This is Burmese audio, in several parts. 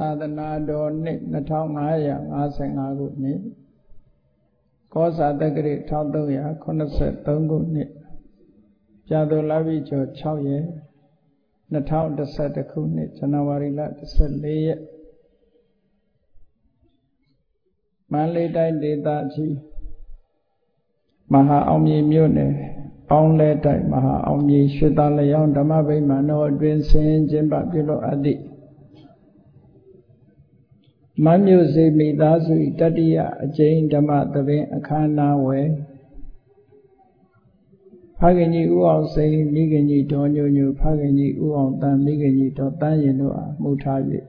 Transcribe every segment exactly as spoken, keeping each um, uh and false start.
သာသနာတော်နှစ်နှစ်ထောင်ငါးရာငါးဆယ်ငါးခုနှစ်ကောဇာတက္ကရာတစ်ထောင်သုံးရာခုနှစ်ဆယ်သုံးခုနှစ်ပြာသိုလပိကျော်ခြောက်ရက်နှစ်ထောင်တစ်ဆယ်တစ်ခုနှစ်ဇန်နဝါရီလတစ်ဆယ်လေးရက်မန္တလေးတိုင်းဒေသကြီးမဟာအောင်မြေမြို့နယ်ပေါင်းလဲတိုက်မဟာအောင်မြေရွှေသားလျောင်းဓမ္မဗိမာန်တော်အတွင်ဆင်ကျင်းပပြုလုပ်အပ်သည့်မမြို့စေမိသားစုတတိယအကျဉ်းဓမ္မသဘင်အခမ်းအနားဝယ်ဖခင်ကြီးဦးအောင်စိန်မိခင်ကြီးဒေါ်ညိုညိုဖခင်ကြီးဦးအောင်တန်မိခင်ကြီးဒေါ်တန်းရင်တို့အားမှုထား၍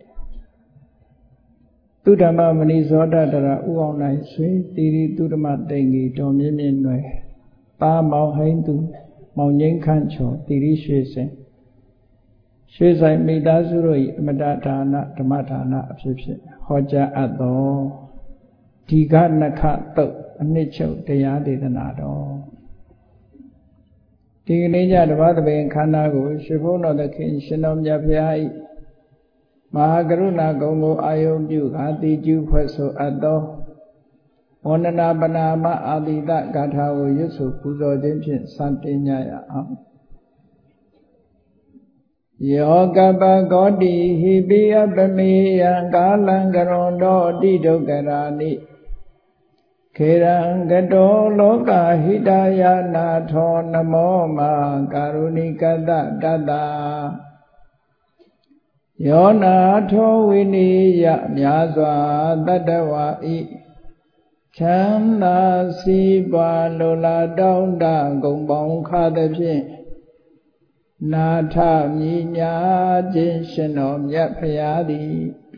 သူဓမ္မမဏိဇောဒတရဦးအောင်နိုင်ဆွေတိရိသူဓမ္မတိန်ကြီးဒေါ်မြင့်မြင့်နွယ်ပါမောင်ဟိန်းသူမောင်ငိမ့်ခန့်ချော်တိရိရွှေစင်ရွှေဆိုင်မိသားစုတို့၏အမတဒါနဓမ္မဒါနအဖြစ်ဖြင့်ဟောကြားအပ်သောဒီကနခတုတ်အနှစ်ချုပ်တရားဒေသနာတော်ဒီကနေ့ညတပတ်သဘင်ခန္ဓာကိုရွှေဘုန်းတော်သခင်ရှင်တော်မြတ်ဖရာ၏မဟာကရုဏာဂုဏ်ကိုအာယုပြုကာတိကျူဖွဲ့ဆိုအပ်သောဝန္ဒနာပနာမအာတိတဂါထာကိုရွတ်ဆိုပူဇော်ခြင်းဖြင့်စတင်ကြရအောင်ယောကပကောတိဟိပိယပမေယံကာလံကရွန်တောတိဒုက္ခရာနိခေရံကတောလောကဟိတယနာထောနမောမာကာရုဏိကတတတယောနာထောဝိနိယမြာစွာတတ္တဝါဤချမ်းသာစီးပွားလိုလားတောင်းတဂုံပေါင်းခါသဖြင့်နာထမြညာခြင်းရှင်တော်မြတ်ဖရာသည်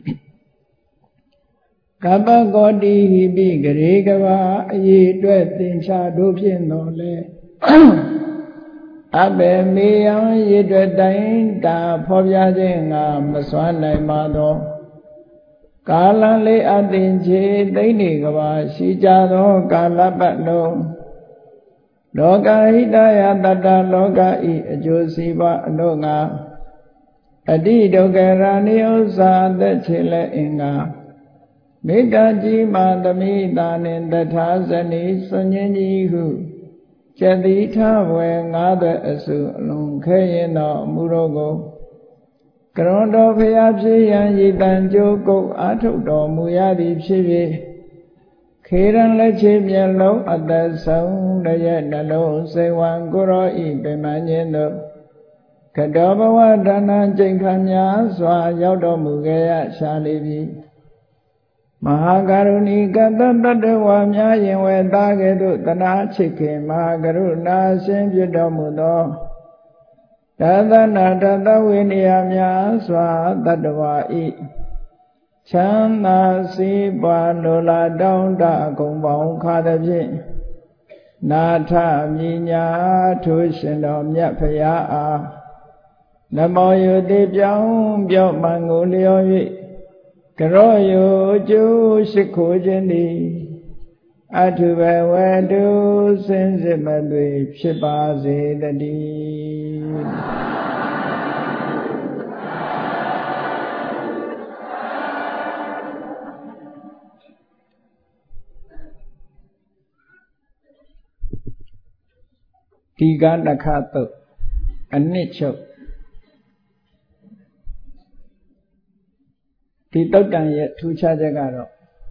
ကပ္ပကောတိဟိပိဂရေကဘာအရေးအတွက်သင်္ချာတို့ဖြင့်တော်လဲအဘေမေယံရေအတွက်တိုင်းတာဖော်ပြခြင်းငါမစွမ်းနိုင်ပါသောကာလလေးအသင်ချေသိမ့်နေကဘာရှိကြသောကာလပတ်လုံးလောကဟိတယတတ္တလောကဤအကျိုးစီးပွားအလို့ငါအတိဒုက္ခရာနိဥ္စာသက်ချေလက်အင်္ဂါမေတ္တာကြီးမာသမိတာနှင့်တထာဇနီစွန်ញင်းကြီးဟုကျတိထဝေငါးသွဲအစုအလုံးခဲရင်တော်မူတော်ကိုကရွန်တော်ဖျားဖြစ်ရန်ရည်တန်ကြိုးကုပ်အာထုတ်တော်မူရသည်ဖြစ်၍ခေရန်လက်ချေမျက်လုံးအသက်ဆုံးတရဲ့နှလုံးစိတ်ဝံကိုရောဤပင်မခြင်းတို့ကတောဘဝဒါနကျင့်ခံများစွာရောက်တော်မူခဲ့ရရှာလိပြီမဟာကရုဏီကတတ္တဝါများရင်ဝဲသားကဲ့သို့တနာချစ်ခင်မဟာကရုဏာရှင်ဖြစ်တော်မူသောတသနာတသဝိနည်းများစွာတတ္တဝါဤချမ်းသာစီးပွားလိုလားတောင်းတဂုံပေါင်းခါသဖြင့်နာထမြညာထိုးရှင်တော်မြတ်ဖရာအားနမောယုတိပြောင်းပြောင်းမှန်ကိုလျော်၍ကရောယုကျိုးရှိခိုးခြင်းသည်အထုဘဝတုစင်စစ်မသွေဖြစ်ပါစေတည်းဒီကနခတုတ်အနှစ်ချုပ်ဒီတုတ်တန်ရဲ့ထူးခြားချက်ကတော့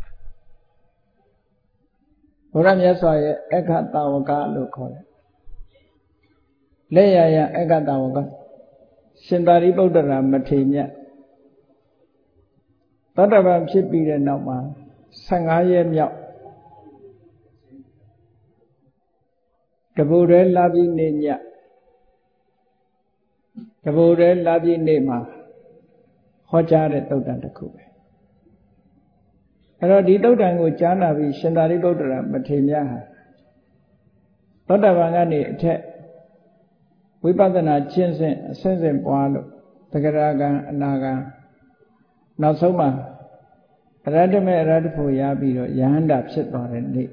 ဘုရားမြတ်စွာရဲ့အခတဝကလို့ခေါ်တယ်လက်ရရအခတဝကရှင်သာရိပုတ္တရာမထေရမြတ်သောတာပန်ဖြစ်ပြီးတဲ့နောက်မှာဆယ်ငါးရက်မြောက်တပူရဲလာပြီးနေညတပူရဲလာပြီးနေမှာဟောကြားတဲ့သုတ်တန်တစ်ခုပဲအဲ့တော့ဒီသုတ်တန်ကိုကြားနာပြီးရှင်သာရိပုတ္တရာမထေရမြတ်ဟာသောတာပန်ကနေအထက်ဝိပဿနာကျင့်စဉ်အစဉ်စဉ်ပွားလို့သဂရကံအနာကံနောက်ဆုံးမှာအရဟတမေအရဟတဖို့ရပြီးတော့ယဟန္တာဖြစ်သွားတဲ့နေ့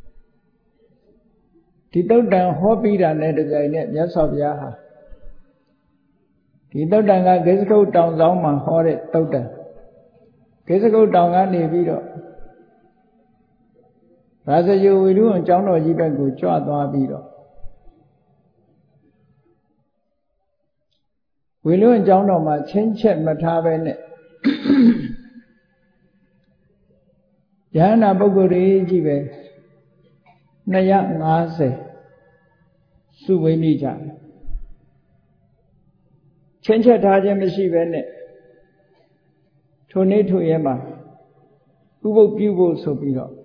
ဒီသုတ်တန်ဟောပြီးတာနဲ့တကြိမ်နဲ့မြတ်စွာဘုရားဟာဒီသုတ်တန်ကဂေစကုတ်တောင်ဆောင်မှာဟောတဲ့သုတ်တန်ကိစ္စကုတ်တောင်ကနေပြီးတော့ရာဇဂိုဝေလူဝန်ကျောင်းတော်ကြီးဘက်ကိုကြွသွားပြီးတော့ဝေလူဝန်ကျောင်းတော်မှာချင်းချက်မထားပဲနဲ့ယဟန္တာပုဂ္ဂိုလ်တွေကြီးပဲနှစ်ရာ၅၀စုဝေးမိကြတယ်ချင်းချက်ထားခြင်းမရှိပဲနဲ့ထိုနေ့ထိုရဲမှာဥပုပ်ပြုဖို့ဆိုပြီးတော့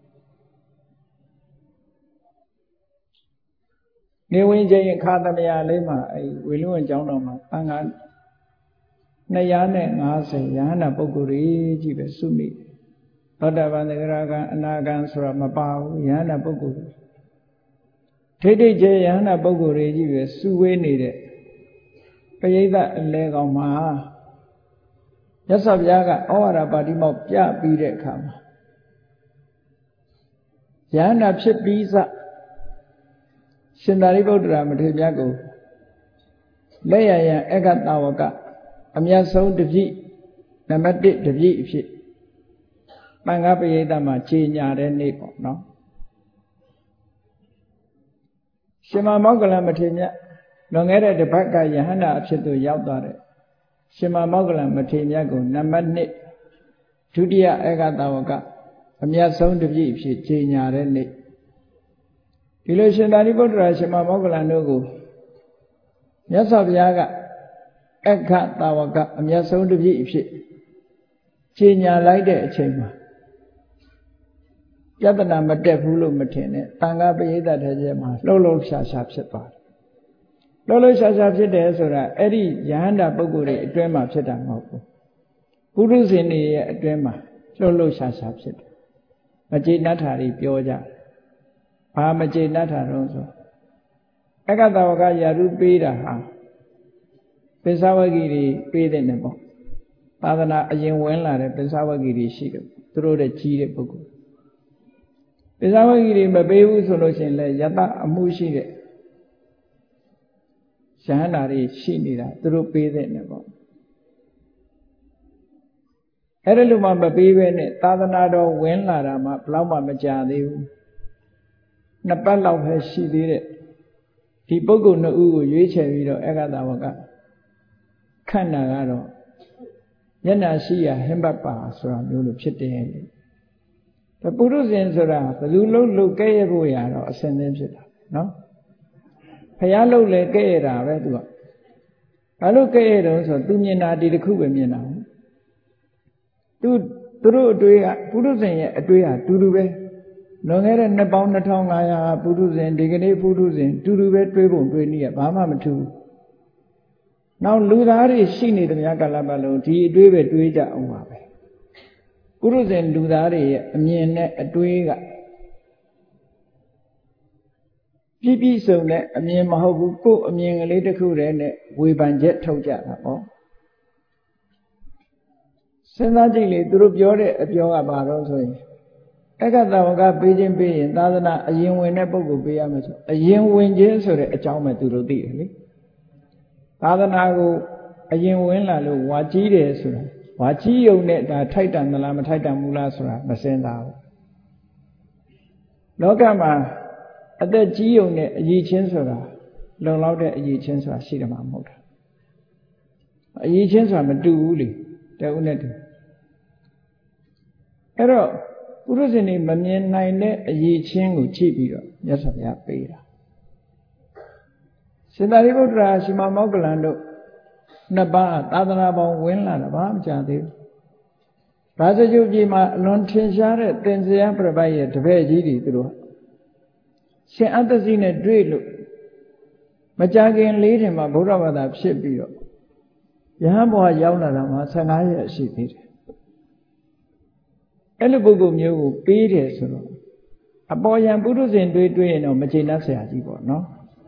နေဝင်ချင်းခါသမယလေးမှာအဲဝေလူဝန်ကျောင်းတော်မှာအင်္ဂါနှစ်ရာနဲ့၅၀ယဟန္တာပုဂ္ဂိုလ်တွေကြီးပဲစုမိသောတာပန်သဂရကံအနာကံဆိုတာမပါဘူးယဟန္တာပုဂ္ဂိုလ်တွေထိတ်ထိတ်ကျယဟန္တာပုဂ္ဂိုလ်တွေကြီးပဲစုဝေးနေတဲ့ပရိသတ်အလဲကောင်မှာမြတ်စွာဘုရားကဩဝါဒပါဠိမောက်ပြပြီးတဲ့အခါမှာယဟန္တာဖြစ်ပြီးစရှင်သာရိပုတ္တရာမထေရမြတ်ကိုလက်ရရန်အက္ခတဝကအမြတ်ဆုံးတပြည့်နံပါတ်တစ်တပြည့်အဖြစ်တန်ခါပရိသတ်မှာခြေညာတဲ့နေ့ပေါ့နော်ရှင်မမောက္ကလမထေရမြတ်လွန်ခဲ့တဲ့တစ်ပတ်ကယဟန္တာအဖြစ်သို့ရောက်သွားတဲ့ရှင်မမောက္ကလမထေရမြတ်ကိုနံပါတ်နှစ်ဒုတိယအက္ခတဝကအမြတ်ဆုံးတပြည့်အဖြစ်ခြေညာတဲ့နေ့ဒီလိုရှင်သာရိပုတ္တရာရှင်မမောက္ကလန်တို့ကိုမြတ်စွာဘုရားကအခတာဝကအမြတ်ဆုံးတစ်ပြည့်အဖြစ်ခြေညာလိုက်တဲ့အချိန်မှာပြဿနာမတက်ဘူးလို့မထင်နဲ့တန်ခါပရိသတ်တဲ့ကျဲမှာလှုပ်လှုပ်ရှားရှားဖြစ်သွားတယ်လှုပ်လှုပ်ရှားရှားဖြစ်တယ်ဆိုတာအဲ့ဒီယဟန္တာပုဂ္ဂိုလ်တွေအတွင်းမှာဖြစ်တာမဟုတ်ဘူးပုရုဇဉ်တွေရဲ့အတွင်းမှာလှုပ်လှုပ်ရှားရှားဖြစ်တယ်မကျေနပ်တာတွေပြောကြတယ်ဘာမကျေနပ်တာတော့ဆိုအက္ခတဝကယာရုပေးတာဟာပိဿဝဂီတွေပေးတဲ့နဲ့ပေါ့သာသနာအရင်ဝင်လာတဲ့ပိဿဝဂီတွေရှိတယ်သူတို့တဲ့ကြီးတဲ့ပုဂ္ဂိုလ်ပိဿဝဂီတွေမပေးဘူးဆိုလို့ရှိရင်လည်းယတအမှုရှိတဲ့ယဟန္တာတွေရှိနေတာသူတို့ပေးတဲ့နဲ့ပေါ့အဲ့ဒါလိုမှမပေးဘဲနဲ့သာသနာတော်ဝင်လာတာမှဘလောက်မှမကြသေးဘူးနှစ်ပတ်လောက်ပဲရှိသေးတဲ့ဒီပုဂ္ဂိုလ်နှစ်ဦးကိုရွေးချယ်ပြီးတော့အက္ခတဝကခန့်တာကတော့မျက်နှာရှိရာဟင်္ပတ်ပါဆိုတာမျိုးလိုဖြစ်တယ်လေဒါပုရုဇဉ်ဆိုတာဘယ်သူလုံးလုံးကဲ့ရဲ့ဖို့ရတော့အစင်သင်းဖြစ်တာနော်ဖះလုံးလေကဲ့ရဲ့တာပဲသူကဘာလို့ကဲ့ရဲ့တုံးဆိုသူမြင်တာဒီတစ်ခုပဲမြင်တာသူသူတို့အတွေ့ကပုရုဇဉ်ရဲ့အတွေ့ဟာတူတူပဲလွန်ခဲ့တဲ့နှစ်ပေါင်းနှစ်ထောင်ငါးရာပုထုဇဉ်ဒီကနေ့ပုထုဇဉ်တူတူပဲတွေးပုံတွေးနည်းကဘာမှမထူးနောက်လူသားတွေရှိနေသမျှကာလပတ်လုံးဒီအတွေးပဲတွေးကြအောင်ပါပဲပုထုဇဉ်လူသားတွေရဲ့အမြင်နဲ့အတွေးကပြည့်ပြည့်စုံတဲ့အမြင်မဟုတ်ဘူးကိုယ်အမြင်ကလေးတစ်ခုတည်းနဲ့ဝေဖန်ချက်ထုတ်ကြတာပေါ့စဉ်းစားကြည့်လေသူတို့ပြောတဲ့အပြောကဘာတော့ဆိုရင်အက္ခတဝကပေးခြင်းပေးရင်သာသနာအရင်ဝင်တဲ့ပုဂ္ဂိုလ်ပေးရမယ်ဆိုအရင်ဝင်ခြင်းဆိုတဲ့အကြောင်းပဲသူတို့သိတယ်လေသာသနာကိုအရင်ဝင်လာလို့ဝါကြီးတယ်ဆိုတာဝါကြီးယုံနဲ့ဒါထိုက်တန်သလားမထိုက်တန်ဘူးလားဆိုတာမစင်သားဘူးလောကမှာအသက်ကြီးယုံနဲ့အရေးချင်းဆိုတာလုံလောက်တဲ့အရေးချင်းဆိုတာရှိတယ်မှာမဟုတ်တာအရေးချင်းဆိုတာမတူဘူးလေတဦးနဲ့တူအဲ့တော့ပုရုဇဉ်တွေမမြင်နိုင်တဲ့အရေးချင်းကိုကြည့်ပြီးတော့မြတ်စွာဘုရားပေးတာရှင်သာရိပုတ္တရာရှင်မမောက္ကလန်တို့နှစ်ပါးသာသနာပေါင်းဝင်လာတာဘာမှမကြသေးဘူးရာဇဂိုပြည်မှာအလွန်ထင်ရှားတဲ့သင်္ဇယပြပိုက်ရဲ့တပည့်ကြီးတွေသူတို့ရှင်အတ္တစီနဲ့တွေ့လို့မကြခင်လေးတင်မှာဗုဒ္ဓဘာသာဖြစ်ပြီးတော့ယဟန်ဘဝရောက်လာတာမှာဆယ်ငါးရက်ရှိသေးတယ်အဲ့လိုပုဂ္ဂိုလ်မျိုးကိုပေးတယ်ဆိုတော့အပေါ်ယံပုထုဇဉ်တွေးတွေးရင်တော့မကျေနပ်เสียကြီးပေါ့နော်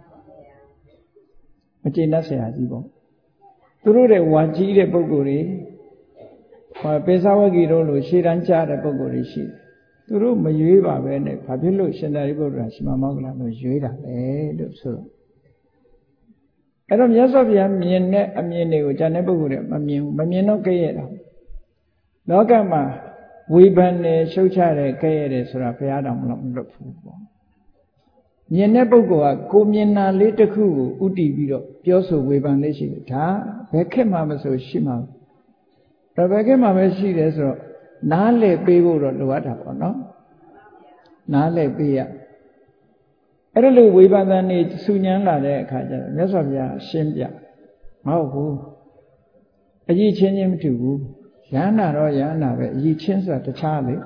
မကျေနပ်เสียကြီးပေါ့သူတို့တဲ့ဝါကြီးတဲ့ပုဂ္ဂိုလ်တွေဟောပေသဝဂီတို့လိုရှေ့တန်းကြားတဲ့ပုဂ္ဂိုလ်တွေရှိတယ်သူတို့မရွေးပါပဲနဲ့ဘာဖြစ်လို့ရှင်သာရိပုတ္တရာရှင်မမောက္ကလန်တို့ရွေးတာလဲလို့ဆိုတော့အဲ့တော့မြတ်စွာဘုရားမြင်တဲ့အမြင်တွေကိုဉာဏ်တဲ့ပုဂ္ဂိုလ်တွေမမြင်ဘူးမမြင်တော့ကြည့်ရတာလောကမှာဝေဖန်တယ်ရှုတ်ချတယ်ကဲရတယ်ဆိုတာဘုရားတော်မလို့မလုပ်ဘူးပေါ့မြင်တဲ့ပုဂ္ဂိုလ်ကကိုမြင်တာလေးတစ်ခုကိုဥတည်ပြီးတော့ပြောဆိုဝေဖန်လေးရှိတယ်ဒါဘယ်ခေတ်မှမဆိုရှိမှာဒါဘယ်ခေတ်မှပဲရှိတယ်ဆိုတော့နားလည်ပေးဖို့တော့လိုအပ်တာပေါ့နော်နားလည်ပေးရအဲ့ဒါလို့ဝေဖန်တဲ့နေစူညံလာတဲ့အခါကျတော့မြတ်စွာဘုရားရှင်းပြမဟုတ်ဘူးအကြီးချင်းချင်းမတူဘူးရဟန္တာတော့ရဟန္တာပဲအကြီးချင်းဆိုတာတခြားလေ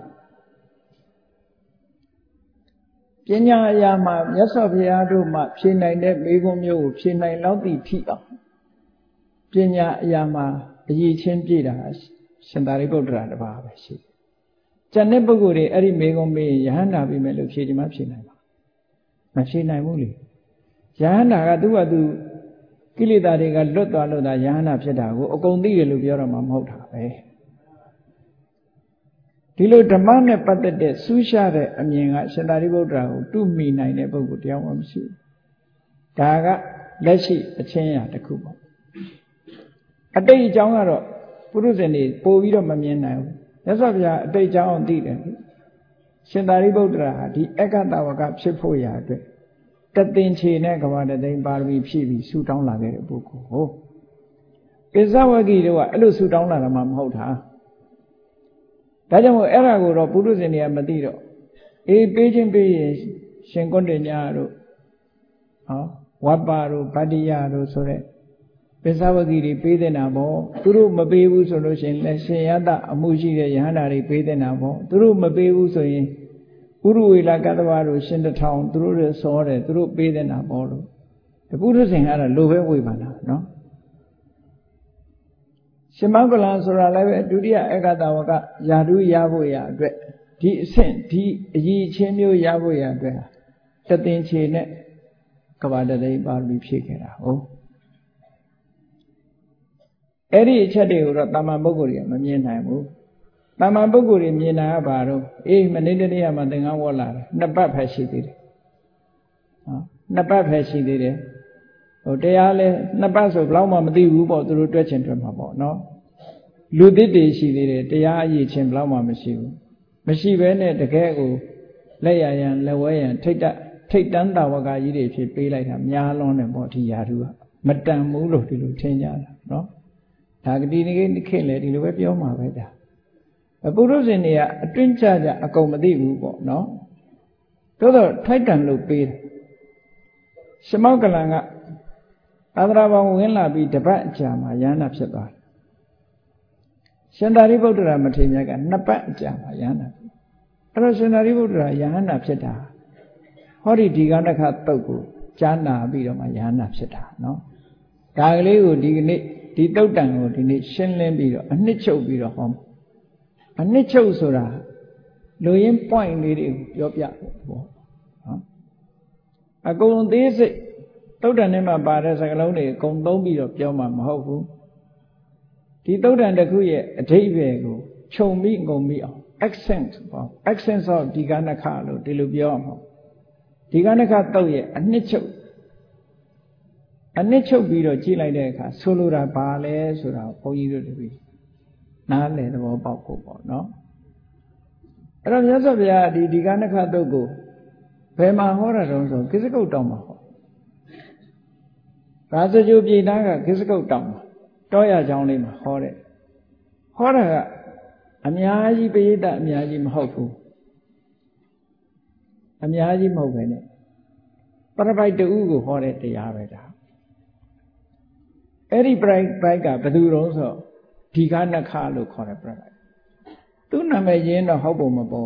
ပညာအရာမှာမြတ်စွာဘုရားတို့မှဖြေနိုင်တဲ့မေခွန်းမျိုးကိုဖြေနိုင်လောက်သည့်ထိအောင်ပညာအရာမှာအကြီးချင်းပြည့်တာရှင်သာရိပုတ္တရာတပါးပဲရှိတယ်။ကျန်တဲ့ပုဂ္ဂိုလ်တွေအဲ့ဒီမေခွန်းမေးရဟန္တာပြီမဲ့လို့ဖြေဒီမှာဖြေနိုင်ပါမဖြေနိုင်ဘူးလေ။ရဟန္တာကသူ့ဟာသူကိလေသာတွေကလွတ်သွားလို့သာရဟန္တာဖြစ်တာကိုအကုန်သိတယ်လို့ပြောတော့မှမဟုတ်တာပဲ။ဒီလိုဓမ္မနဲ့ပတ်သက်တဲ့စူးရှားတဲ့အမြင်ကရှင်သာရိပုတ္တရာကိုတုမိနိုင်တဲ့ပုဂ္ဂိုလ်တယောက်မှမရှိဘူး။ဒါကလက်ရှိအချင်းရာတစ်ခုပေါ့။အတိတ်အကြောင်းကတော့ပုရုဇဉ်တွေပို့ပြီးတော့မမြင်နိုင်ဘူး။မြတ်စွာဘုရားအတိတ်အကြောင်းအောင်သိတယ်။ရှင်သာရိပုတ္တရာဟာဒီအက္ခတဝကဖြစ်ဖို့ရာအတွက်တသင်္ချေနဲ့ကဘာတသိန်းပါရမီဖြည့်ပြီးဆူတောင်းလာခဲ့တဲ့ပုဂ္ဂိုလ်ဟုတ်ပိဿဝဂီတို့ကအဲ့လိုဆူတောင်းလာတာမှမဟုတ်တာဒါကြောင့်မို့အဲ့ဒါကိုတော့ပုရုဇဉ်တွေကမသိတော့အေးပေးခြင်းပေးရင်ရှင်ကွန်းတင်ညာတို့ဟောဝပ္ပါတို့ဗတ္တိယတို့ဆိုတဲ့ပိဿဝဂီတွေပေးတဲ့နာပေါ့သူတို့မပေးဘူးဆိုလို့ရှိရင်လက်ရှင်ယတအမှုရှိတဲ့ယဟန္တာတွေပေးတဲ့နာပေါ့သူတို့မပေးဘူးဆိုရင်ဥရဝေလကတ္တဝါတို့ရှင်တထောင်သူတို့တွေစောတယ်သူတို့ပေးတဲ့နာပေါ့လို့ဒီပုရုဇဉ်ကတော့လိုပဲဝေဖန်တာနော်ရှင်မောကလန်ဆိုတာလည်းပဲဒုတိယအက္ခတဝကယာတုရဖို့ရအတွက်ဒီအဆင့်ဒီအရေးချင်းမျိုးရဖို့ရအတွက်တသင်္ချေနဲ့ကဘာတသိန်းပါပြီးဖြည့်ခဲ့တာဟုတ်အဲ့ဒီအချက်တွေကိုတော့တာမန်ပုဂ္ဂိုလ်တွေကမမြင်နိုင်ဘူးတာမန်ပုဂ္ဂိုလ်တွေမြင်တာကဘာတော့အေးမနေ့တနေ့ကမှသင်္ကန်းဝတ်လာတယ်နှစ်ပတ်ပဲရှိသေးတယ်ဟောနှစ်ပတ်ပဲရှိသေးတယ်ဟိုတရားလဲနှစ်ပတ်ဆိုဘလောက်မှမသိဘူးပေါ့သူတို့တွက်ချင်တွက်မှာပေါ့နော်လူသစ်တွေရှိသေးတယ်တရားအရေးချင်းဘလောက်မှမရှိဘူးမရှိဘဲနဲ့တကယ်ကိုလက်ရရန်လက်ဝဲရန်ထိတ်တထိတ်တန်းတာဝကကြီးတွေဖြစ်ပေးလိုက်တာများလွန်းတယ်ပေါ့ဒီယာတုကမတန်ဘူးလို့ဒီလိုထင်ကြတာနော်ဒါကတိနေခေတ်လေဒီလိုပဲပြောမှာပဲဒါပုရုဇဉ်တွေကအတွင်းကြကြအကုန်မသိဘူးပေါ့နော်သို့တော့ထိုက်တန်လို့ပေးတယ်ရှမောကလန်ကသာသနာပေါင်းဝင်လာပြီးတပတ်အကြာမှာယန္တာဖြစ်သွားတယ်ရှင်သာရိပုတ္တရာမထေရမြတ်ကနှစ်ပတ်အကြာမှာယန္တာအဲ့တော့ရှင်သာရိပုတ္တရာယန္တာဖြစ်တာဟောဒီဒီကနခတုတ်ကိုကြားနာပြီးတော့မှယန္တာဖြစ်တာနော်ဒါကလေးကိုဒီကနေ့ဒီတုတ်တန်ကိုဒီနေ့ရှင်းလင်းပြီးတော့အနှစ်ချုပ်ပြီးတော့ဟောအနှစ်ချုပ်ဆိုတာလူရင်း point လေးတွေပြောပြဖို့ပေါ့နော်အကုန်သေးစိတ်တုတ်တန်ထဲမှာပါတဲ့စကားလုံးတွေအကုန်သုံးပြီးတော့ပြောမှာမဟုတ်ဘူးဒီတုတ်တန်တစ်ခုရဲ့အဓိပ္ပာယ်ကိုခြုံပြီးငုံပြီးအောင် accent ပေါ့ accent of ဒီကနခလို့ဒီလိုပြောအောင်ဒီကနခတုတ်ရဲ့အနှစ်ချုပ်အနှစ်ချုပ်ပြီးတော့ကြည့်လိုက်တဲ့အခါဆိုလိုတာဘာလဲဆိုတာဘုန်းကြီးတို့တပည့်နားလည်သဘောပေါက်ဖို့ပေါ့နော်အဲ့တော့မြတ်စွာဘုရားဒီဒီကနခတုတ်ကိုဘယ်မှာဟောတာတုံးဆိုကိစ္စကုတ်တောင်မှာဟောရာဇဂုပြည်သားကကိစ္စကုတ်တောင်မှာတောရချောင်းလေးမှာဟောတဲ့ဟောတာကအများကြီးပရိသတ်အများကြီးမဟုတ်ဘူးအများကြီးမဟုတ်ပဲနဲ့ပရပိုက်တူကိုဟောတဲ့တရားပဲဒါအဲ့ဒီပရိုက်ပိုက်ကဘယ်သူတုံးဆိုဒီကနခလို့ခေါ်တယ်ပရပိုက်သူ့နာမည်ရင်းတော့ဟုတ်ပုံမပေါ်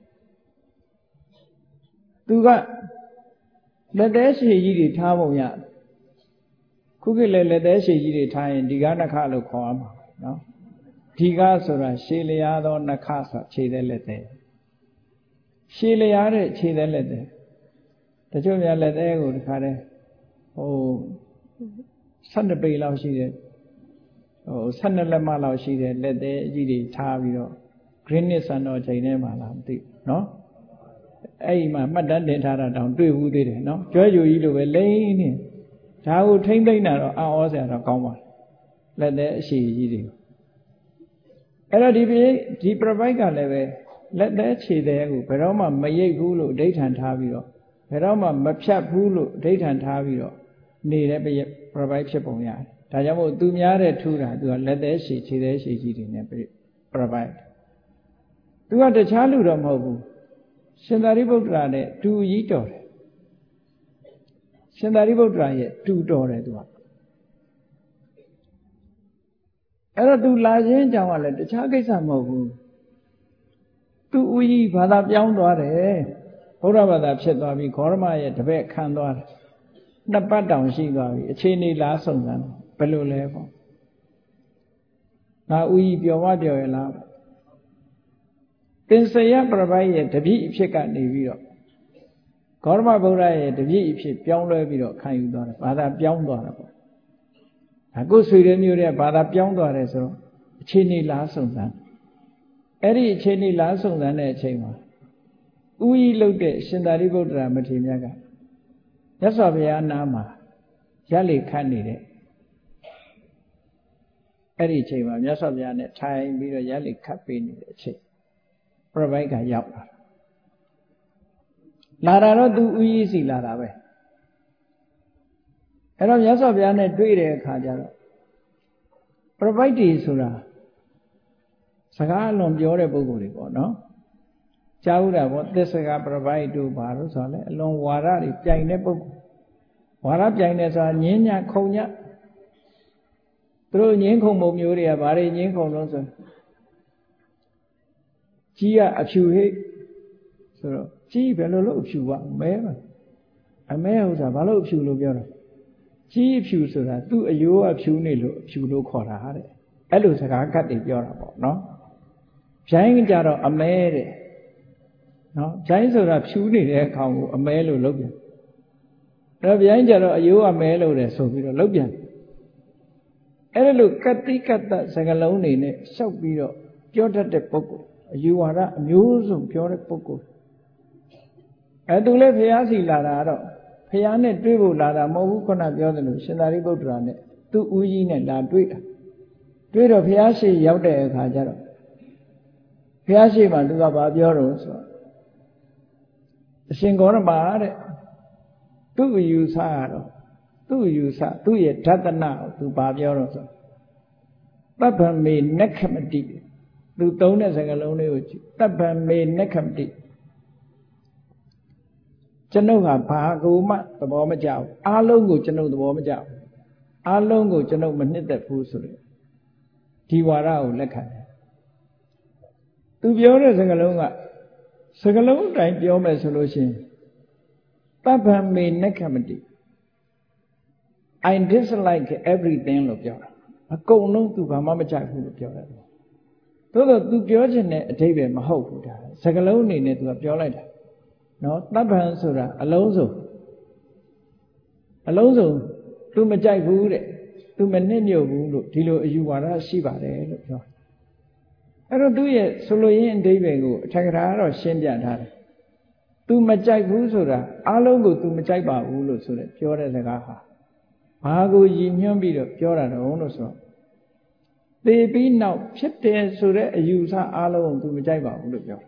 သူကလက်သေးရှည်ကြီးတွေထားပုံရခုခေတ်လည်းလက်သေးရှည်ကြီးတွေထားရင်ဒီကနခလို့ခေါ်ရမှာနော်ဒီကဆိုတာရှည်လျားသောနခဆိုခြေသေးလက်သေးရှည်လျားတဲ့ခြေသေးလက်သေးတချို့များလက်သေးကိုတခါတည်းဟိုဆယ်နှစ်ပေလောက်ရှိတယ်ဟိုဆယ်နှစ်လက်မလောက်ရှိတယ်လက်သေးအကြီးတွေထားပြီးတော့ Greenwich စံတော်ချိန်ထဲမှာလားမသိဘူးနော်အဲ့ဒီမှာမှတ်တမ်းတင်ထားတာတောင်တွေ့ဘူးသေးတယ်နော်ကျွဲကြိုကြီးလိုပဲလိမ့်နေဒါကိုထိမ့်သိမ့်တာတော့အံ့ဩစရာတော့ကောင်းပါလက်သေးအရှိကြီးတွေအဲ့တော့ဒီဒီပြပိုက်ကလည်းပဲလက်သေးခြေသေးကိုဘယ်တော့မှမရိပ်ဘူးလို့အဓိဋ္ဌာန်ထားပြီးတော့ဘယ်တော့မှမဖြတ်ဘူးလို့အဓိဋ္ဌာန်ထားပြီးတော့နေတဲ့ပြပိုက်ဖြစ်ပုံရတယ်ဒါကြောင့်မို့သူများတဲ့ထူတာသူကလက်သေးခြေခြေသေးခြေကြီးတွေနဲ့ပြပိုက်သူကတခြားလူတော့မဟုတ်ဘူးရှင်သာရိပုတ္တရာနဲ့တူကြီးတော်တယ်ရှင်သာရိပုတ္တရာရဲ့တူတော်တယ်သူကအဲ့တော့သူလာခြင်းကြောင့်ကလည်းတခြားကိစ္စမဟုတ်ဘူးသူဦးကြီးဘာသာပြောင်းသွားတယ်ဗုဒ္ဓဘာသာဖြစ်သွားပြီခေါရမရဲ့တပည့်ခံသွားတယ်နှစ်ပတ်တောင်ရှိသွားပြီအခြေအနေလားစုံစမ်းဘယ်လိုလဲပေါ့ငါဦးကြီးပြောမပြောရလားသင်္ဆယပြပိုက်ရဲ့တပည့်အဖြစ်ကနေပြီးတော့ဂေါရမဗုဒ္ဓရဲ့တပည့်အဖြစ်ပြောင်းလဲပြီးတော့ခံယူသွားတယ်ဘာသာပြောင်းသွားတာပေါ့အခုဆွေရမျိုးတဲ့ဘာသာပြောင်းသွားတယ်ဆိုတော့အခြေအနေလားစုံစမ်းအဲ့ဒီအခြေအနေလားစုံစမ်းတဲ့အချိန်မှာဥယီလုတ်တဲ့ရှင်သာရိပုတ္တရာမထေရမြတ်ကမြတ်စွာဘုရားနာမှာရက်လေခတ်နေတဲ့အဲ့ဒီအချိန်မှာမြတ်စွာဘုရားနဲ့ထိုင်ပြီးတော့ရက်လေခတ်ပေးနေတဲ့အချိန်ပြပိုက်ကရောက်လာလာတာတော့သူဥယီစီလာတာပဲအဲ့တော့မြတ်စွာဘုရားနဲ့တွေ့တဲ့အခါကျတော့ပြပိုက်တီဆိုတာစကားအလွန်ပြောတဲ့ပုဂ္ဂိုလ်တွေပေါ့နော်ကြားဥတာပေါ့သစ္စာကပြပိုက်တို့ဘာလို့ဆိုတော့လေအလွန်ဝါဒတွေပြိုင်တဲ့ပုဂ္ဂိုလ်ဝါဒပြိုင်တယ်ဆိုတာညင်းညခုံညသူတို့ညင်းခုံပုံမျိုးတွေကဘာတွေညင်းခုံလို့ဆိုကြီးကအဖြူဟိဆိုတော့ကြီးဘယ်လိုလုပ်အဖြူပါမဲပါအမဲဥစ္စာဘာလို့အဖြူလို့ပြောတာကြီးအဖြူဆိုတာသူ့အယိုးအဖြူနေလို့အဖြူလို့ခေါ်တာတဲ့အဲ့လိုစကားကတ်တွေပြောတာပေါ့နော်ဗျိုင်းကြတော့အမဲတဲ့နော်ဗျိုင်းဆိုတာဖြူနေတဲ့အခါကိုအမဲလို့လုပ်ပြန်အဲ့တော့ဗျိုင်းကြတော့အယိုးအမဲလို့တယ်ဆိုပြီးတော့လုပ်ပြန်အဲ့လိုကတိကတ္တစကားလုံးတွေနဲ့ရှောက်ပြီးတော့ပြောတတ်တဲ့ပုဂ္ဂိုလ်အယူဝါဒအမျိုးစုံပြောတဲ့ပုဂ္ဂိုလ်အဲ့သူလည်းဖျားစီလာတာတော့ဖျားနဲ့တွေ့ဖို့လာတာမဟုတ်ဘူးခုနပြောသလိုရှင်သာရိပုတ္တရာနဲ့သူ့ဦးကြီးနဲ့လာတွေ့တာတွေ့တော့ဖျားရှိရောက်တဲ့အခါကျတော့ဖျားရှိမှသူကဘာပြောတော့ဆိုတော့အရှင်ဂေါရမတဲ့သူ့အယူဆကတော့သူ့အယူဆသူ့ရဲ့ဓတ္တနာကိုသူဘာပြောတော့ဆိုတပ္ပမေနက္ခမတိသူသုံးတဲ့စကားလုံးလေးကိုတပ္ပမေနက္ခမတိကျွန်ုပ်ဟာဘာကိုမှသဘောမကျဘူးအားလုံးကိုကျွန်ုပ်သဘောမကျဘူးအားလုံးကိုကျွန်ုပ်မနှစ်သက်ဘူးဆိုလို့ဒီဝါဒကိုလက်ခံတယ်သူပြောတဲ့စကားလုံးကစကားလုံးအတိုင်းပြောမယ်ဆိုလို့ရှိရင်တပ္ပမေနက္ခမတိ I dislike everything လို့ပြောတာအကုန်လုံးသူဘာမှမကြိုက်ဘူးလို့ပြောတယ်သို့တော့သူပြောချင်တဲ့အဓိပ္ပာယ်မဟုတ်ဘူးဒါစကားလုံးအနေနဲ့သူကပြောလိုက်တာနော်တပ္ပံဆိုတာအလုံးစုံအလုံးစုံသူမကြိုက်ဘူးတဲ့သူမနစ်မြုပ်ဘူးလို့ဒီလိုအယူဝါဒရှိပါတယ်လို့ပြောအဲ့တော့သူရဲ့ဆိုလိုရင်းအဓိပ္ပာယ်ကိုအထက်ကရာကတော့ရှင်းပြထားတယ်သူမကြိုက်ဘူးဆိုတာအလုံးကိုသူမကြိုက်ပါဘူးလို့ဆိုတဲ့ပြောတဲ့စကားဟာဘာကိုရည်ညွှန်းပြီးတော့ပြောတာတုံးလို့ဆိုတော့သေပြီးနောက်ဖြစ်တယ်ဆိုတဲ့အယူဆအလုံးကိုသူမကြိုက်ပါဘူးလို့ပြော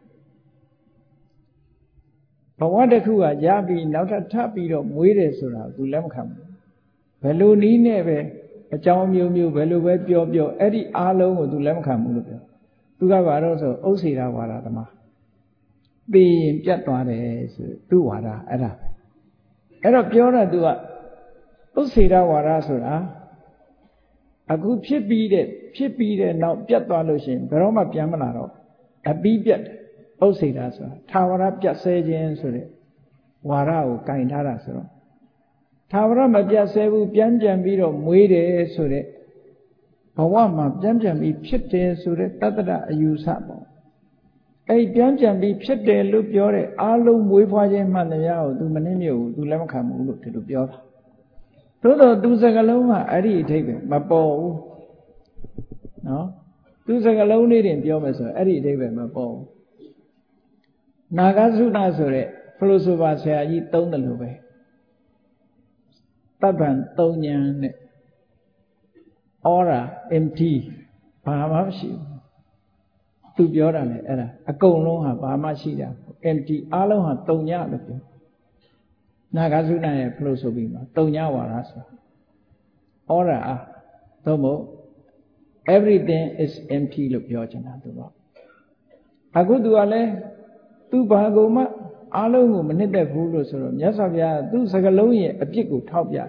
ဘဝတစ်ခုကရပြီးနောက်ထပ်ထပ်ပြီးတော့မွေးတယ်ဆိုတာသူလက်မခံဘူးဘယ်လိုနည်းနဲ့ပဲအကြောင်းမျိုးမျိုးဘယ်လိုပဲပြောပြောအဲ့ဒီအားလုံးကိုသူလက်မခံဘူးလို့ပြောသူကဘာလို့ဆိုဥစ္စေတာဝါဒသမားပြီးရင်ပြတ်သွားတယ်ဆိုသူ့ဝါဒအဲ့ဒါပဲအဲ့တော့ပြောတာသူကဥစ္စေတာဝါဒဆိုတာအခုဖြစ်ပြီးတဲ့ဖြစ်ပြီးတဲ့နောက်ပြတ်သွားလို့ရှိရင်ဘယ်တော့မှပြန်မလာတော့အပြီးပြတ်တယ်ဥစ္စေတာဆိုတာထာဝရပြတ်ဆဲခြင်းဆိုတဲ့ဝါဒကိုကင်ထားတာဆိုတော့ထာဝရမပြတ်ဆဲဘူးပြန်ပြန်ပြီးတော့မွေးတယ်ဆိုတဲ့ဘဝမှာပြန်ပြန်ပြီးဖြစ်တယ်ဆိုတဲ့တတ္တရအယူဆပေါ့အဲ့ပြန်ပြန်ပြီးဖြစ်တယ်လို့ပြောတဲ့အာလုံးမွေးဖွားခြင်းမှန်တရားကို तू မနှိမ့်မြုပ်ဘူး तू လက်မခံဘူးလို့ဒီလိုပြောတာသို့တော့ तू စကလုံးကအဲ့ဒီအထိပ္ပယ်မပေါ်ဘူးနော် तू စကလုံးလေးတင်ပြောမယ်ဆိုအဲ့ဒီအထိပ္ပယ်မပေါ်ဘူးနာဂသုဏဆိုတဲ့ဖလိုဆိုပါဆရာကြီးသုံးတယ်လို့ပဲတပ္ပံသုံးဉဏ်နဲ့ aura empty ဘာမှမရှိဘူးသူပြောတာလေအဲ့ဒါအကုန်လုံးဟာဘာမှရှိတာ empty အားလုံးဟာတုံညလို့ပြောနာဂသုဏရဲ့ philosophy မှာတုံညဝါဒဆိုတာဩရာအားသို့မဟုတ် everything is empty လို့ပြောချင်တာသူကအခုသူကလည်းသူဘာကိုမှအားလုံးကိုမနှစ်သက်ဘူးလို့ဆိုတော့မြတ်စွာဘုရားသူ့စကားလုံးရဲ့အပြစ်ကိုထောက်ပြ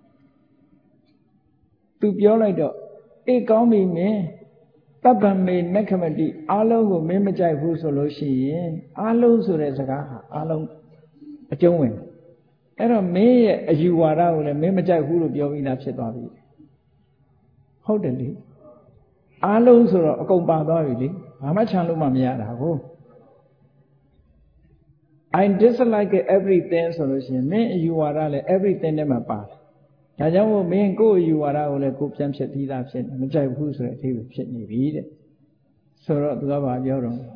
သူပြောလိုက်တော့အေးကောင်းပြီမင်းတပ္ပမေနက္ခမတိအားလုံးကိုမင်းမကြိုက်ဘူးဆိုလို့ရှိရင်အားလုံးဆိုတဲ့စကားဟာအားလုံးအကျုံးဝင်အဲ့တော့မင်းရဲ့အယူဝါဒကိုလည်းမင်းမကြိုက်ဘူးလို့ပြောပြီးသားဖြစ်သွားပြီဟုတ်တယ်လေအားလုံးဆိုတော့အကုန်ပါသွားပြီလေဘာမှချမ်းလို့မှမရတာကို I dislike everything ဆိုလို့ရှိရင်မင်းအယူဝါဒလည်း everything နဲ့မှပါတယ်ဒါကြောင့်မို့မင်းကိုယ့်အယူဝါဒကိုလည်းကိုယ်ပြန်ဖြစ်ပြီးသားဖြစ်မကြိုက်ဘူးဆိုတဲ့အထိကိုဖြစ်နေပြီတဲ့ဆိုတော့သူကဘာပြောတော့ဒါ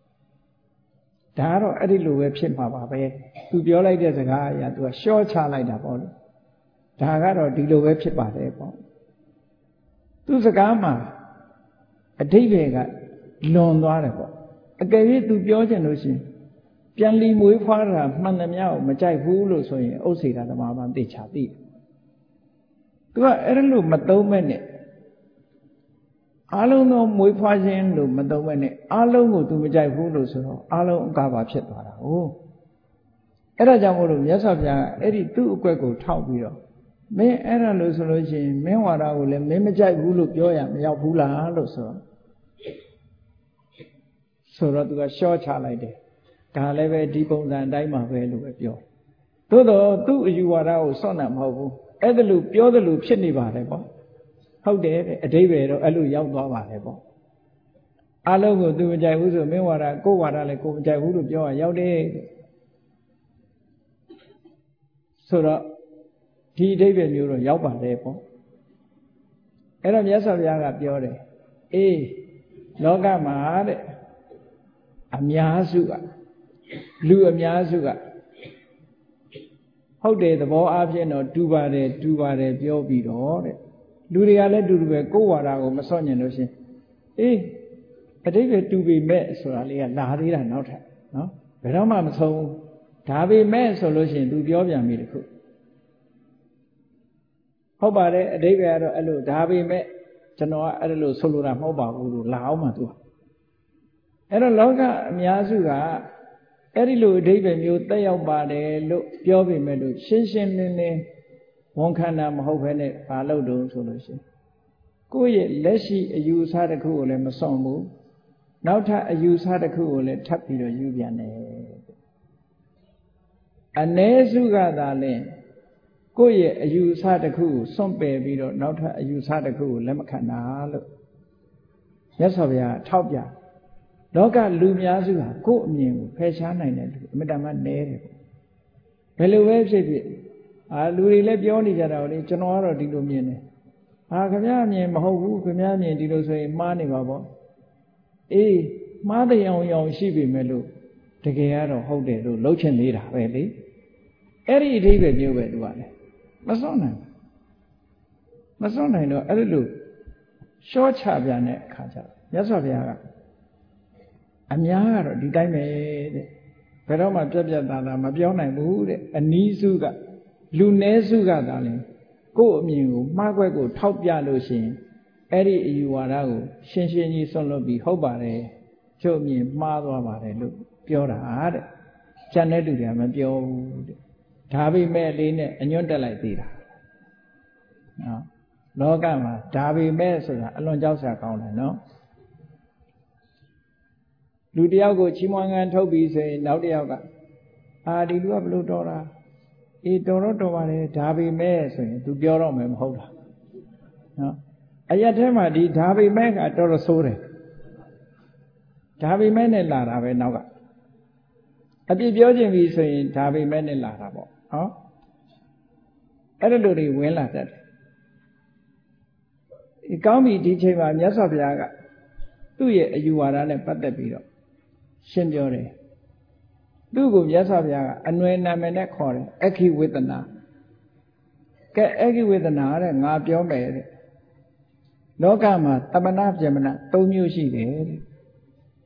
ကတော့အဲ့ဒီလိုပဲဖြစ်မှာပါပဲသူပြောလိုက်တဲ့စကားအရာသူကရှော့ချလိုက်တာပေါ့လေဒါကတော့ဒီလိုပဲဖြစ်ပါတယ်ပေါ့သူစကားမှာအဓိပ္ပာယ်ကလွန်သွားတယ်ပေါ့အကယ်၍သူပြောချင်လို့ရှိရင်ပြန်လီမွေးဖွားတာမှန်သမျှကိုမကြိုက်ဘူးလို့ဆိုရင်ဥစ္စေတာဓမ္မမှသိချာသိတယ်သူကအဲ့ဒါလို့မသုံးမဲ့နဲ့အားလုံးသောမွေးဖွားခြင်းလို့မသုံးမဲ့နဲ့အားလုံးကိုသူမကြိုက်ဘူးလို့ဆိုတော့အားလုံးအကာပါဖြစ်သွားတာဟုတ်အဲ့ဒါကြောင့်မို့လို့မြတ်စွာဘုရားအဲ့ဒီသူ့အကွက်ကိုထောက်ပြီးတော့မင်းအဲ့ဒါလို့ဆိုလို့ရှိရင်မင်းဝါဒကိုလည်းမင်းမကြိုက်ဘူးလို့ပြောရမရောက်ဘူးလားလို့ဆိုတော့ဆိုတော့သူကရှော့ချလိုက်တယ်ဒါလည်းပဲဒီပုံစံအတိုင်းမှာပဲလို့ပဲပြောသို့တော့သူ့အယူဝါဒကိုစွန့်တာမဟုတ်ဘူးအဲ့ဒါလို့ပြောတယ်လို့ဖြစ်နေပါတယ်ပေါ့ဟုတ်တယ်တဲ့အဓိပ္ပာယ်တော့အဲ့လိုရောက်သွားပါတယ်ပေါ့အလုံးကိုသူမကြိုက်ဘူးဆိုမင်းဝါဒကိုယ်ဝါဒလည်းကိုယ်မကြိုက်ဘူးလို့ပြောရရောက်တယ်ဆိုတော့ဒီအဓိပ္ပာယ်မျိုးတော့ရောက်ပါတယ်ပေါ့အဲ့တော့မြတ်စွာဘုရားကပြောတယ်အေးလောကမှာတဲ့အများစုကလူအများစုကဟုတ်တယ်သဘောအားဖြင့်တော့တူပါတယ်တူပါတယ်ပြောပြီးတော့တဲ့လူတွေကလည်းတူတူပဲကိုယ်ဝါဒကိုမစောင့်ညင်လို့ရှင်အေးအတိတ်ပဲတူပေမဲ့ဆိုတာလေးကလာသေးတာနောက်ထပ်နော်ဘယ်တော့မှမဆုံးဒါပေမဲ့ဆိုလို့ရှင်သူပြောပြန်ပြီတခုဟုတ်ပါတယ်အတိတ်ပဲကတော့အဲ့လိုဒါပေမဲ့ကျွန်တော်ကအဲ့လိုဆိုလိုတာမဟုတ်ပါဘူးလို့လာအောင်မှသူအဲ့တော့လောကအများစုကအဲ့ဒီလိုအဓိပ္ပာယ်မျိုးတက်ရောက်ပါတယ်လို့ပြောပေမဲ့လို့ရှင်းရှင်းလင်းလင်းဝန်ခံတာမဟုတ်ဘဲနဲ့ဘာလို့တုံးဆိုလို့ရှိရင်ကိုယ့်ရဲ့လက်ရှိအယူအဆတစ်ခုကိုလည်းမစွန့်ဘူးနောက်ထပ်အယူအဆတစ်ခုကိုလည်းထပ်ပြီးတော့ယူပြန်တယ်အ ਨੇ စုကသာလဲကိုယ့်ရဲ့အယူအဆတစ်ခုကိုစွန့်ပယ်ပြီးတော့နောက်ထပ်အယူအဆတစ်ခုကိုလက်မခံတာလို့မြတ်စွာဘုရားထောက်ပြလောကလူများစုဟာကိုယ့်အမြင်ကိုဖယ်ရှားနိုင်တယ်လူအမြဲတမ်းနဲတယ်ပေါ့ဘယ်လိုပဲဖြစ်ဖြစ်အာလူတွေလည်းပြောနေကြတာလေကျွန်တော်ကတော့ဒီလိုမြင်တယ်အာခင်ဗျားအမြင်မဟုတ်ဘူးခင်ဗျားအမြင်ဒီလိုဆိုရင်မှားနေပါပေါ့အေးမှားတဲ့အောင်အောင်ရှိပြီမဲ့လို့တကယ်ကတော့ဟုတ်တယ်လို့လှုပ်ချင်သေးတာပဲလေအဲ့ဒီအဓိပ္ပာယ်မျိုးပဲသူကလည်းမစွန့်နိုင်မစွန့်နိုင်တော့အဲ့လိုရှော့ချပြန်တဲ့အခါကျမြတ်စွာဘုရားကအများကတော့ဒီတိုင်းပဲတဲ့ဘယ်တော့မှပြက်ပြက်သားသားမပြောနိုင်ဘူးတဲ့အနီးစုကလူနည်းစုကသာလဲကိုယ့်အမြင်ကိုမှားကွက်ကိုထောက်ပြလို့ရှိရင်အဲ့ဒီအယူဝါဒကိုရှင်းရှင်းကြီးဆွန့်လွတ်ပြီးဟုတ်ပါတယ်ကျုပ်အမြင်မှားသွားပါတယ်လို့ပြောတာတဲ့ကျန်တဲ့လူတွေကမပြောဘူးတဲ့ဒါပေမဲ့လေးနဲ့အညွန့်တက်လိုက်သေးတာနော်လောကမှာဒါပေမဲ့ဆိုတာအလွန်ကြောက်စရာကောင်းတယ်နော်လူတယောက်ကိုချီးမွမ်းငန်းထုတ်ပြီးဆိုရင်နောက်တစ်ယောက်ကအာဒီလူကဘလို့တော်တာအေးတော်တော့တော်ပါလေဒါပေမဲ့ဆိုရင် तू ပြောတော့မယ်မဟုတ်လားနော်အရက်ထဲမှာဒီဒါပေမဲ့ကတော်တော်ဆိုးတယ်ဒါပေမဲ့နဲ့လာတာပဲနောက်ကအပြစ်ပြောခြင်းပြီဆိုရင်ဒါပေမဲ့နဲ့လာတာပေါ့ဟောအဲ့လိုတွေဝင်လာတတ်တယ်ဒီကောင်းပြီဒီချိန်မှာမြတ်စွာဘုရားကသူ့ရဲ့အယူဝါဒနဲ့ပတ်သက်ပြီးတော့ရှင်းပြောတယ်သူ့ကိုမြတ်စွာဘုရားကအနွယ်နာမည်နဲ့ခေါ်တယ်အခိဝေဒနာကဲအခိဝေဒနာတဲ့ငါပြောမယ်တဲ့လောကမှာတမနာပြမနာ၃မျိုးရှိတယ်တဲ့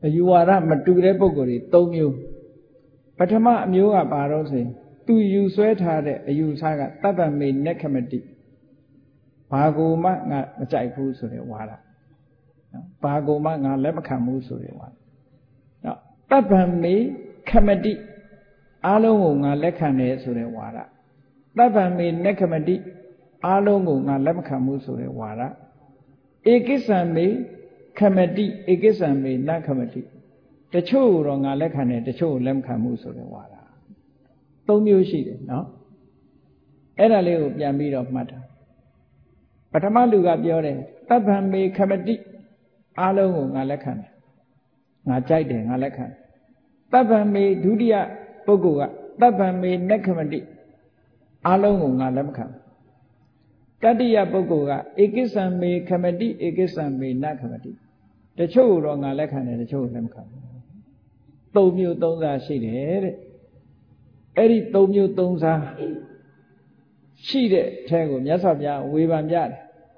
အယူဝါဒမတူတဲ့ပုဂ္ဂိုလ်တွေသုံးမျိုးပထမအမျိုးကဘာလို့ဆိုရင်သူယူဆွဲထားတဲ့အယူဆကတပ္ပမေနက္ခမတိဘာကိုမှငါမကြိုက်ဘူးဆိုတဲ့ဝါဒနော်ဘာကိုမှငါလက်မခံဘူးဆိုတဲ့ဝါဒနော်တပ္ပမေခမတိအားလုံးကိုငါလက်ခံတယ်ဆိုတဲ့ဝါဒတပ္ပမေနက္ခမတိအားလုံးကိုငါလက်မခံဘူးဆိုတဲ့ဝါဒဧကိစ္စံမေခမတိဧကိစ္စံမေနခမတိတချို့တော့ငါလက်ခံတယ်တချို့လက်မခံဘူးဆိုတဲ့ဝါဒသုံးမျိုးရှိတယ်နော်အဲ့ဒါလေးကိုပြန်ပြီးတော့မှတ်တာပထမလူကပြောတယ်တပ္ပံမေခမတိအားလုံးကိုငါလက်ခံတယ်ငါကြိုက်တယ်ငါလက်ခံတယ်တပ္ပံမေဒုတိယပုဂ္ဂိုလ်ကတပ္ပံမေနခမတိအားလုံးကိုငါလက်မခံတတိယပုဂ္ဂိုလ်ကဧကိစ္စံမေခမတိဧကိစ္စံမေနခမတိတချို့တော့ငါလက်ခံတယ်တချို့လက်မခံဘူးသုံးမျိုးသုံးစားရှိတယ်တဲ့အဲ့ဒီသုံးမျိုးသုံးစားရှိတဲ့အထက်ကိုမြတ်စွာဘုရားဝေဖန်ပြတယ်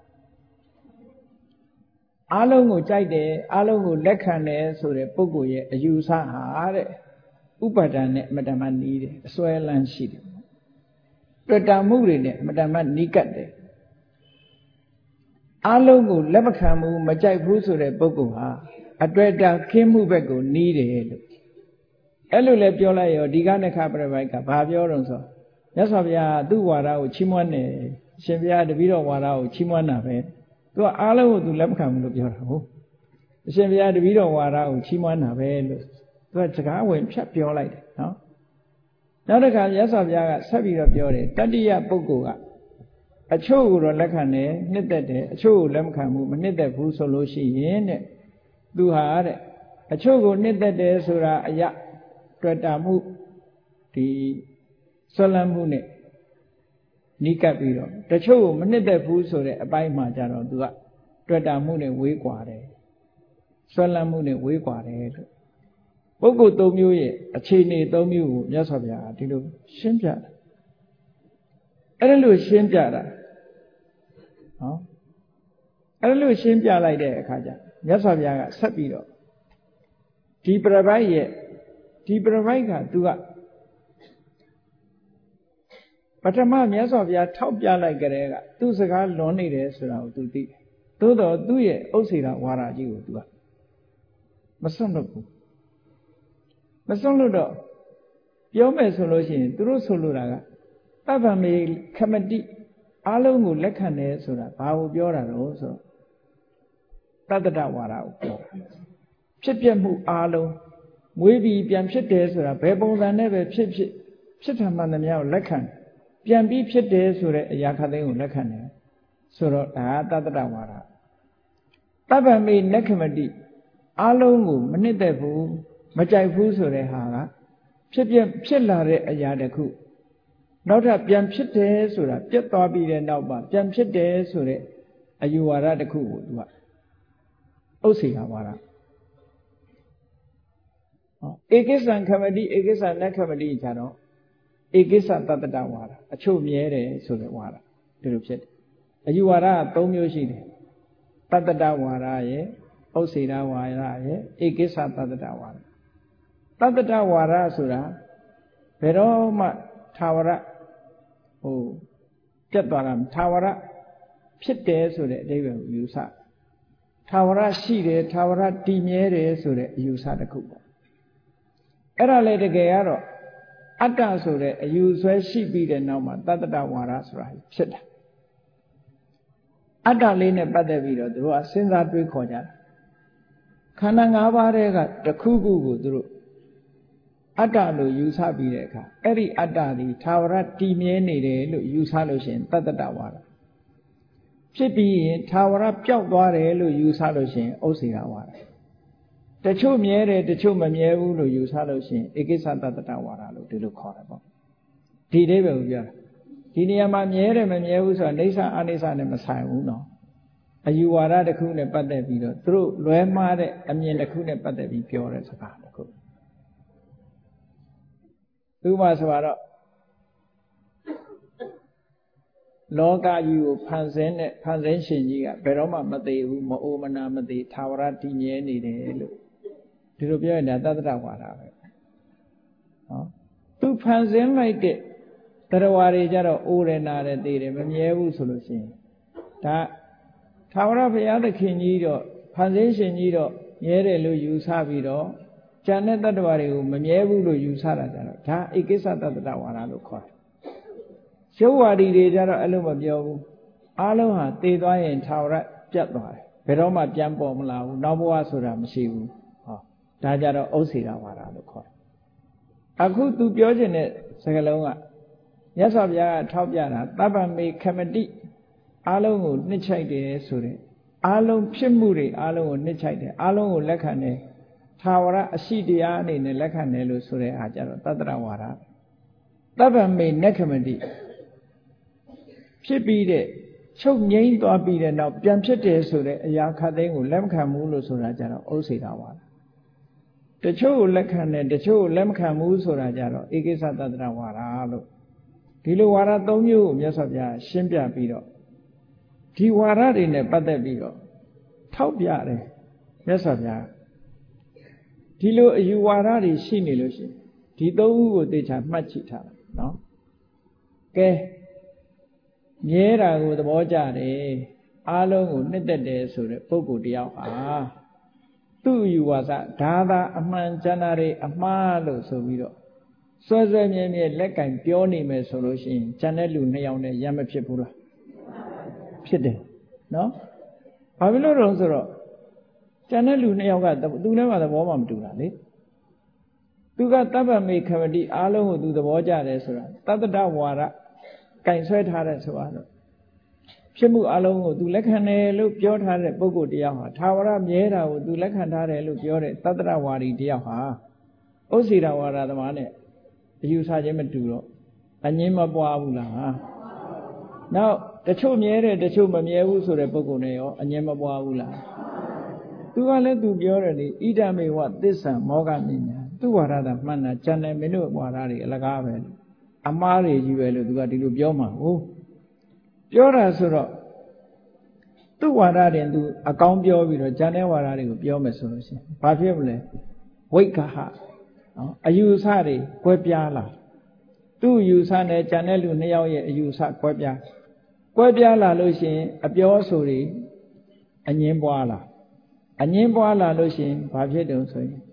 အားလုံးကိုကြိုက်တယ်အားလုံးကိုလက်ခံတယ်ဆိုတဲ့ပုဂ္ဂိုလ်ရဲ့အယူဆဟာတဲ့ဥပါဒဏ်နဲ့အမတ္တမနီးတယ်အစွဲလန်းရှိတယ်တွေ့တာမှုတွေနဲ့အမတ္တမနီးကပ်တယ်အားလုံးကိုလက်မခံဘူးမကြိုက်ဘူးဆိုတဲ့ပုဂ္ဂိုလ်ဟာအတွေ့အတာခင်းမှုဘက်ကိုနီးတယ်လို့အဲ့လိုလဲပြောလိုက်ရောဒီကနခပရိပိုက်ကဘာပြောတော့ဆိုမြတ်စွာဘုရားသူ့ဝါဒကိုချီးမွမ်းတယ်ရှင်ဘုရားတပည့်တော်ဝါဒကိုချီးမွမ်းတာပဲသူကအားလုံးကိုသူလက်မခံဘူးလို့ပြောတာဟုတ်အရှင်ဘုရားတပည့်တော်ဝါဒကိုချီးမွမ်းတာပဲလို့သူကစကားဝင်ဖြတ်ပြောလိုက်တယ်နော်နောက်တစ်ခါမြတ်စွာဘုရားကဆက်ပြီးတော့ပြောတယ်တတိယပုဂ္ဂိုလ်ကအချို့ကိုတော့လက်ခံတယ်နှစ်သက်တယ်အချို့ကိုလက်မခံဘူးမနှစ်သက်ဘူးဆိုလို့ရှိရင်တဲ့သူဟာတဲ့အချို့ကိုနှစ်သက်တယ်ဆိုတာအရာတွေ့တာမှုဒီဆွလန်းမှုနဲ့နီးကပ်ပြီးတော့တချို့ကိုမနှစ်သက်ဘူးဆိုတဲ့အပိုင်းမှာကြတော့သူကတွေ့တာမှုနဲ့ဝေးကွာတယ်ဆွလန်းမှုနဲ့ဝေးကွာတယ်လို့ပုဂ္ဂိုလ်သုံးမျိုးရဲ့အခြေအနေသုံးမျိုးကိုမြတ်စွာဘုရားဒီလိုရှင်းပြတာအဲ့ဒါလို့ရှင်းပြတာဟောအဲ့ဒါလို့ရှင်းပြလိုက်တဲ့အခါကျမြတ်စွာဘုရားကဆက်ပြီးတော့ဒီပြပိုက်ရဲ့ဒီပြပိုက်ကသူကပထမမြတ်စွာဘုရားထောက်ပြလိုက်ကြတဲ့ကသူ့စကားလွန်နေတယ်ဆိုတာကိုသူသိတယ်သို့တော့သူ့ရဲ့ဥစ္စေတာဝါဒကြီးကိုသူကမစွန့်လွတ်ဘူးမစွန့်လွတ်တော့ပြောမယ်ဆိုလို့ရှိရင်သူတို့ဆိုလိုတာကတပ္ပမေခမတိအားလုံးကိုလက်ခံတယ်ဆိုတာဘာကိုပြောတာတော့ဆိုတော့တတ္တဝါဒကိုပြောတာဖြစ်ပြမှုအားလုံးမွေးပြီးပြန်ဖြစ်တယ်ဆိုတာဘယ်ပုံစံနဲ့ပဲဖြစ်ဖြစ်ဖြစ်ထမှန်သမျှကိုလက်ခံပြန်ပြီးဖြစ်တယ်ဆိုတဲ့အရာခသိန်းကိုလက်ခံတယ်ဆိုတော့ဒါတတ္တဝါဒတပ္ပမေနက္ခမတိအားလုံးကိုမနှစ်သက်ဘူးမကြိုက်ဘူးဆိုတဲ့ဟာကဖြစ်ပြဖြစ်လာတဲ့အရာတစ်ခုနောက်ထပ်ပြန်ဖြစ်တယ်ဆိုတာပြတ်သွားပြီးတဲ့နောက်မှာပြန်ဖြစ်တယ်ဆိုတဲ့အယူဝါဒတစ်ခုကိုသူကဥစ္စေယဝါဒဟောဧကိစ္စံခမတိဧကိစ္စနခမတိကြတော့ဧကိစ္စတတ္တဝါဒအချုပ်မြဲတယ်ဆိုတဲ့ဝါဒဒီလိုဖြစ်တယ်အယူဝါဒက၃မျိုးရှိတယ်တတ္တဝါဒရဲ့ဥစ္စေယဝါဒရဲ့ဧကိစ္စတတ္တဝါဒတတ္တဝါဒဆိုတာဘယ်တော့မှသာဝရဟိုပြတ်သွားတာသာဝရဖြစ်တယ်ဆိုတဲ့အဓိပ္ပာယ်ကိုယူဆသာဝရရှိတယ်သာဝရတည်မြဲတယ်ဆိုတဲ့အယူဆတစ်ခုပေါ့အဲ့ဒါလေတကယ်ကတော့အတ္တဆိုတဲ့အယူဆွဲရှိပြီးတဲ့နောက်မှာတတ္တဝါဒဆိုတာဖြစ်တာအတ္တလေးနဲ့ပတ်သက်ပြီးတော့သူတို့ကစဉ်းစားတွေးခေါ်ကြတာခန္ဓာ၅ပါးတဲ့ကတစ်ခုခုကိုသူတို့အတ္တလို့ယူဆပြီးတဲ့အခါအဲ့ဒီအတ္တဒီသာဝရတည်မြဲနေတယ်လို့ယူဆလို့ရှိရင်တတ္တဝါဒဖြစ်ပြီးရင်သာဝရပျောက်သွားတယ်လို့ယူဆလို့ရှိရင်ဥစ္စေယဝါဒတချို့မြဲတယ်တချို့မမြဲဘူးလို့ယူဆလို့ရှိရင်ဧကိစ္စတတ္တဝါဒလို့ဒီလိုခေါ်တယ်ပေါ့ဒီအိဗယ်ကိုပြောတာဒီနေရာမှာမြဲတယ်မမြဲဘူးဆိုတာအိဋ္ဌအနိစ္စနဲ့မဆိုင်ဘူးနော်အယူဝါဒတစ်ခုနဲ့ပတ်သက်ပြီးတော့သူတို့လွဲမှားတဲ့အမြင်တစ်ခုနဲ့ပတ်သက်ပြီးပြောတဲ့စကားတစ်ခုဥပမာဆိုတော့လောကကြီးကိုဖန်ဆင်းတဲ့ဖန်ဆင်းရှင်ကြီးကဘယ်တော့မှမသေးဘူးမအိုမနာမသေးသာဝရတည်မြဲနေတယ်လို့ဒီလိုပြောရင်ဒါသတ္တဝါဒပဲဟောသူဖန်ဆင်းလိုက်တဲ့တရားဝါတွေကြတော့အိုးရနာတယ်သိတယ်မမြဲဘူးဆိုလို့ရှိရင်ဒါထာဝရဘုရားသခင်ကြီးတော့ဖန်ဆင်းရှင်ကြီးတော့မြဲတယ်လို့ယူဆပြီးတော့ဉာဏ်နဲ့တတ္တဝါတွေကိုမမြဲဘူးလို့ယူဆတာကြတော့ဒါဧကိစ္စတတ္တဝါဒလို့ခေါ်တယ်ရုပ်ဝါဒီတွေကြတော့အဲ့လိုမပြောဘူးအားလုံးဟာတည်သွားရင်ထာဝရပြတ်သွားတယ်ဘယ်တော့မှပြန်ပေါ်မလာဘူးနောက်ဘဝဆိုတာမရှိဘူးဟောဒါကြတော့ဥစ္စေတဝါဒလို့ခေါ်တယ်အခုသူပြောခြင်းတဲ့စကားလုံးကမြတ်စွာဘုရားကထောက်ပြတာတပ္ပမေခမတိအားလုံးကိုနှစ်ချိုက်တယ်ဆိုတဲ့အားလုံးဖြစ်မှုတွေအားလုံးကိုနှစ်ချိုက်တယ်အားလုံးကိုလက်ခံတယ်ထာဝရအရှိတရားအနေနဲ့လက်ခံတယ်လို့ဆိုတဲ့အားကြတော့တတ္တရဝါဒတပ္ပမေနခမတိဖြစ်ပြီးတဲ့ချုပ်ငိမ့်သွားပြီးတဲ့နောက်ပြန်ဖြစ်တယ်ဆိုတဲ့အရာခတ်သိမ်းကိုလက်မခံဘူးလို့ဆိုတာကြတော့ဥစ္စေတဝါဒတချို့ကိုလက်ခံတယ်တချို့ကိုလက်မခံဘူးဆိုတာကြတော့ဧကိစ္စတတ္တရဝါဒလို့ဒီလိုဝါဒသုံးမျိုးကိုမြတ်စွာဘုရားရှင်းပြပြီးတော့ဒီဝါဒတွေနဲ့ပတ်သက်ပြီးတော့ထောက်ပြတယ်မြတ်စွာဘုရားဒီလိုအယူဝါဒတွေရှိနေလို့ရှိရင်ဒီသုံးခုကိုသေချာမှတ်ချိထားတယ်နော်ကဲမြဲတာကိုသဘောကျတယ်အားလုံးကိုနှစ်သက်တယ်ဆိုတဲ့ပုဂ္ဂိုလ်တယောက်ဟာသူ့ယူဝါဒဒါသာအမှန်ကျမ်းစာတွေအမှားလို့ဆိုပြီးတော့စွဲစွဲမြဲမြဲလက်ကင်ပြောနေမယ်ဆိုလို့ရှိရင်ကျန်တဲ့လူနှစ်ယောက်နဲ့ရမ်းမဖြစ်ဘူးလားဖြစ်တယ်နော်ဘာဖြစ်လို့တော့ဆိုတော့ကျန်တဲ့လူနှစ်ယောက်ကသူနဲ့မှသဘောမှမတူတာလေသူကတပ္ပမေခမတိအားလုံးကိုသူသဘောကျတယ်ဆိုတာတတ္တဝါဒကင်ဆွဲထားတဲ့ဆိုတော့ဖြစ်မှုအလုံးကိုသူလက်ခံတယ်လို့ပြောထားတဲ့ပုဂ္ဂိုလ်တယောက်ဟာထာဝရမြဲတာကိုသူလက်ခံထားတယ်လို့ပြောတဲ့တတ္တဝါဒီတယောက်ဟာဥစ္စေတဝါဒသမားနဲ့အယူဆခြင်းမတူတော့အငင်းမပွားဘူးလားနောက်တချို့မြဲတယ်တချို့မမြဲဘူးဆိုတဲ့ပုဂ္ဂိုလ်နဲ့ရောအငင်းမပွားဘူးလားသူကလည်းသူပြောတယ်လေဣဒမေဝသစ္ဆံမောဂပညာသူဝါဒတာမှန်တာကျန်တယ်မင်းတို့ဝါဒတွေအလကားပဲအမှားတွေကြီးပဲလို့သူကဒီလိုပြောမှာဟုတ်ပြောတာဆိုတော့သူ့ဝါဒတင်သူအကောင်းပြောပြီးတော့ကျန်တဲ့ဝါဒတွေကိုပြောမယ်ဆိုလို့ရှိရင်ဘာဖြစ်မလဲဝိက္ခဟနော်အယူဆတွေကွဲပြားလာသူ့အယူဆနဲ့ကျန်တဲ့လူနှစ်ယောက်ရဲ့အယူဆကွဲပြားကွဲပြားလာလို့ရှိရင်အပြောအဆိုတွေအငင်းပွားလာအငင်းပွားလာလို့ရှိရင်ဘာဖြစ်တုံဆိုရင်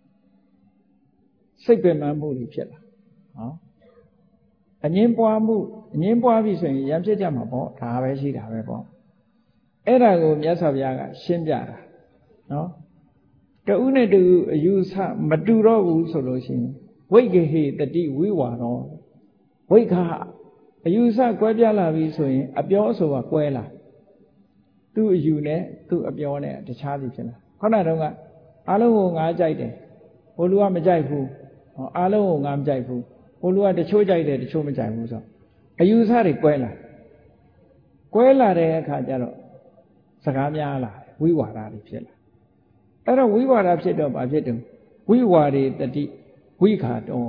စိတ်ပင်ပန်းမှုတွေဖြစ်လာနော်အငင်းပွားမှုအငင်းပွားပြီဆိုရင်ရံဖြစ်ကြမှာပေါ့ဒါပဲရှိတာပဲပေါ့အဲ့ဒါကိုမြတ်စွာဘုရားကရှင်းပြတာနော်တဦးနဲ့တူအယူဆမတူတော့ဘူးဆိုလို့ရှိရင်ဝိဂဟေတတိဝိဝါရောဝိခအယူဆကွဲပြားလာပြီဆိုရင်အပြောအဆိုကကွဲလာသူ့အယူနဲ့သူ့အပြောနဲ့တခြားစီဖြစ်လာခုနတုန်းကအားလုံးကိုငါကြိုက်တယ်ဟိုလူကမကြိုက်ဘူးဟောအားလုံးကိုငါမကြိုက်ဘူးဟိုလူကတချို့ကြိုက်တယ်တချို့မကြိုက်ဘူးဆိုအယူဆတွေကွဲလာကွဲလာတဲ့အခါကျတော့စကားများလာဝိဝါဒတွေဖြစ်လာအဲ့တော့ဝိဝါဒဖြစ်တော့ဘာဖြစ်တုံဝိဝါဒေတတိဝိခါတော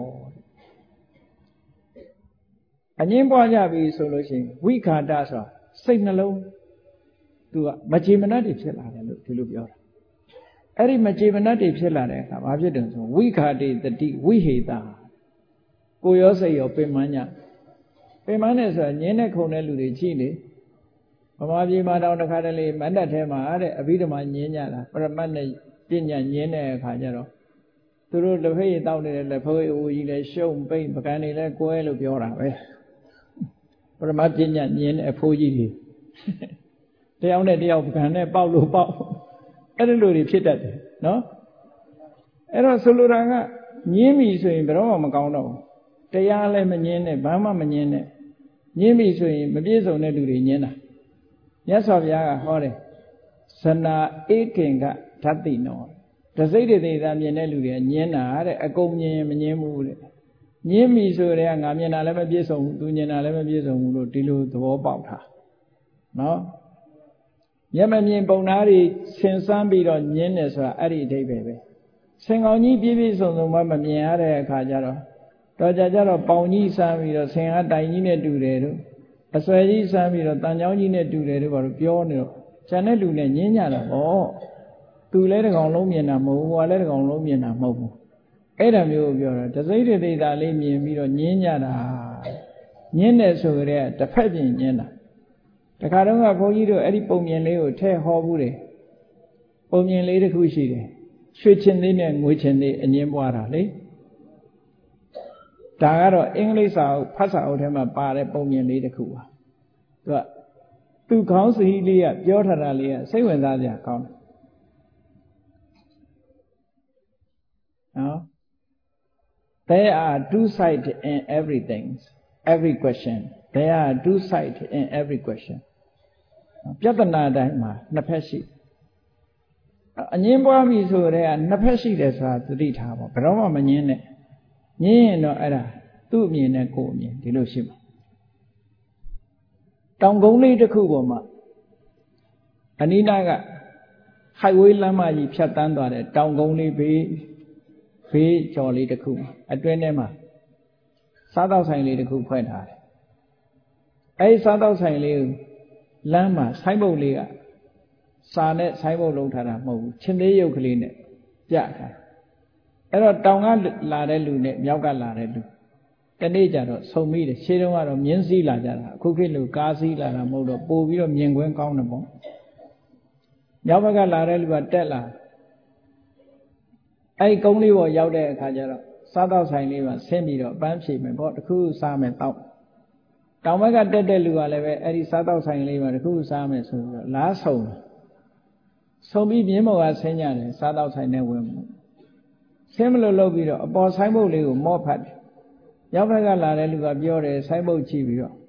အငင်းပွားကြပြီဆိုလို့ရှိရင်ဝိခါတဆိုတာစိတ်နှလုံးသူကမကြေမနတ်တွေဖြစ်လာတယ်လို့ဒီလိုပြောတာအဲ့ဒီမကြေမနတ်တွေဖြစ်လာတဲ့အခါဘာဖြစ်တုံဆိုဝိခါဒေတတိဝိဟေတာကိုရောစိတ်ရောပင်မညပင်မနဲ့ဆိုတာငင်းတဲ့ခုံတဲ့လူတွေကြည့်လေဗမာပြည်မှာတောင်တစ်ခါတလေမန္တထဲမှာတဲ့အဘိဓမ္မာညင်းကြတာပရမတ်နဲ့ပညာညင်းတဲ့အခါကျတော့သူတို့လက်ဖက်ရည်တောက်နေတဲ့လက်ဖက်ရည်အိုကြီးလဲရှုံပိတ်ပကံတွေလဲကွဲလို့ပြောတာပဲပရမတ်ပညာညင်းတဲ့အဖိုးကြီးတွေတယောက်နဲ့တယောက်ပကံနဲ့ပေါက်လို့ပေါက်အဲ့ဒီလိုတွေဖြစ်တတ်တယ်နော်အဲ့တော့ဆိုလိုတာကညင်းပြီဆိုရင်ဘယ်တော့မှမကောင်းတော့ဘူးတရားလည်းမညင်းနဲ့ဘာမှမညင်းနဲ့ညင်းပြီဆိုရင်မပြည့်စုံတဲ့လူတွေညင်းတာမြတ်စွာဘုရားကဟောတယ်ဇနာဧကင်္ဂဓာတိနောတစိတ်တွေသာမြင်တဲ့လူတွေကညင်းတာတဲ့အကုန်မြင်မညင်းဘူးတဲ့ညင်းပြီဆိုတဲ့ငါမြင်တာလည်းမပြည့်စုံဘူးသူမြင်တာလည်းမပြည့်စုံဘူးလို့ဒီလိုသဘောပေါက်တာနော်မျက်မမြင်ပုံသားတွေဆင်ဆန်းပြီးတော့ညင်းတယ်ဆိုတာအဲ့ဒီအဓိပ္ပာယ်ပဲဆင်ကောင်ကြီးပြည့်ပြည့်စုံစုံမှမမြင်ရတဲ့အခါကျတော့တော့ကြကြတော့ပေါင်ကြီးဆန်းပြီးတော့ဆင်ကတိုင်ကြီးနဲ့တူတယ်တို့အစွဲကြီးဆန်းပြီးတော့တန်ချောင်းကြီးနဲ့တူတယ်တို့ဘာလို့ပြောနေတော့ကျန်တဲ့လူနဲ့ညင်းကြတာပေါ့သူသူလဲတကောင်လုံးမြင်တာမဟုတ်ဘူးဟိုကလဲတကောင်လုံးမြင်တာမဟုတ်ဘူးအဲ့ဒါမျိုးပြောတာတစိမ့်တေတာလေးမြင်ပြီးတော့ညင်းကြတာညင်းတယ်ဆိုကြတဲ့တစ်ဖက်ပြင်ညင်းတာတခါတော့ကဘုန်းကြီးတို့အဲ့ဒီပုံမြင်လေးကိုထဲဟောဘူးတယ်ပုံမြင်လေးတစ်ခုရှိတယ်ရွှေချင်သေးနဲ့ငွေချင်သေးအငင်းပွားတာလေဒါကတော့အင်္ဂလိပ်စာအုပ်ဖတ်စာအုပ်ထဲမှာပါတဲ့ပုံမြင်လေးတစ်ခုပါသူကသူခေါင်းစီလေးကပြောထားတာလေးကစိတ်ဝင်စားစရာကောင်းတယ်နော် There are two sides in everything every question there are two sides in every question ပြဿနာတိုင်းမှာနှစ်ဖက်ရှိအငင်းပွားပြီဆိုတဲ့ကနှစ်ဖက်ရှိတယ်ဆိုတာသတိထားပါဘယ်တော့မှမငင်းနဲ့ငင်းရင်တော့အဲ့ဒါသူ့အမြင်နဲ့ကိုယ်အမြင်ဒီလိုရှိမှာတောင်ကုန်းလေးတစ်ခုပေါ်မှာအနီးနားက highway လမ်းမကြီးဖြတ်တန်းသွားတဲ့တောင်ကုန်းလေးဘေးဘေးကျော်လေးတစ်ခုအတွင်းထဲမှာစားတောက်ဆိုင်လေးတစ်ခုဖွင့်ထားတယ်အဲဒီစားတောက်ဆိုင်လေးကိုလမ်းမှာဆိုင်းဘုတ်လေးကစာနဲ့ဆိုင်းဘုတ်လုံးထားတာမဟုတ်ဘူးချင်းသေးရုပ်ကလေးနဲ့ပြထားအဲ့တော့တောင်ကလာတဲ့လူနဲ့မြောက်ကလာတဲ့လူတနေ့ကျတော့ဆုံမိတယ်ရှေးတုန်းကတော့မြင်းစည်းလာကြတာအခုခေတ်လူကားစည်းလာတာမဟုတ်တော့ပို့ပြီးတော့မြင်ကွင်းကောင်းတယ်ပေါ့မြောက်ဘက်ကလာတဲ့လူကတက်လာအဲ့ဒီကုန်းလေးပေါ်ရောက်တဲ့အခါကျတော့စားတော့ဆိုင်လေးမှာဆင်းပြီးတော့ပန်းဖြေမယ်ပေါ့တခုစားမယ်တောက်တောင်ဘက်ကတက်တဲ့လူကလည်းပဲအဲ့ဒီစားတော့ဆိုင်လေးမှာတခုစားမယ်ဆိုပြီးတော့လားဆုံဆုံပြီးမြင်းမော်ကဆင်းကြတယ်စားတော့ဆိုင်နဲ့ဝင်ဆင်းမလို့လုပ်ပြီးတော့အပေါ်ဆိုင်ဘုတ်လေးကိုမော့ဖတ်တယ်ရောက်ဘက်ကလာတဲ့လူကပြောတယ်ဆိုင်ဘုတ်ကြည့်ပြီးတော့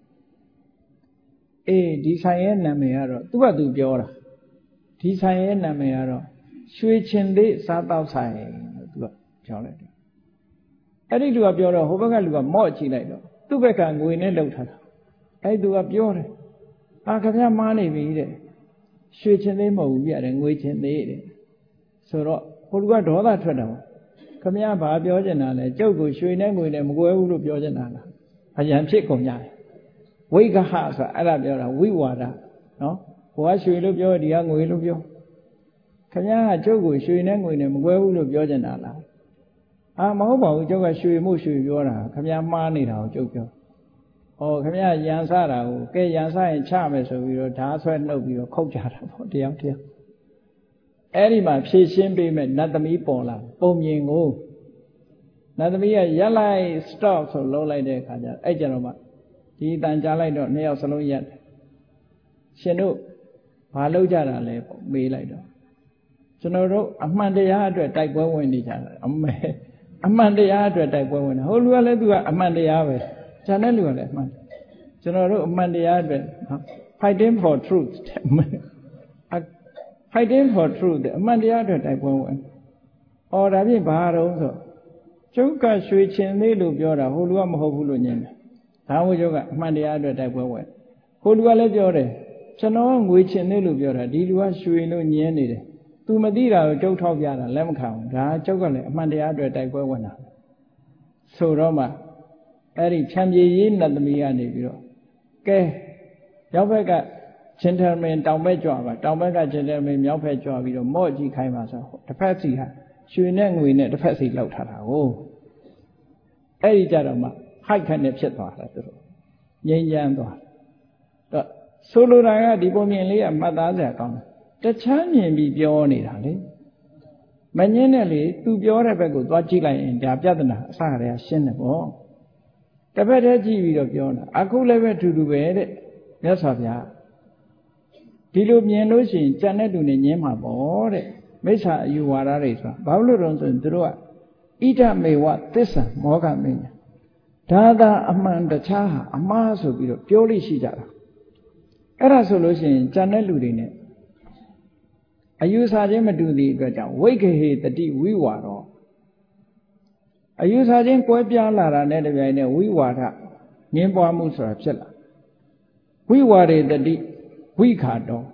အေးဒီဆိုင်ရဲ့နာမည်ကတော့သူ့ဘာသူပြောတာဒီဆိုင်ရဲ့နာမည်ကတော့ရွှေချင်သေးစားတော့ဆိုင်လို့သူကပြောလိုက်တယ်အဲ့ဒီလူကပြောတော့ဟိုဘက်ကလူကမော့ကြည့်လိုက်တော့သူ့ဘက်ကငွေနဲ့လှုပ်ထားတာအဲ့ဒီသူကပြောတယ်အာခင်ဗျားမားနေပြီတဲ့ရွှေချင်သေးမဟုတ်ဘူးပြတယ်ငွေချင်သေးတဲ့ဆိုတော့ဟိုလူကဒေါသထွက်တာပေါ့ခင်ဗျားဘာပြောချင်တာလဲကျုပ်ကိုရွှေနဲ့ငွေနဲ့မကွဲဘူးလို့ပြောချင်တာလားအရန်ဖြစ်ကုန်ကြတယ်ဝိဂဟဆိုတာအဲ့ဒါပြောတာဝိဝါဒနော်ဟိုကရွှေလို့ပြောဒီကငွေလို့ပြောခင်ဗျားကကျုပ်ကိုရွှေနဲ့ငွေနဲ့မကွဲဘူးလို့ပြောချင်တာလားအာမဟုတ်ပါဘူးကျုပ်ကရွှေမှုရွှေပြောတာခင်ဗျားမှားနေတာကိုကျုပ်ပြောဩခင်ဗျားရန်စတာကိုကဲရန်စရင်ချမယ်ဆိုပြီးတော့ဓာဆွဲနှုတ်ပြီးတော့ခုတ်ကြတာပေါ့တရားတရားအဲ့ဒီမှာဖြည့်ရှင်းပေးမဲ့နတ်သမီးပေါ်လာပုံမြင်ကိုနတ်သမီးကရက်လိုက် stop ဆိုလုံးလိုက်တဲ့အခါကျအဲ့ကြတော့မှဒီတန်ကြားလိုက်တော့နှစ်ယောက်စလုံးရက်တယ်ရှင်တို့ဘာလုပ်ကြတာလဲပေါ့မေးလိုက်တော့ကျွန်တော်တို့အမှန်တရားအတွက်တိုက်ပွဲဝင်နေကြတာအမေအမှန်တရားအတွက်တိုက်ပွဲဝင်တာဟိုလူကလည်းသူကအမှန်တရားပဲကျန်တဲ့လူကလည်းအမှန်ကျွန်တော်တို့အမှန်တရားအတွက် fighting for truth fighting for truth အမှန်တရားအတွက်တိုက်ပွဲဝင်အော်ဒါဖြင့်ဘာတော့ဆိုကျုပ်ကရွှေချင်သေးလို့ပြောတာဟိုလူကမဟုတ်ဘူးလို့ညင်တယ်ဒါဝိကျုပ်ကအမှန်တရားအတွက်တိုက်ပွဲဝင်ဟိုလူကလည်းပြောတယ်ကျွန်တော်ကငွေချင်သေးလို့ပြောတာဒီလူကရွှေလို့ညင်းနေတယ်သူမသိတာကိုကျုပ်ထောက်ပြတာလက်မခံဘူးဒါကျုပ်ကလည်းအမှန်တရားအတွက်တိုက်ပွဲဝင်တာဆိုတော့မှအဲ့ဒီဖြံပြေရေးနတ်သမီးကနေပြီးတော့ကဲရောက်ဘက်ကချင်းတယ်မင်းတောင်ဘက်ကြွပါတောင်ဘက်ကချင်းတယ်မင်းမြောက်ဘက်ကြွပြီးတော့မော့ကြည့်ခိုင်းပါဆိုတစ်ဖက်စီဟာရွှေနဲ့ငွေနဲ့တစ်ဖက်စီလောက်ထားတာကိုအဲ့ဒီကြတော့မှဟိုက်ခတ်နဲ့ဖြစ်သွားတာသူတို့ငြိမ်းချမ်းသွားတော့ဆိုလိုတာကဒီပုံမြင်လေးကမှတ်သားစရာကောင်းတယ်တခြားမြင်ပြီးပြောနေတာလေမငင်းနဲ့လေသူပြောတဲ့ဘက်ကိုသွားကြည့်လိုက်ရင်ဒါပြဿနာအစကတည်းကရှင်းတယ်ပေါ့တစ်ဖက်တည်းကြည့်ပြီးတော့ပြောတာအခုလည်းပဲတူတူပဲတဲ့မြတ်စွာဘုရားဒီလိုမြင်လို့ရှိရင်ကြံတဲ့လူနဲ့ညင်းမှာပေါ့တဲ့မိစ္ဆာအယူဝါဒတွေဆိုတာဘာလို့လို့ဆိုရင်သူတို့ကဣဒမေဝသစ္စာမောဟမင်းဒါသာအမှန်တခြားဟာအမှားဆိုပြီးတော့ပြောလို့ရှိကြတာအဲ့ဒါဆိုလို့ရှိရင်ကြံတဲ့လူတွေနဲ့အယူဆချင်းမတူသည့်အတွက်ကြောင့်ဝိက္ခဟေတတိဝိဝါရောအယူဆချင်းကွဲပြားလာတာနဲ့တပြိုင်နက်ဝိဝါဒငင်းပွားမှုဆိုတာဖြစ်လာဝိဝါရေတတိဝိခါတော်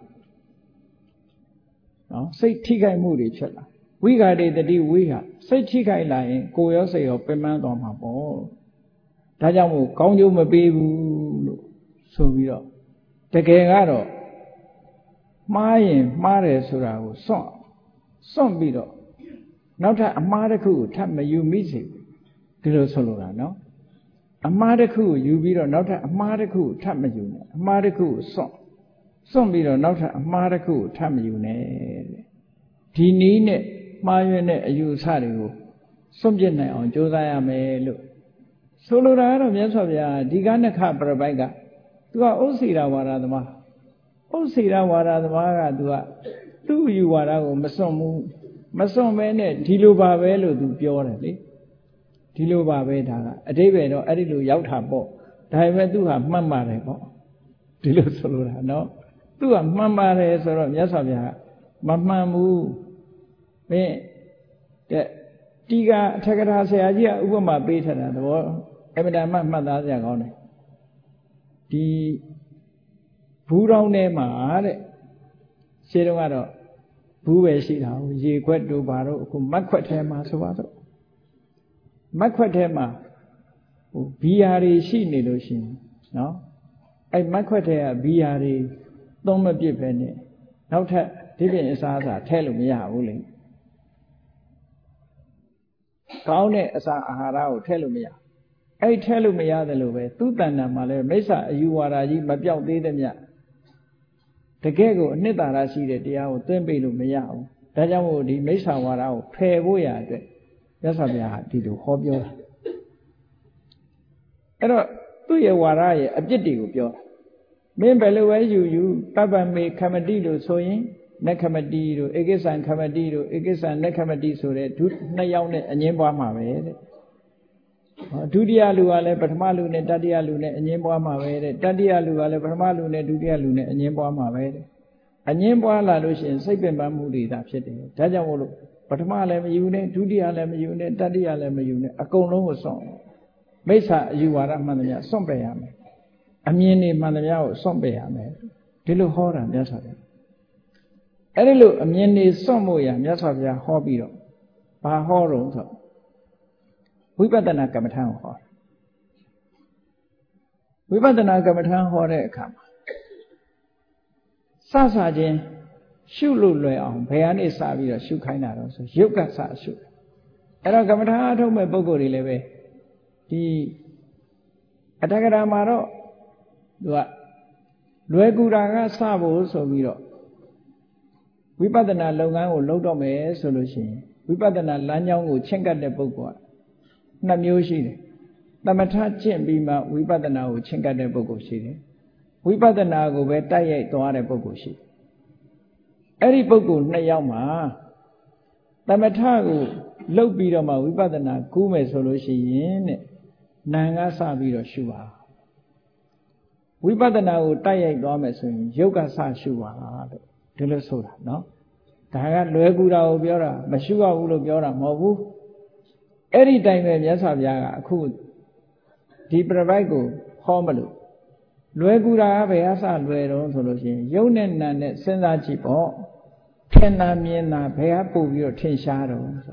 နော်စိတ်ထိခိုက်မှုတွေဖြစ်လာဝိခါရေတတိဝိခါစိတ်ထိခိုက်လာရင်ကိုယ်ရောစိတ်ရောပင်ပန်းသွားမှာပေါ့ဒါကြောင့်မို့ကောင်းကျိုးမပေးဘူးလို့ဆိုပြီးတော့တကယ်ကတော့မှားရင်မှားတယ်ဆိုတာကိုစွန့်စွန့်ပြီးတော့နောက်ထပ်အမှားတစ်ခုကိုထပ်မယူမိစေဒီလိုဆိုလိုတာနော်အမှားတစ်ခုကိုယူပြီးတော့နောက်ထပ်အမှားတစ်ခုကိုထပ်မယူနဲ့အမှားတစ်ခုကိုစွန့်စွန့်ပြီးတော့နောက်ထပ်အမှားတစ်ခုကိုထပ်မယူနဲ့တဲ့ဒီနည်းနဲ့မှားယွင်းတဲ့အယူအဆတွေကိုစွန့်ပြစ်နိုင်အောင်ကြိုးစားရမယ်လို့ဆိုလိုတာကတော့မြတ်စွာဘုရားဒီကနခပရပိုက်ကသူကဥစ္စေရဝါဒသမားဥစ္စေရဝါဒသမားကသူကသူ့ယူဝါဒကိုမစွန့်ဘူးမစွန့်ပဲနဲ့ဒီလိုပါပဲလို့သူပြောတယ်လေဒီလိုပါပဲဒါကအတိပ္ပယ်တော့အဲ့ဒီလိုရောက်တာပေါ့ဒါပေမဲ့သူကမှတ်ပါတယ်ပေါ့ဒီလိုဆိုလိုတာနော်သူကမှန်ပါတယ်ဆိုတော့မြတ်စွာဘုရားမမှန်ဘူးမင်းတဲ့ဒီကအထက်ကထာဆရာကြီးကဥပမာပေးထားတာသဘောအမတန်မှမှတ်သားစရာကောင်းတယ်ဒီဘူးတောင်းထဲမှာတဲ့ရှင်းတော့ကတော့ဘူးပဲရှိတာကိုရေခွက်တို့ဘာတို့အခုမတ်ခွက်ထဲမှာဆိုပါတော့မတ်ခွက်ထဲမှာဟိုဘီယာတွေရှိနေလို့ရှိရင်နော်အဲ့မတ်ခွက်ထဲကဘီယာတွေသုံးမပြစ်ပဲနဲ့နောက်ထပ်ဒီပြင်အစားအစာထည့်လို့မရဘူးလေကောင်းတဲ့အစာအာဟာရကိုထည့်လို့မရအဲ့ထည့်လို့မရတယ်လို့ပဲသူ့တဏ္ဍာမှာလည်းမိစ္ဆာအယူဝါဒကြီးမပြောက်သေးတဲ့မြတ်တကယ်ကိုအနှစ်သာရရှိတဲ့တရားကိုသွင်းပေးလို့မရဘူးဒါကြောင့်မို့ဒီမိစ္ဆာဝါဒကိုဖယ်ဖို့ရအတွက်မြတ်စွာဘုရားဒီလိုဟောပြောတာအဲ့တော့သူ့ရဲ့ဝါဒရဲ့အပြစ်တွေကိုပြောတာမင်းဘယ်လိုပဲယူယူတပ္ပမေခမတိလို့ဆိုရင်နက္ခမတိတို့ဧကိစ္စံခမတိတို့ဧကိစ္စံနက္ခမတိဆိုတဲ့ဒုနှစ်ယောက်နဲ့အငင်းပွားမှာပဲတဲ့ဒုတိယလူကလည်းပထမလူနဲ့တတိယလူနဲ့အငင်းပွားမှာပဲတဲ့တတိယလူကလည်းပထမလူနဲ့ဒုတိယလူနဲ့အငင်းပွားမှာပဲတဲ့အငင်းပွားလာလို့ရှိရင်စိတ်ပင်ပန်းမှုတွေသာဖြစ်တယ်ဒါကြောင့်မို့လို့ပထမလည်းမယူနဲ့ဒုတိယလည်းမယူနဲ့တတိယလည်းမယူနဲ့အကုန်လုံးကိုစွန့်မိစ္ဆာအယူဝါဒမှန်သမျှစွန့်ပယ်ရမယ်အမြင်တွေမှန်သမျှကိုစွန့်ပယ်ရမယ်ဒီလိုဟောတာမြတ်စွာဘုရားအဲ့ဒီလိုအမြင်တွေစွန့်ဖို့ရမြတ်စွာဘုရားဟောပြီးတော့ဘာဟောတော့ဆိုဝိပဿနာကမ္မထံကိုဟောဝိပဿနာကမ္မထံဟောတဲ့အခါမှာစစချင်းရှုလို့လွယ်အောင်ဘယ်ကနေစပြီးတော့ရှုခိုင်းတာတော့ဆိုရုပ်ကစရှုအဲ့တော့ကမ္မထံအထုတ်မဲ့ပုဂ္ဂိုလ်တွေလည်းပဲဒီအတ္တကရာမှာတော့သူကလွယ်ကူတာကစဖို့ဆိုပြီးတော့ဝိပဿနာလုပ်ငန်းကိုလုပ်တော့မယ်ဆိုလို့ရှိရင်ဝိပဿနာလမ်းကြောင်းကိုချင့်ကပ်တဲ့ပုဂ္ဂိုလ်ကနှစ်မျိုးရှိတယ်သမထကျင့်ပြီးမှဝိပဿနာကိုချင့်ကပ်တဲ့ပုဂ္ဂိုလ်ရှိတယ်ဝိပဿနာကိုပဲတိုက်ရိုက်သွားတဲ့ပုဂ္ဂိုလ်ရှိတယ်အဲ့ဒီပုဂ္ဂိုလ်နှစ်ယောက်မှာသမထကိုလှုပ်ပြီးတော့မှဝိပဿနာကူးမယ်ဆိုလို့ရှိရင်တဲ့နာငါစပြီးတော့ရှုပါဝိပဿနာကိုတိုက်ရိုက်သွားမယ်ဆိုရင်ယုတ်ကစရှုပါလို့ဒီလိုဆိုတာနော်ဒါကလွယ်ကူတာကိုပြောတာမရှုရဘူးလို့ပြောတာမဟုတ်ဘူးအဲ့ဒီတိုင်ပဲမြတ်စွာဘုရားကအခုဒီပြပိုက်ကိုဟောမလို့လွယ်ကူတာကဘယ်အစလွယ်တော့ဆိုလို့ရှိရင်ယုတ်နဲ့နာနဲ့စဉ်းစားကြည့်ပေါ့ထင်တာမြင်တာဘယ်ကပို့ပြီးတော့ထင်ရှားတော့ဆို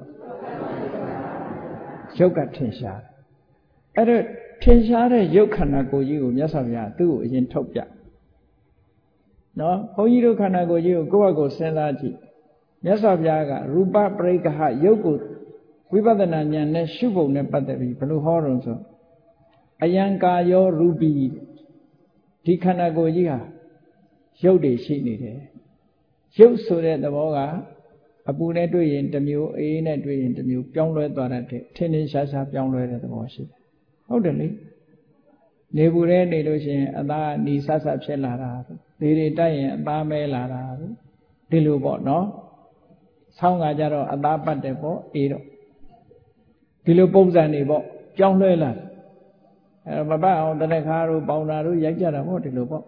ယုတ်ကထင်ရှားအဲ့တော့ထင်ရှားတဲ့ယုတ်ခန္ဓာကိုယ်ကြီးကိုမြတ်စွာဘုရားသူ့ကိုအရင်ထုတ်ပြနော်ဘုန်းကြီးတို့ခန္ဓာကိုယ်ကြီးကိုကိုယ့်ဘက်ကိုစဉ်းစားကြည့်မြတ်စွာဘုရားကရူပပရိက္ခဟယုတ်ကိုဝိပဿနာဉာဏ်နဲ့ရှုပုံနဲ့ပတ်သက်ပြီးဘယ်လိုဟောတော့ဆိုအယံကာယောရူပိဒီခန္ဓာကိုယ်ကြီးဟာရုပ်တွေရှိနေတယ်ရုပ်ဆိုတဲ့သဘောကအပူနဲ့တွေ့ရင်တစ်မျိုးအေးနဲ့တွေ့ရင်တစ်မျိုးပြောင်းလဲသွားတတ်တယ်ထင်းထင်းရှားရှားပြောင်းလဲတဲ့သဘောရှိတယ်ဟုတ်တယ်လေနေဘူးတဲ့နေလို့ရှိရင်အသားနီဆဆဖြစ်လာတာဒီတွေတိုက်ရင်အသားမဲလာတာဒီလိုပေါ့နော်ဆောင်းကကြတော့အသားပတ်တယ်ပေါ့အေးတော့ဒီလိုပုံစံတွေပေါ့ပြောင်းလဲလာတယ်အဲမပတ်အောင်တနခါတို့ပေါင်တာတို့ရိုက်ကြတာပေါ့ဒီလိုပေါ့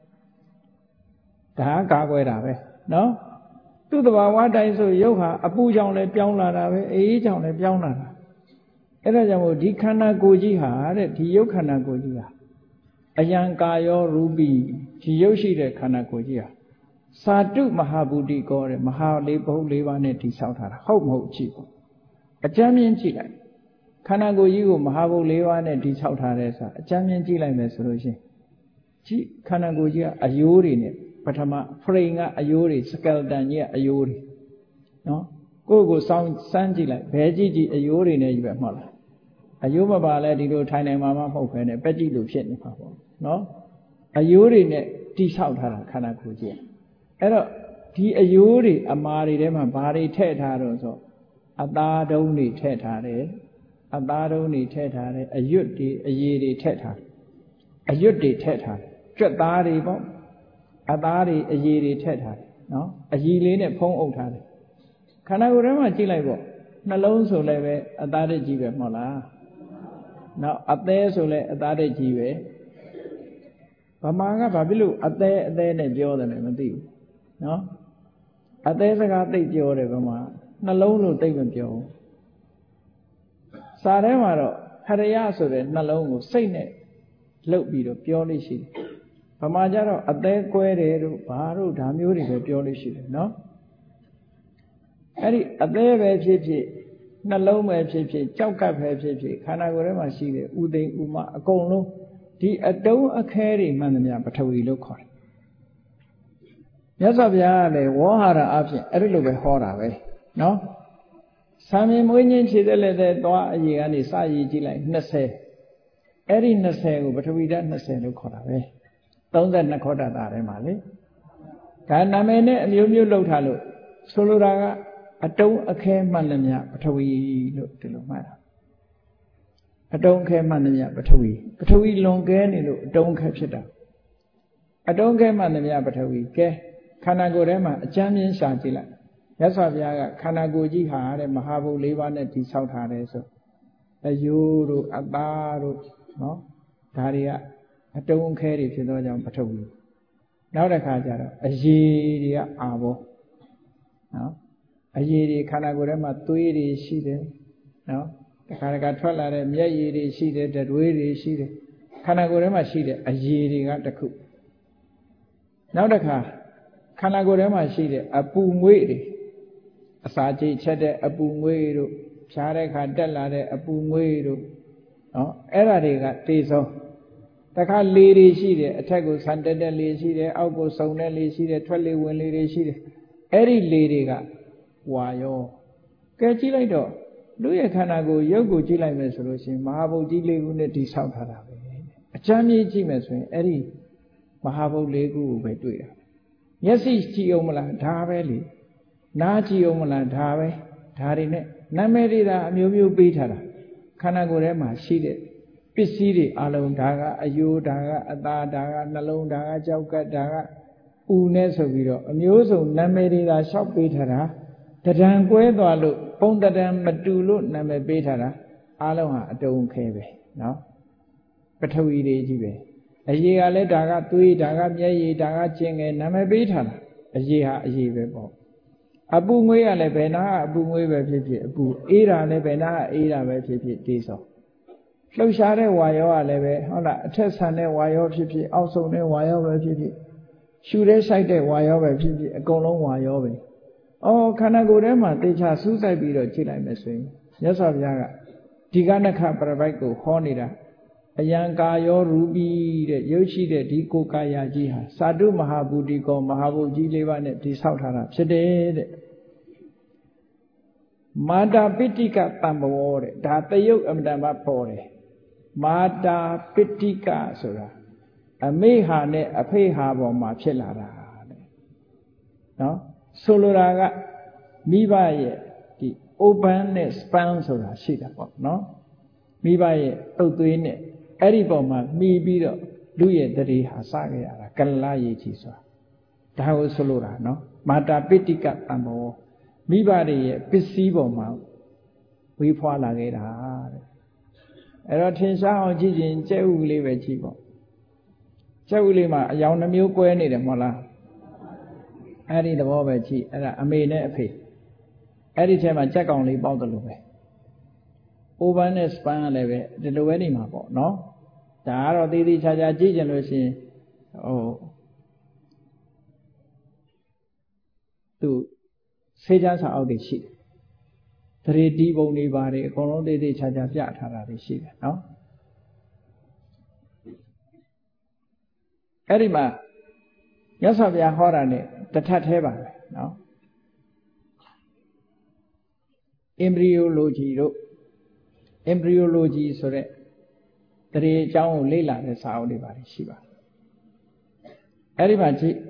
ဒါကာကွယ်တာပဲနော်သူ့တဘာဝတိုင်းဆိုရုပ်ဟာအပူကြောင့်လည်းပြောင်းလာတာပဲအေးကြောင့်လည်းပြောင်းလာတာအဲ့ဒါကြောင့်မို့ဒီခန္ဓာကိုယ်ကြီးဟာတဲ့ဒီရုပ်ခန္ဓာကိုယ်ကြီးဟာအယံကာယောရူပိဒီရုပ်ရှိတဲ့ခန္ဓာကိုယ်ကြီးဟာသာတုမဟာဘူတိကောတဲ့မဟာလေးဘုတ်လေးပါးနဲ့တည်ဆောက်ထားတာဟုတ်မဟုတ်ကြည့်ပေါ့အကျမ်းမြင်ကြည့်လိုက်ခန္ဓာကိုယ်ကြီးကိုမဟာဘုတ်လေးပါးနဲ့တည်ဆောက်ထားတဲ့ဆိုအကျမ်းမြင်ကြည့်လိုက်မယ်ဆိုလို့ရှိရင်ကြည့်ခန္ဓာကိုယ်ကြီးကအယိုးတွေနဲ့ပထမဖရိန်ကအယိုးတွေစကယ်တန်ကြီးကအယိုးတွေနော်ကိုယ့်ကိုစောင်းစမ်းကြည့်လိုက်ဘဲကြည့်ကြည့်အယိုးတွေနဲ့ကြီးပဲမှတ်လားအယိုးမပါလဲဒီလိုထိုင်နိုင်မှာမဟုတ်ဘဲနဲ့ပက်ကြည့်လို့ဖြစ်နေမှာပေါ့နော်အယိုးတွေနဲ့တိဆောက်ထားတာခန္ဓာကိုယ်ကြီးအဲ့တော့ဒီအယိုးတွေအမာတွေထဲမှာဘာတွေထည့်ထားတော့ဆိုအသားတုံးတွေထည့်ထားတယ်အသားတုံးတွေထည့်ထားတယ်အရွတ်တွေအရည်တွေထည့်ထားတယ်အရွတ်တွေထည့်ထားတယ်ကြွက်သားတွေပေါ့အသားတွေအရည်တွေထည့်ထားတယ်နော်အရည်လေးနဲ့ဖုံးအုပ်ထားတယ်ခန္ဓာကိုယ်ထဲမှာကြည့်လိုက်ပေါ့နှလုံးဆိုလည်းပဲအသားတက်ကြီးပဲမဟုတ်လားနောက်အသေးဆိုလည်းအသားတက်ကြီးပဲဗမာကဘာဖြစ်လို့အသေးအသေးနဲ့ပြောတယ်လဲမသိဘူးနော်အသေးစကားသိပ်ပြောတယ်ဗမာနှလုံးလို့သိပ်မပြောဘူးစာထဲမှာတော့ဟရယဆိုတဲ့နှလုံးကိုစိတ်နဲ့လှုပ်ပြီးတော့ပြောလို့ရှိတယ်ဗမာကျတော့အသေးကွဲတယ်တို့ဘာတို့ဒါမျိုးတွေပဲပြောလို့ရှိတယ်နော်အဲ့ဒီအသေးပဲဖြစ်ဖြစ်နှလုံးပဲဖြစ်ဖြစ်ကြောက်ကပ်ပဲဖြစ်ဖြစ်ခန္ဓာကိုယ်ထဲမှာရှိတဲ့ဥသိမ်ဥမအကုန်လုံးဒီအတုံးအခဲတွေမှန်သမျှပထဝီလို့ခေါ်တယ်မြတ်စွာဘုရားကလည်းဝေါဟာရအဖြစ်အဲ့ဒီလိုပဲဟောတာပဲနော်ဆံမြင်မွေးခြင်းခြေသက်လက်သက်သွားအရေကနေစရည်ကြည့်လိုက်နှစ်ဆယ်အဲ့ဒီနှစ်ဆယ်ကိုပထဝီဓာတ်နှစ်ဆယ်လို့ခေါ်တာပဲသုံးဆယ်နှစ်ခေါ်တာထဲမှာလေဒါနာမည်နဲ့အမျိုးမျိုးလောက်ထားလို့ဆိုလိုတာကအတုံးအခဲမှန်သမျှပထဝီလို့ဒီလိုမှတ်တာအတုံးအခဲမှန်သမျှပထဝီပထဝီလွန်ကဲနေလို့အတုံးအခဲဖြစ်တာအတုံးအခဲမှန်သမျှပထဝီကဲခန္ဓာကိုယ်ထဲမှာအကျမ်းမြင့်ရှာကြည့်လိုက်မြတ်စွာဘုရားကခန္ဓာကိုယ်ကြီးဟာတဲ့မဟာဘုတ်၄ပါးနဲ့တည်ဆောက်ထားတယ်ဆိုအယိုးတို့အသားတို့နော်ဒါတွေကအတုံးအခဲတွေဖြစ်သောကြောင့်ပထဝီနောက်တစ်ခါကျတော့အရည်တွေကအာဘောနော်အရည်တွေခန္ဓာကိုယ်ထဲမှာသွေးတွေရှိတယ်နော်တခါတခါထွက်လာတဲ့မျက်ရည်တွေရှိတယ်တွေးတွေရှိတယ်ခန္ဓာကိုယ်ထဲမှာရှိတဲ့အရည်တွေကတစ်ခုနောက်တစ်ခါခန္ဓာကိုယ်ထဲမှာရှိတဲ့အပူငွေ့တွေအစာကြေချက်တဲ့အပူငွေ့တို့ဖြားတဲ့ခါတက်လာတဲ့အပူငွေ့တို့နော်အဲ့ဒါတွေကတေဆုံးတခါလေတွေရှိတယ်အထက်ကိုဆန်တက်တဲ့လေရှိတယ်အောက်ကိုစုံတဲ့လေရှိတယ်ထွက်လေဝင်လေတွေရှိတယ်အဲ့ဒီလေတွေကဝါယောကဲကြည့်လိုက်တော့လူရဲ့ခန္ဓာကိုယ်ရုပ်ကိုကြည့်လိုက်မယ်ဆိုလို့ရှိရင်မဟာဘုတ်ကြီးလေးခုနဲ့တည်ဆောက်ထားတာပဲအချမ်းမြေးကြည့်မယ်ဆိုရင်အဲ့ဒီမဟာဘုတ်လေးခုကိုပဲတွေ့တာမျက်စိကြည့်အောင်မလားဒါပဲလေနားကြည့်အောင်မလားဒါပဲဒါတွေနဲ့နာမည်တွေဒါအမျိုးမျိုးပေးထားတာခန္ဓာကိုယ်ထဲမှာရှိတဲ့ပစ္စည်းတွေအလုံးဒါကအယိုးဒါကအသားဒါကနှလုံးဒါကကြောက်ကတ်ဒါကဥနဲ့ဆိုပြီးတော့အမျိုးစုံနာမည်တွေဒါလျှောက်ပေးထားတာတဒံကွဲသွားလို့ပုံတဒံမတူလို့နာမည်ပေးထားတာအလုံးဟာအတုံးခဲပဲနော်ပထဝီတွေကြီးပဲအရေကလည်းဒါကသွေးဒါကမျက်ရည်ဒါကကျင်ငယ်နာမည်ပေးထားတာအရေဟာအရေပဲပေါ့အပူငွေးကလည်းဘယ်နာကအပူငွေးပဲဖြစ်ဖြစ်အပူအေးတာလည်းဘယ်နာကအေးတာပဲဖြစ်ဖြစ်တေးစောလှုပ်ရှားတဲ့ဝါယောကလည်းပဲဟုတ်လားအထက်ဆန်တဲ့ဝါယောဖြစ်ဖြစ်အောက်ဆုံးတဲ့ဝါယောပဲဖြစ်ဖြစ်ရှူတဲ့ဆိုင်တဲ့ဝါယောပဲဖြစ်ဖြစ်အကုန်လုံးဝါယောပဲအော်ခန္ဓာကိုယ်ထဲမှာတေချာစူးစိုက်ပြီးတော့ကြည့်လိုက်မယ်ဆိုရင်မြတ်စွာဘုရားကဒီကနခပရပိုက်ကိုဟောနေတာအယံကာယောရူပိတဲ့ရုပ်ရှိတဲ့ဒီကိုယ်ကာယကြီးဟာသာတုမဟာဘူတိကောမဟာဘုတ်ကြီးလေးပါးနဲ့တည်ဆောက်ထားတာဖြစ်တယ်တဲ့မာတာပိဋိကတံဘဝတဲ့ဒါတယုတ်အမတန်မှပေါ်တယ်မာတာပိဋိကဆိုတာအမေဟာနဲ့အဖေဟာပေါ်မှာဖြစ်လာတာတဲ့နော်ဆိုလိုတာကမိဘရဲ့ဒီ open နဲ့ span ဆိုတာရှိတာပေါ့နော်မိဘရဲ့တုတ်သွေးနဲ့အဲ့ဒီပေါ်မှာမှီပြီးတော့လူရဲ့တရေဟာစခဲ့ရတာကလရေကြီးဆိုတာဒါကိုဆိုလိုတာနော်မာတာပိဋိကတံဘောမိဘတွေရဲ့ပစ္စည်းပေါ်မှာဝေးဖွာလာခဲ့တာတဲ့အဲ့တော့ထင်ရှားအောင်ကြည့်ရင်ကျဲဥကလေးပဲကြည့်ပေါ့ကျဲဥလေးမှာအယောင်နှမျိုးကွဲနေတယ်မဟုတ်လားအဲ့ဒီသဘောပဲကြည့်အဲ့ဒါအမေနဲ့အဖေအဲ့ဒီထဲမှာကြက်ကောင်လေးပေါက်တယ်လို့ပဲ open နဲ့ span ကလည်းပဲဒီလိုပဲနေမှာပေါ့နော်ဒါကတော့သေးသေးချာချာကြည့်ကြလို့ရှိရင်ဟိုသူဆေးချမ်းစာအုပ်တွေရှိတယ်သရေတီးပုံတွေပါတယ်အကုန်လုံးသေးသေးချာချာပြထားတာတွေရှိတယ်နော်အဲ့ဒီမှာမြတ်စွာဘုရားဟောတာ ਨੇ တထပ်သေးပါပဲနော် embryology တို့ embryology ဆိုတဲ့တရေအကြောင်းကိုလေ့လာတဲ့စာအုပ်တွေပါတယ်ရှိပါတယ်အဲ့ဒီမှာကြည့်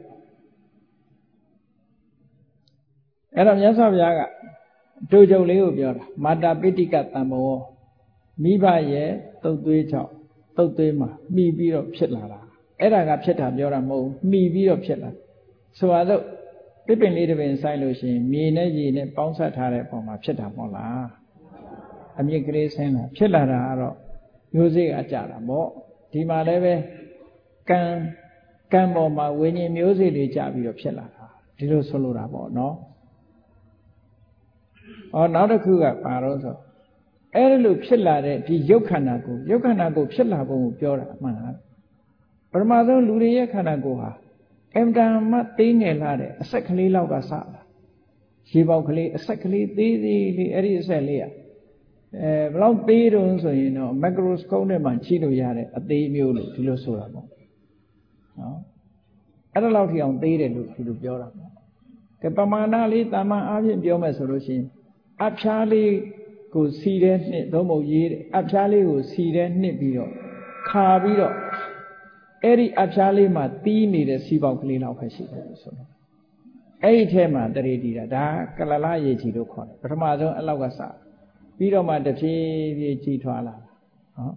အဲ့တော့မြတ်စွာဘုရားကတို့ကြုံလေးကိုပြောတာမာတာပိဋိကတံဘောမိဘရဲ့တုတ်သွေးကြောင့်တုတ်သွေးမှာမှီပြီးတော့ဖြစ်လာတာအဲ့ဒါကဖြစ်တာပြောတာမဟုတ်ဘူးမှီပြီးတော့ဖြစ်လာဆိုတော့တစ်ပင်လေးတစ်ပင်ဆိုင်လို့ရှိရင်မြေနဲ့ရေနဲ့ပေါင်းစပ်ထားတဲ့ပုံမှာဖြစ်တာမဟုတ်လားအမြင့်ကလေးဆင်းလာဖြစ်လာတာကတော့မျိုးစေ့ကကြတာပေါ့ဒီမှာလည်းပဲကံကံပေါ်မှာဝိညာဉ်မျိုးစေ့တွေကြပြီးတော့ဖြစ်လာတာဒီလိုဆိုလိုတာပေါ့နော်ဟောနောက်တစ်ခုကပါတော့ဆိုအဲ့ဒီလိုဖြစ်လာတဲ့ဒီရုပ်ခန္ဓာကိုရုပ်ခန္ဓာကိုဖြစ်လာပုံကိုပြောတာအမှန်လားပထမဆုံးလူတွေရဲ့ခန္ဓာကိုယ်ဟာအင်တန်မှသေးငယ်လာတဲ့အဆက်ကလေးလောက်ကစလာရေပေါက်ကလေးအဆက်ကလေးသေးသေးလေးအဲ့ဒီအဆက်လေးอ่ะအဲဘယ်လောက်သေးတုံးဆိုရင်တော့မက်ခရိုစကုပ်နဲ့မှချိလို့ရတဲ့အသေးမျိုးလို့ဒီလိုဆိုတာပေါ့နော်အဲ့ဒါလောက်ထိအောင်သေးတယ်လို့ဒီလိုပြောတာပေါ့ကဲပမာဏလေးတာမန်အားဖြင့်ပြောမယ်ဆိုလို့ရှိရင်အဖျားလေးကိုစီတဲ့နှစ်သုံးပုံရေးတယ်အဖျားလေးကိုစီတဲ့နှစ်ပြီးတော့ခါပြီးတော့အဲ့ဒီအဖျားလေးမှာတီးနေတဲ့စီပေါက်ကလေးလောက်ပဲရှိတယ်ဆိုတော့အဲ့ဒီထဲမှာတရေတီတာဒါကလလရေကြီးလို့ခေါ်တယ်ပထမဆုံးအလောက်ကစပြီးတော့မှတဖြည်းဖြည်းကြီးထွားလာနော်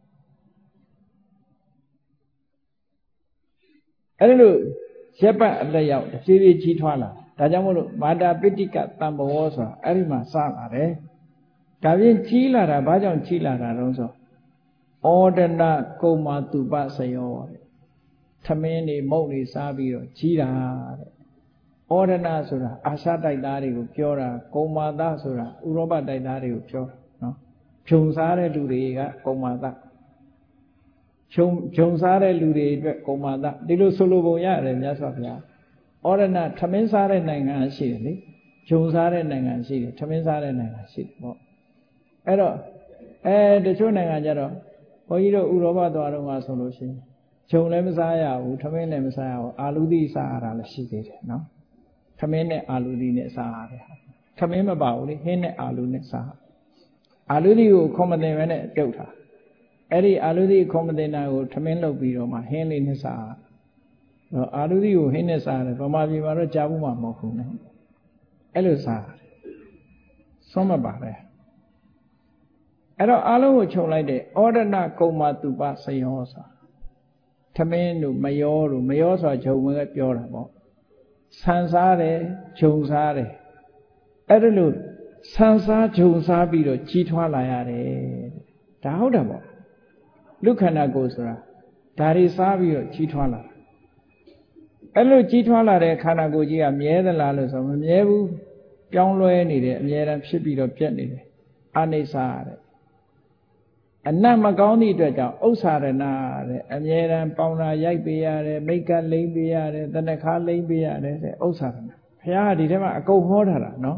အဲ့ဒီလိုရက်ပတ်အလက်ရောက်တဖြည်းဖြည်းကြီးထွားလာဒါကြောင့်မို့လို့မာတာပိဋိကတံဘောဆိုတာအဲ့ဒီမှာစလာတယ်ဒါပြင်ကြီးလာတာဘာကြောင့်ကြီးလာတာတုံးဆိုဩဒနာကုမ္မာတုပဆယောတဲ့ထမင်းနေမုတ်နေစားပြီးတော့ကြီးတာတဲ့ဩဒနာဆိုတာအာရှတိုက်သားတွေကိုပြောတာကုမ္မာသဆိုတာဥရောပတိုက်သားတွေကိုပြောတာနော်ဖြုံစားတဲ့လူတွေကကုမ္မာသဖြုံဖြုံစားတဲ့လူတွေအတွက်ကုမ္မာသဒီလိုဆိုလိုပုံရတယ်မြတ်စွာဘုရားဩဒနာထမင်းစားတဲ့နိုင်ငံရှိတယ်လေဖြုံစားတဲ့နိုင်ငံရှိတယ်ထမင်းစားတဲ့နိုင်ငံရှိတယ်ပေါ့အဲ့တော့အဲတချို့နိုင်ငံကြတော့ဘုန်းကြီးတို့ဥရောပသွားတော့မှဆိုလို့ရှိရင်ဂျုံလည်းမစားရဘူးထမင်းလည်းမစားရဘူးအာလူသီးစားရတာလည်းရှိသေးတယ်နော်ထမင်းနဲ့အာလူသီးနဲ့စားရတယ်ထမင်းမပါဘူးလေဟင်းနဲ့အာလူနဲ့စားအာလူသီးကိုခွန်မတင်ပဲနဲ့ပြုတ်တာအဲ့ဒီအာလူသီးခွန်မတင်တာကိုထမင်းလုပ်ပြီးတော့မှဟင်းလေးနဲ့စားတော့အာလူသီးကိုဟင်းနဲ့စားတယ်ဗမာပြည်မှာတော့ကြားဘူးမှမဟုတ်ဘူးနော်အဲ့လိုစားတယ်ဆုံးမပါပဲအဲ့တော့အလုံးကိုခြုံလိုက်တဲ့ဩဒနာကုမ္မာတုပဆယောဆိုထမင်းတို့မယောတို့မယောဆိုတာဂျုံဝင်ကပြောတာပေါ့ဆန်စားတယ်ဂျုံစားတယ်အဲ့ဒါလို့ဆန်စားဂျုံစားပြီးတော့ကြီးထွားလာရတယ်ဒါဟုတ်တယ်ပေါ့လူခန္ဓာကိုယ်ဆိုတာဒါတွေစားပြီးတော့ကြီးထွားလာတာအဲ့လိုကြီးထွားလာတဲ့ခန္ဓာကိုယ်ကြီးကမြဲသလားလို့ဆိုမမြဲဘူးပြောင်းလဲနေတယ်အမြဲတမ်းဖြစ်ပြီးတော့ပြတ်နေတယ်အနိစ္စတဲ့အနတ်မကောင်းသည့်အတွက်ကြောင့်ဥစ္စာရဏတဲ့အမြဲတမ်းပေါင်တာရိုက်ပေးရတယ်မိတ်ကလိမ့်ပေးရတယ်တဏခါလိမ့်ပေးရတယ်တဲ့ဥစ္စာရဏဘုရားကဒီထဲမှာအကုန်ဟောထားတာနော်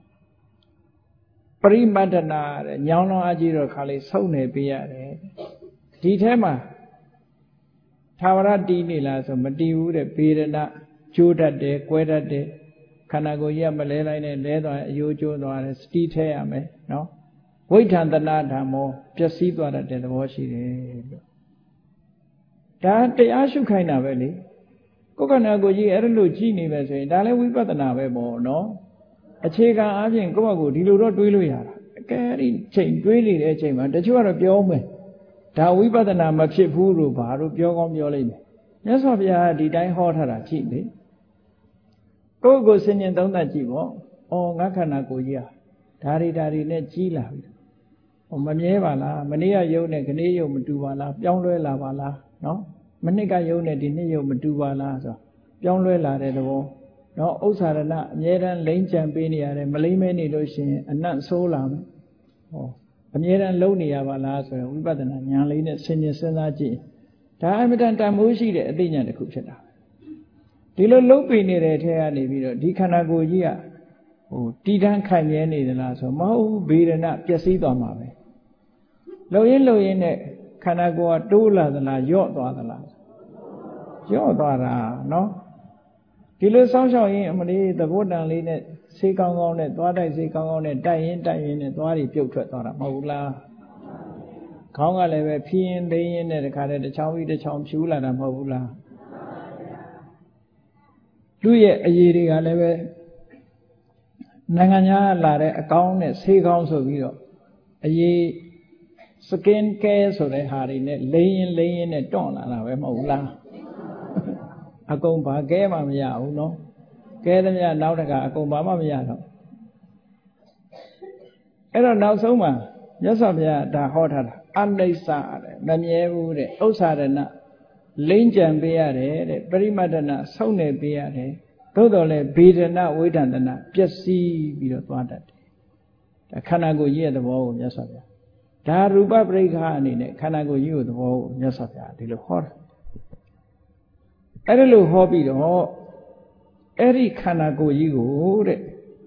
ပရိမတ္တနာတဲ့ညောင်းလုံးအကြီးတော့ခါလေးဆုံးနေပေးရတယ်ဒီထဲမှာသာဝရတီးနေလားဆိုမတီးဘူးတဲ့ဘေဒနာကျိုးတတ်တယ်ကွဲတတ်တယ်ခန္ဓာကိုယ်ကြီးကမလဲလိုက်နဲ့လဲသွားအယိုးကျိုးသွားတယ်စတီးထဲရမယ်နော်ဝိဋ္ဌံတနာဓမ္မောပျက်စီးသွားတတ်တဲ့သဘောရှိတယ်လို့ဒါတရားရှုခိုင်းတာပဲလေကိုယ်ခန္ဓာကိုယ်ကြီးအဲ့လိုကြည့်နေပဲဆိုရင်ဒါလည်းဝိပဿနာပဲပေါ့နော်အခြေခံအားဖြင့်ကိုယ့်ဘက်ကိုဒီလိုတော့တွေးလို့ရတာအကယ်ဒီချိန်တွေးနေတဲ့အချိန်မှာတချို့ကတော့ပြောမယ်ဒါဝိပဿနာမဖြစ်ဘူးလို့ဘာလို့ပြောကောင်းပြောလိုက်မယ်မြတ်စွာဘုရားကဒီတိုင်းဟောထားတာကြည့်လေကိုယ့်ကိုယ်စဉ်းကျင်သုံးသပ်ကြည့်ပေါ့ဩငါခန္ဓာကိုယ်ကြီးဟာဒါတွေဒါတွေနဲ့ကြီးလာပြီမမြဲပါလားမနေ့ကယုံနဲ့ခနေ့ယုံမတူပါလားပြောင်းလဲလာပါလားနော်မနှစ်ကယုံနဲ့ဒီနှစ်ယုံမတူပါလားဆိုပြောင်းလဲလာတဲ့သဘောနော်ဥစ္စာရဏအမြဲတမ်းလိမ့်ကြံပေးနေရတယ်မလိမ့်မဲနေလို့ရှိရင်အနတ်ဆိုးလာမယ်ဟောအမြဲတမ်းလုံနေရပါလားဆိုရင်ဝိပဿနာဉာဏ်လေးနဲ့ဆင်ခြင်စဉ်းစားကြည့်ဒါအမြဲတမ်းတန်ဖိုးရှိတဲ့အသိဉာဏ်တစ်ခုဖြစ်တာဒီလိုလုံပေနေတဲ့ထဲကနေပြီးတော့ဒီခန္ဓာကိုယ်ကြီးကဟိုတည်တံ့ခိုင်မြဲနေသလားဆိုမဟုတ်ဘူးဘေဒနာပျက်စီးသွားမှာပဲလုံရင်လုံရင်နဲ့ခန္ဓာကိုယ်ကတိုးလာသလားယော့သွားသလားယော့သွားတာနော်ဒီလိုစောင့်ရှောက်ရင်အမလေးသဘောတန်လေးနဲ့ဆေးကောင်းကောင်းနဲ့သွားတိုက်ဆေးကောင်းကောင်းနဲ့တိုက်ရင်တိုက်ရင်နဲ့သွားတွေပြုတ်ထွက်သွားတာမဟုတ်ဘူးလားခေါင်းကလည်းပဲဖြီးရင်သိရင်နဲ့တခါတည်းတစ်ချောင်းပြီးတစ်ချောင်းဖြူလာတာမဟုတ်ဘူးလားလူရဲ့အရေးတွေကလည်းပဲနိုင်ငံခြားလာတဲ့အကောင်းနဲ့ဆေးကောင်းဆိုပြီးတော့အရေးစကင်ကဲဆိုတဲ့ဟာတွေနဲ့လိမ့်ရင်လိမ့်ရင်နဲ့တွန့်လာတာပဲမဟုတ်ဘူးလားအကုန်ဘာကဲမှမရဘူးနော်ကဲသမျှနောက်တခါအကုန်ဘာမှမရတော့အဲ့တော့နောက်ဆုံးမှာမြတ်စွာဘုရားဒါဟောထားတာအနိစ္စတဲ့မမြဲဘူးတဲ့ဥစ္စာရဏလိမ့်ကြံပေးရတယ်တဲ့ပရိမတ္တနာဆုံနေပေးရတယ်သို့တော်လည်းဗေဒနာဝိဒန္တနာပျက်စီးပြီးတော့သွားတတ်တယ်ဒါခန္ဓာကိုယ်ကြီးရဲ့သဘောကိုမြတ်စွာဘုရားဒါရူပပရိက္ခအနေနဲ့ခန္ဓာကိုယ်ကြီးရဲ့သဘောကိုမြတ်စွာဘုရားဒီလိုဟောတာအဲ့ဒါလို့ဟောပြီးတော့အဲ့ဒီခန္ဓာကိုယ်ကြီးကိုတဲ့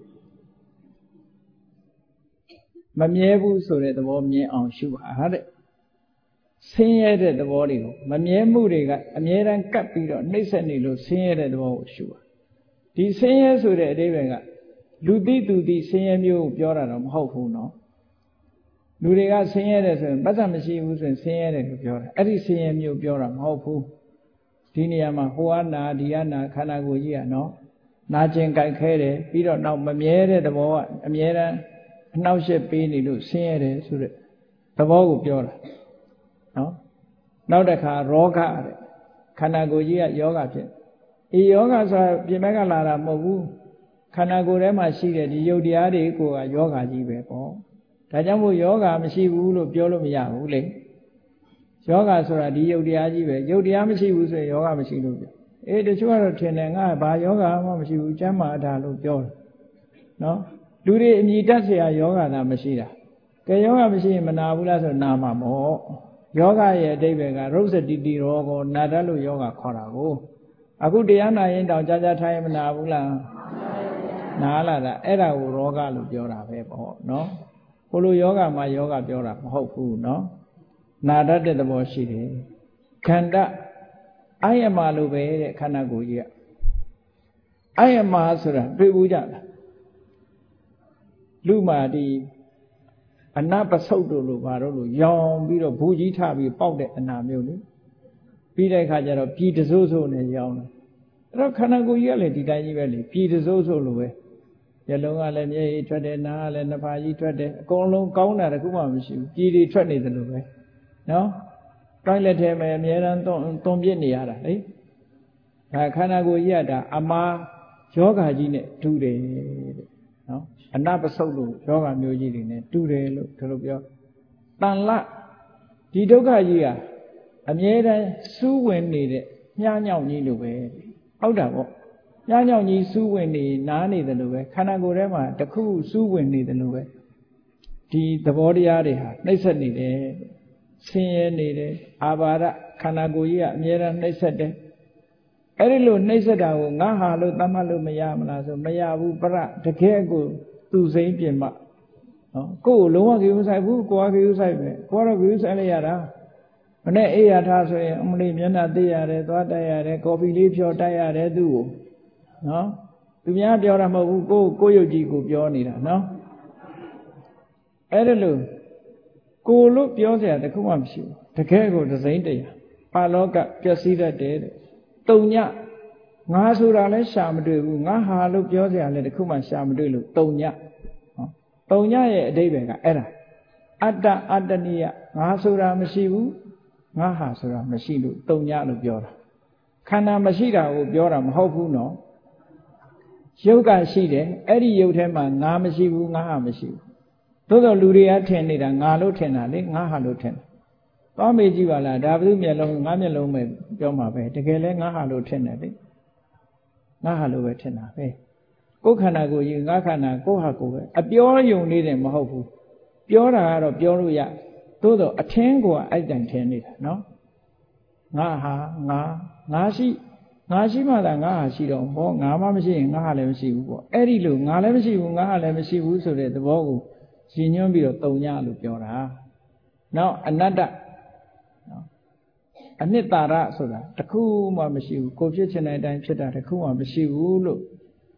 မမြဲဘူးဆိုတဲ့သဘောမြင်အောင်ရှုပါတဲ့ဆင်းရဲတဲ့သဘောတွေကိုမမြဲမှုတွေကအမြဲတမ်းကပ်ပြီးတော့နှိမ့်ဆက်နေလို့ဆင်းရဲတဲ့သဘောကိုရှုပါဒီဆင်းရဲဆိုတဲ့အဓိပ္ပာယ်ကလူသိသူသိဆင်းရဲမျိုးကိုပြောတာတော့မဟုတ်ဘူးနော်လူတွေကဆင်းရဲတယ်ဆိုရင်ပတ်သက်မရှိဘူးဆိုရင်ဆင်းရဲတယ်လို့ပြောတာအဲ့ဒီဆင်းရဲမျိုးပြောတာမဟုတ်ဘူးဒီနေရာမှာဟိုအနာဒီအနာခန္ဓာကိုယ်ကြီးကနော်နာကျင်ကြိုက်ခဲတယ်ပြီးတော့နောက်မမြဲတဲ့သဘောကအမြဲတမ်းအနှောက်အယှက်ပေးနေလို့ဆင်းရဲတယ်ဆိုတဲ့သဘောကိုပြောတာနော်နောက်တစ်ခါရောဂတဲ့ခန္ဓာကိုယ်ကြီးကယောဂဖြစ်ဒီယောဂဆိုတာပြင်ဘက်ကလာတာမဟုတ်ဘူးခန္ဓာကိုယ်ထဲမှာရှိတဲ့ဒီယုတ်တရားတွေကိုကယောဂကြီးပဲပေါ့ဒါကြောင့်မို့ယောဂမရှိဘူးလို့ပြောလို့မရဘူးလေယောဂဆိုတာဒီယုတ်တရားကြီးပဲယုတ်တရားမရှိဘူးဆိုရင်ယောဂမရှိလို့ပြောအေးတချို့ကတော့ထင်တယ်ငါဘာယောဂမှမရှိဘူးကျမ်းမာတာလို့ပြောတယ်နော်လူတွေအမြည်တတ်เสียယောဂတာမရှိတာကဲယောဂမရှိရင်မနာဘူးလားဆိုနာမှာမို့ယောဂရဲ့အဓိပ္ပာယ်ကရုပ်စတိတိရောကိုနာတတ်လို့ယောဂခေါ်တာကိုအခုတရားနာရင်တောင်ကြာကြာထိုင်မနာဘူးလားနာလာတာအဲ့ဒါကိုရောဂလို့ပြောတာပဲပေါ့နော်ဟိုလိုယောဂမှာယောဂပြောတာမဟုတ်ဘူးနော်နာတတ်တဲ့သဘောရှိတယ်ခန္ဓာအာယမလို့ပဲတဲ့ခန္ဓာကိုယ်ကြီးကအာယမဆိုတာတွေ့ဘူးကြလားလူမာဒီအနာပစုတ်တို့လို့ဘာလို့လို့ရောင်ပြီးတော့ဘူးကြီးထပြီးပေါက်တဲ့အနာမျိုးလေပြီးတဲ့အခါကျတော့ပြည်တစိုးစိုးနဲ့ရောင်တယ်အဲ့တော့ခန္ဓာကိုယ်ကြီးကလည်းဒီတိုင်းကြီးပဲလေပြည်တစိုးစိုးလိုပဲမျက်လုံးကလည်းမျက်ရည်ထွက်တယ်နားကလည်းနှာဖာကြီးထွက်တယ်အကုန်လုံးကောင်းတာတခုမှမရှိဘူးပြည်တွေထွက်နေတယ်လို့ပဲနော်တိုင်းလက်ထဲမှာအများရန်သွန်သွန်ပြစ်နေရတာလေဒါခန္ဓာကိုယ်ကြီးကဒါအမာယောဂကြီးနဲ့တူတယ်တဲ့နော်အနာပစုတ်လို့ယောဂမျိုးကြီးတွေနဲ့တူတယ်လို့ဒါလိုပြောတန်လဒီဒုက္ခကြီးကအမြဲတမ်းစူးဝင်နေတဲ့မြားညောင်ကြီးလိုပဲဟုတ်တာပေါ့မြားညောင်ကြီးစူးဝင်နေနားနေတယ်လို့ပဲခန္ဓာကိုယ်ထဲမှာတခုစူးဝင်နေတယ်လို့ပဲဒီသဘောတရားတွေဟာနှိမ့်ဆက်နေတယ်ဆင်းရဲနေတယ်အာဘာဒခန္ဓာကိုယ်ကြီးကအမြဲတမ်းနှိမ့်ဆက်တယ်အဲ့ဒီလိုနှိမ့်ဆက်တာကိုငါဟာလို့သတ်မှတ်လို့မရမလားဆိုမရဘူးပရတကယ်ကိုသူစိမ့်ပြင်မနော်ကိုယ်ကိုလုံးဝကြည့်ဥဆိုင်ဘူးကိုယ်ကကြည့်ဥဆိုင်ပဲကိုယ်ကတော့ကြည့်ဥဆိုင်လိုက်ရတာမနဲ့အေးရထားဆိုရင်အမလေးမျက်နှာသိရတယ်သွားတိုက်ရတယ်ကော်ဖီလေးဖြော်တိုက်ရတယ်သူ့ကိုနော်သူများပြောတာမဟုတ်ဘူးကိုယ်ကိုယ်ရုပ်ကြီးကိုပြောနေတာနော်အဲ့ဒါလို့ကိုယ်လို့ပြောစရာတခုမှမရှိဘူးတကယ်ကိုသစိမ့်တရားပါလောကပျက်စီးတတ်တယ်တဲ့တုံညငါဆိုတာလဲရှာမတွေ့ဘူးငါဟာလို့ပြောစရာလဲတခုမှရှာမတွေ့လို့တုံညနော်တုံညရဲ့အဓိပ္ပာယ်ကအဲ့ဒါအတ္တအတ္တနိယငါဆိုတာမရှိဘူးငါဟာဆိုတာမရှိလို့တုံညလို့ပြောတာခန္ဓာမရှိတာကိုပြောတာမဟုတ်ဘူးနော်ယုတ်ကရှိတယ်အဲ့ဒီယုတ်ထဲမှာငါမရှိဘူးငါဟာမရှိဘူးသို့တော်လူတွေကထင်နေတာငါလို့ထင်တာလေငါဟာလို့ထင်တာသွားမေးကြည့်ပါလားဒါဘုမျက်လုံးငါမျက်လုံးပဲပြောမှာပဲတကယ်လဲငါဟာလို့ထင်တယ်လေငါဟာလို့ပဲထင်တာပဲကိုယ်ခန္ဓာကိုယ်ကြီးငါခန္ဓာကိုယ်ဟာကိုယ်ပဲအပြောယုံလေးတယ်မဟုတ်ဘူးပြောတာကတော့ပြောလို့ရသို့တော်အထင်ကိုအဲ့တိုင်ထင်နေတာနော်ငါဟာငါငါရှိငါရှိမှသာငါဟာရှိတော့ဟောငါမှမရှိရင်ငါဟာလည်းမရှိဘူးပေါ့အဲ့ဒီလိုငါလည်းမရှိဘူးငါဟာလည်းမရှိဘူးဆိုတဲ့သဘောကိုရှင်ညွှန်းပြီးတော့တုံညလို့ပြောတာနောက်အနတ္တနော်အနှစ်သာရဆိုတာတခုမှမရှိဘူးကိုဖြစ်ချင်တဲ့အတိုင်းဖြစ်တာတခုမှမရှိဘူးလို့ဟ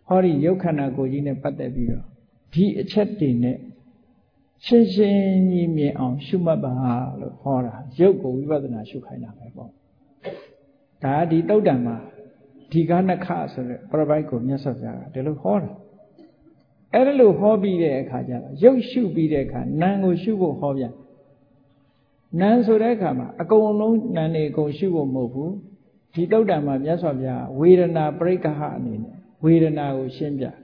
ဟောဒီရုပ်ခန္ဓာကိုယ်ကြီးနဲ့ပတ်သက်ပြီးတော့ဒီအချက်တွေနဲ့ရှင်းရှင်းကြီးမြင်အောင်ရှုမှတ်ပါလို့ဟောတာရုပ်ကိုဝိပဿနာရှုခိုင်းတာပဲပေါ့ဒါဒီတုတ်တံမှာဒီကနခဆိုတဲ့ပရပိုက်ကိုမြတ်စွာဘုရားကဒီလိုဟောတာအဲ့ဒါလို့ဟောပြီးတဲ့အခါကျတော့ရုပ်ရှုပြီးတဲ့အခါနာမ်ကိုရှုဖို့ဟောပြန်နာမ်ဆိုတဲ့အခါမှာအကုန်လုံးနာမ်တွေအကုန်ရှုဖို့မဟုတ်ဘူးဒီတုတ်တံမှာမြတ်စွာဘုရားဝေဒနာပရိက္ခဟအနေနဲ့ဝေဒနာကိုရှင်းပြတယ်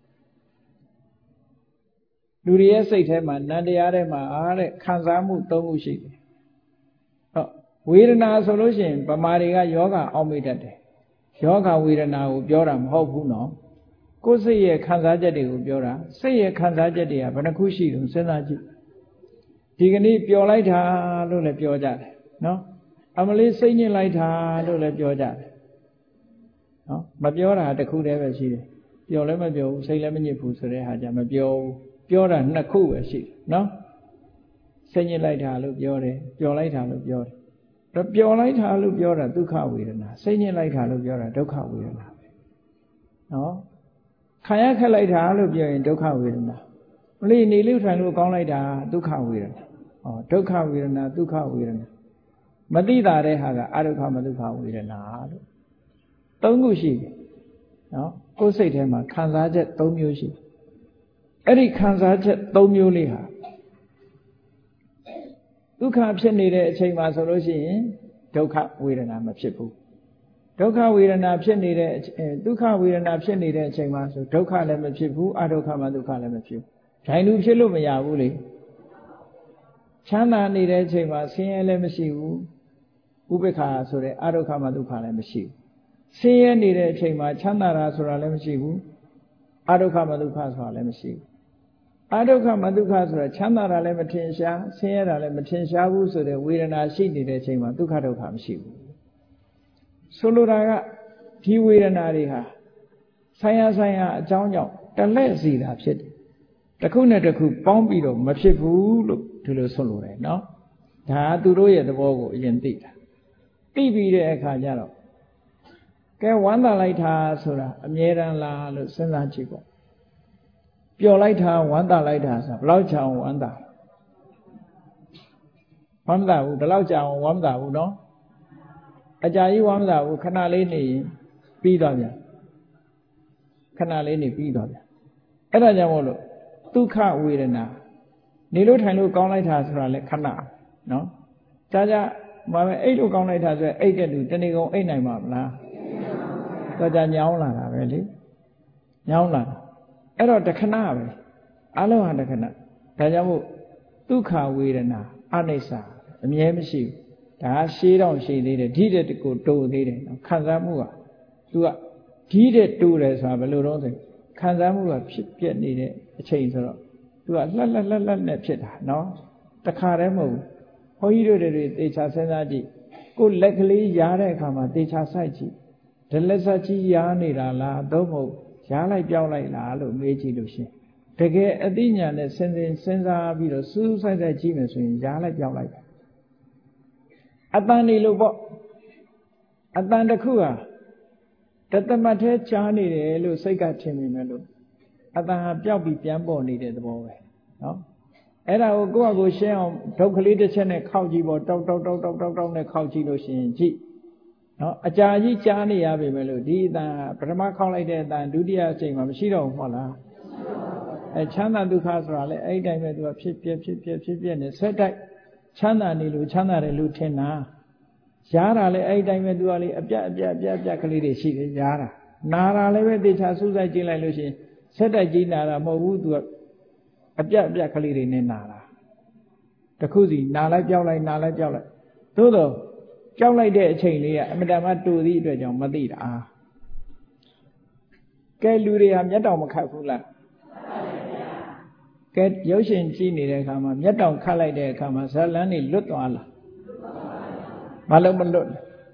လူတွေရဲ့စိတ်ထဲမှာနံတရားထဲမှာအားတဲ့ခံစားမှုသုံးခုရှိတယ်ဟောဝေဒနာဆိုလို့ရှိရင်ဗမာတွေကယောဂအောက်မေ့တတ်တယ်ယောဂဝေဒနာကိုပြောတာမဟုတ်ဘူးနော်ကိုယ်စိတ်ရဲ့ခံစားချက်တွေကိုပြောတာစိတ်ရဲ့ခံစားချက်တွေကဘယ်နှခုရှိတုန်းစဉ်းစားကြည့်ဒီကနေ့ပျော်လိုက်တာလို့လည်းပြောကြတယ်နော်အမလေးစိတ်ညစ်လိုက်တာလို့လည်းပြောကြတယ်နော်မပြောတာတစ်ခုတည်းပဲရှိတယ်ပျော်လည်းမပျော်ဘူးစိတ်လည်းမညစ်ဘူးဆိုတဲ့ဟာကြမပြောဘူးပြောတာနှစ်ခုပဲရှိတယ်နော်စိတ်ညစ်လိုက်တာလို့ပြောတယ်ပျော်လိုက်တာလို့ပြောတယ်တော့ပျော်လိုက်တာလို့ပြောတာဒုက္ခဝေဒနာစိတ်ညစ်လိုက်တာလို့ပြောတာဒုက္ခဝေဒနာပဲနော်ခံရခက်လိုက်တာလို့ပြောရင်ဒုက္ခဝေဒနာမလေးနေလို့ထိုင်လို့ကောင်းလိုက်တာဒုက္ခဝေဒနာဟောဒုက္ခဝေဒနာဒုက္ခဝေဒနာမသိတာတဲ့ဟာကအဒုက္ခမဒုက္ခဝေဒနာလို့သုံးခုရှိတယ်နော်ကိုယ်စိတ်ထဲမှာခံစားချက်သုံးမျိုးရှိတယ်အဲ့ဒီခံစားချက်သုံးမျိုးလေးဟာဒုက္ခဖြစ်နေတဲ့အချိန်မှာဆိုလို့ရှိရင်ဒုက္ခဝေဒနာမဖြစ်ဘူးဒုက္ခဝေဒနာဖြစ်နေတဲ့ဒုက္ခဝေဒနာဖြစ်နေတဲ့အချိန်မှာဆိုဒုက္ခလည်းမဖြစ်ဘူးအဒုက္ခမှဒုက္ခလည်းမဖြစ်ဘူးဓာင်လူဖြစ်လို့မရဘူးလေချမ်းသာနေတဲ့အချိန်မှာဆင်းရဲလည်းမရှိဘူးဥပေက္ခဆိုတဲ့အဒုက္ခမှဒုက္ခလည်းမရှိဘူးဆင်းရဲနေတဲ့အချိန်မှာချမ်းသာတာဆိုတာလည်းမရှိဘူးအဒုက္ခမှဒုက္ခဆိုတာလည်းမရှိဘူးအဒုက္ခမဒုက္ခဆိုတာချမ်းသာတာလည်းမထင်ရှားဆင်းရဲတာလည်းမထင်ရှားဘူးဆိုတဲ့ဝေဒနာရှိနေတဲ့အချိန်မှာဒုက္ခဒုက္ခမရှိဘူးဆိုလိုတာကဒီဝေဒနာတွေဟာဆိုင်ရာဆိုင်ရာအကြောင်းကြောင့်တလဲ့စီတာဖြစ်တယ်တစ်ခုနဲ့တစ်ခုပေါင်းပြီးတော့မဖြစ်ဘူးလို့ဒီလိုဆိုလိုတယ်နော်ဒါကသူတို့ရဲ့သဘောကိုအရင်သိတာသိပြီးတဲ့အခါကျတော့ကဲဝမ်းသာလိုက်တာဆိုတာအမြဲတမ်းလားလို့စဉ်းစားကြည့်ပေါ့ပျော်လိုက်တာဝမ်းသာလိုက်တာဆိုတာဘယ်လောက်ကြာအောင်ဝမ်းသာဝမ်းသာဘူးဘယ်လောက်ကြာအောင်ဝမ်းသာဘူးနော်အကြာကြီးဝမ်းသာဘူးခဏလေးနေပြီးသွားပြန်ခဏလေးနေပြီးသွားပြန်အဲ့ဒါကြောင့်မို့လို့ဒုက္ခဝေဒနာနေလို့ထိုင်လို့ကောင်းလိုက်တာဆိုတာလေခဏနော်ကြာကြာမှာပဲအိတ်လို့ကောင်းလိုက်တာဆိုရင်အိတ်တဲ့လူတနေ့ကုန်အိတ်နိုင်မှာမလားတော့ကြာညောင်းလာတာပဲလေညောင်းလာအဲ့တော့တခဏပဲအလုံးဟာတခဏဒါကြောင့်မို့ဒုက္ခဝေဒနာအနိစ္စအမြဲမရှိဘူးဒါရှေးတော့ရှေးသေးတယ်ဓိတဲ့ကိုတိုးသေးတယ်နော်ခံစားမှုကသူကဓိတဲ့တိုးတယ်ဆိုတာဘယ်လိုတော့ဆိုခံစားမှုကဖြစ်ပြက်နေတဲ့အချိန်ဆိုတော့သူကလှက်လှက်လှက်လှက်နဲ့ဖြစ်တာနော်တခါတည်းမဟုတ်ဘူးဘုန်းကြီးတို့တွေသေချာစဉ်းစားကြည့်ကိုလက်ကလေးရားတဲ့အခါမှာသေချာစိုက်ကြည့်ဒလက်ဆက်ကြီးရားနေတာလားသို့မဟုတ်ရားလိုက်ပြောင်းလိုက်လားလို့မေးကြည့်လို့ရှင်တကယ်အသိဉာဏ်နဲ့စဉ်းစဉ်စဉ်းစားပြီးတော့စူးစူးဆိုင်ဆိုင်ကြည့်မယ်ဆိုရင်ရားလိုက်ပြောင်းလိုက်အတန်နေလို့ပေါ့အတန်တစ်ခုဟာတသမတ်ထဲကြားနေတယ်လို့စိတ်ကထင်နေမယ်လို့အတန်ဟာပျောက်ပြီးပြန်ပေါ်နေတဲ့သဘောပဲနော်အဲ့ဒါကိုကိုယ့်အကိုရှင်းအောင်ဒုက္ခလေးတစ်ချက်နဲ့ခောက်ကြည့်ပေါ့တောက်တောက်တောက်တောက်တောက်တောက်နဲ့ခောက်ကြည့်လို့ရှိရင်ကြည့်နော်အကြာကြီးကြားနေရပြီမယ်လို့ဒီအတန်ပထမခောက်လိုက်တဲ့အတန်ဒုတိယအချိန်မှာမရှိတော့ဘူးဟုတ်လားအဲချမ်းသာဒုက္ခဆိုတာလေအဲ့ဒီတိုင်းပဲသူကဖြစ်ပြဖြစ်ပြဖြစ်ပြနေဆက်တိုက်ချမ်းသာနေလို့ချမ်းသာတယ်လို့ထင်တာရားတာလည်းအဲ့ဒီတိုင်းပဲသူကလေအပြတ်အပြတ်အပြတ်အပြတ်ကလေးတွေရှိတယ်ရားတာနာတာလည်းပဲတေချာစူးစိုက်ကြည့်လိုက်လို့ရှိရင်ဆက်တိုက်ကြီးနာတာမဟုတ်ဘူးသူကအပြတ်အပြတ်ကလေးတွေနဲ့နာတာတခုစီနာလိုက်ပြောက်လိုက်နာလိုက်ပြောက်လိုက်သို့တော့ကြောက်လိုက်တဲ့အချိန်လေးကအမတန်မှတူသည့်အတွက်ကြောင့်မသိတာကဲလူတွေဟာမျက်တောင်မခတ်ဘူးလားကဲရုပ်ရှင်ကြည့်နေတဲ့အခါမှာမျက်တောင်ခတ်လိုက်တဲ့အခါမှာဇလန်းတွေလွတ်သွားလားဘာလို့မလွတ်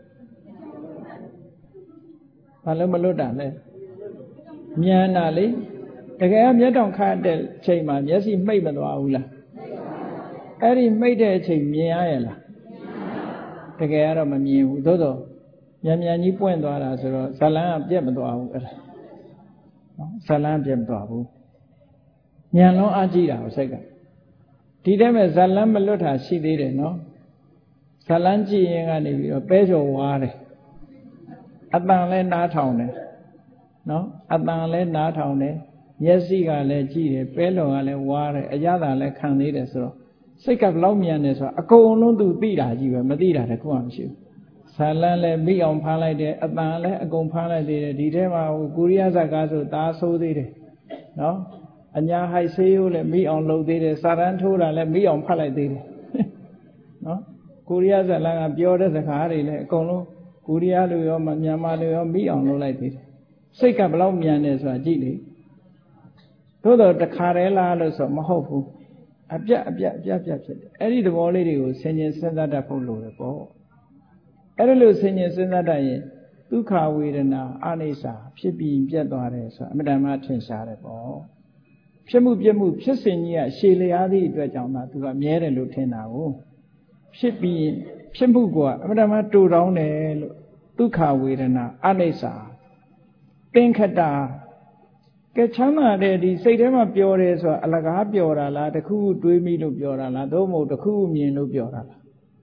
ဘာလို့မလွတ်တာလဲမြန်တာလေတကယ်မျက်တောင်ခတ်တဲ့ချိန်မှာမျက်စိမှိတ်မသွားဘူးလားအဲ့ဒီမှိတ်တဲ့အချိန်မြင်ရရဲ့လားတကယ်ကတော့မမြင်ဘူးသို့တော့မြန်မြန်ကြီးပွင့်သွားတာဆိုတော့ဇလန်းကပြက်မသွားဘူးအဲ့ဒါဇလန်းပြတ်သွားဘူးဉာဏ်လုံးအားကြည့်တာကိုစိတ်ကဒီတည်းမဲ့ဇလန်းမလွတ်တာရှိသေးတယ်နော်ဇလန်းကြည့်ရင်ကနေပြီးတော့ပဲကျော်ဝါးတယ်အတန်လဲနားထောင်တယ်နော်အတန်လဲနားထောင်တယ်မျက်စိကလည်းကြည့်တယ်ပဲလော်ကလည်းဝါးတယ်အရသာလည်းခံသေးတယ်ဆိုတော့စိတ်ကဘလောက်မြန်တယ်ဆိုတော့အကုန်လုံးသူသိတာကြီးပဲမသိတာတခုမှမရှိဘူးဇာလန်းလည်းမိအောင်ဖမ်းလိုက်တယ်အတန်လည်းအကုန်ဖမ်းလိုက်သေးတယ်ဒီထဲမှာဟိုကိုရီးယားဇာကားဆိုတာဆိုးသေးတယ်နော်အညာဟိုက်ဆေးရိုးလည်းမိအောင်လုပ်သေးတယ်စာရန်ထိုးတာလည်းမိအောင်ဖတ်လိုက်သေးတယ်နော်ကိုရီးယားဇာလန်းကပြောတဲ့စကားတွေလည်းအကုန်လုံးကိုရီးယားလူရောမြန်မာလူရောမိအောင်လုပ်လိုက်သေးတယ်စိတ်ကဘလောက်မြန်တယ်ဆိုတာကြည့်လေသို့တော့တခါတည်းလားလို့ဆိုမဟုတ်ဘူးအပြတ်အပြတ်အပြတ်ပြတ်ဖြစ်တယ်အဲ့ဒီသဘောလေးတွေကိုဆင်ញင်စဉ်းစားတတ်ဖို့လိုတယ်ပေါ့အဲ့ဒါလို့ဆင်ញင်စဉ်းစားတတ်ရင်ဒုက္ခဝေဒနာအနိစ္စဖြစ်ပြီးပြတ်သွားတယ်ဆိုတာအမှန်တမ်းထင်ရှားတယ်ပေါ့ဖြစ်မှုပြမှုဖြစ်စဉ်ကြီးကရှည်လျားသည့်အတွက်ကြောင့်သာသူကမြဲတယ်လို့ထင်တာကိုဖြစ်ပြီးဖြစ်မှုကအမှန်တမ်းတူတောင်းတယ်လို့ဒုက္ခဝေဒနာအနိစ္စသင်္ခတကဲချမ်းသာတဲ့ဒီစိတ်ထဲမှာပျော်တယ်ဆိုတာအလကားပျော်တာလားတခုခုတွေးမိလို့ပျော်တာလားသို့မဟုတ်တခုခုမြင်လို့ပျော်တာလား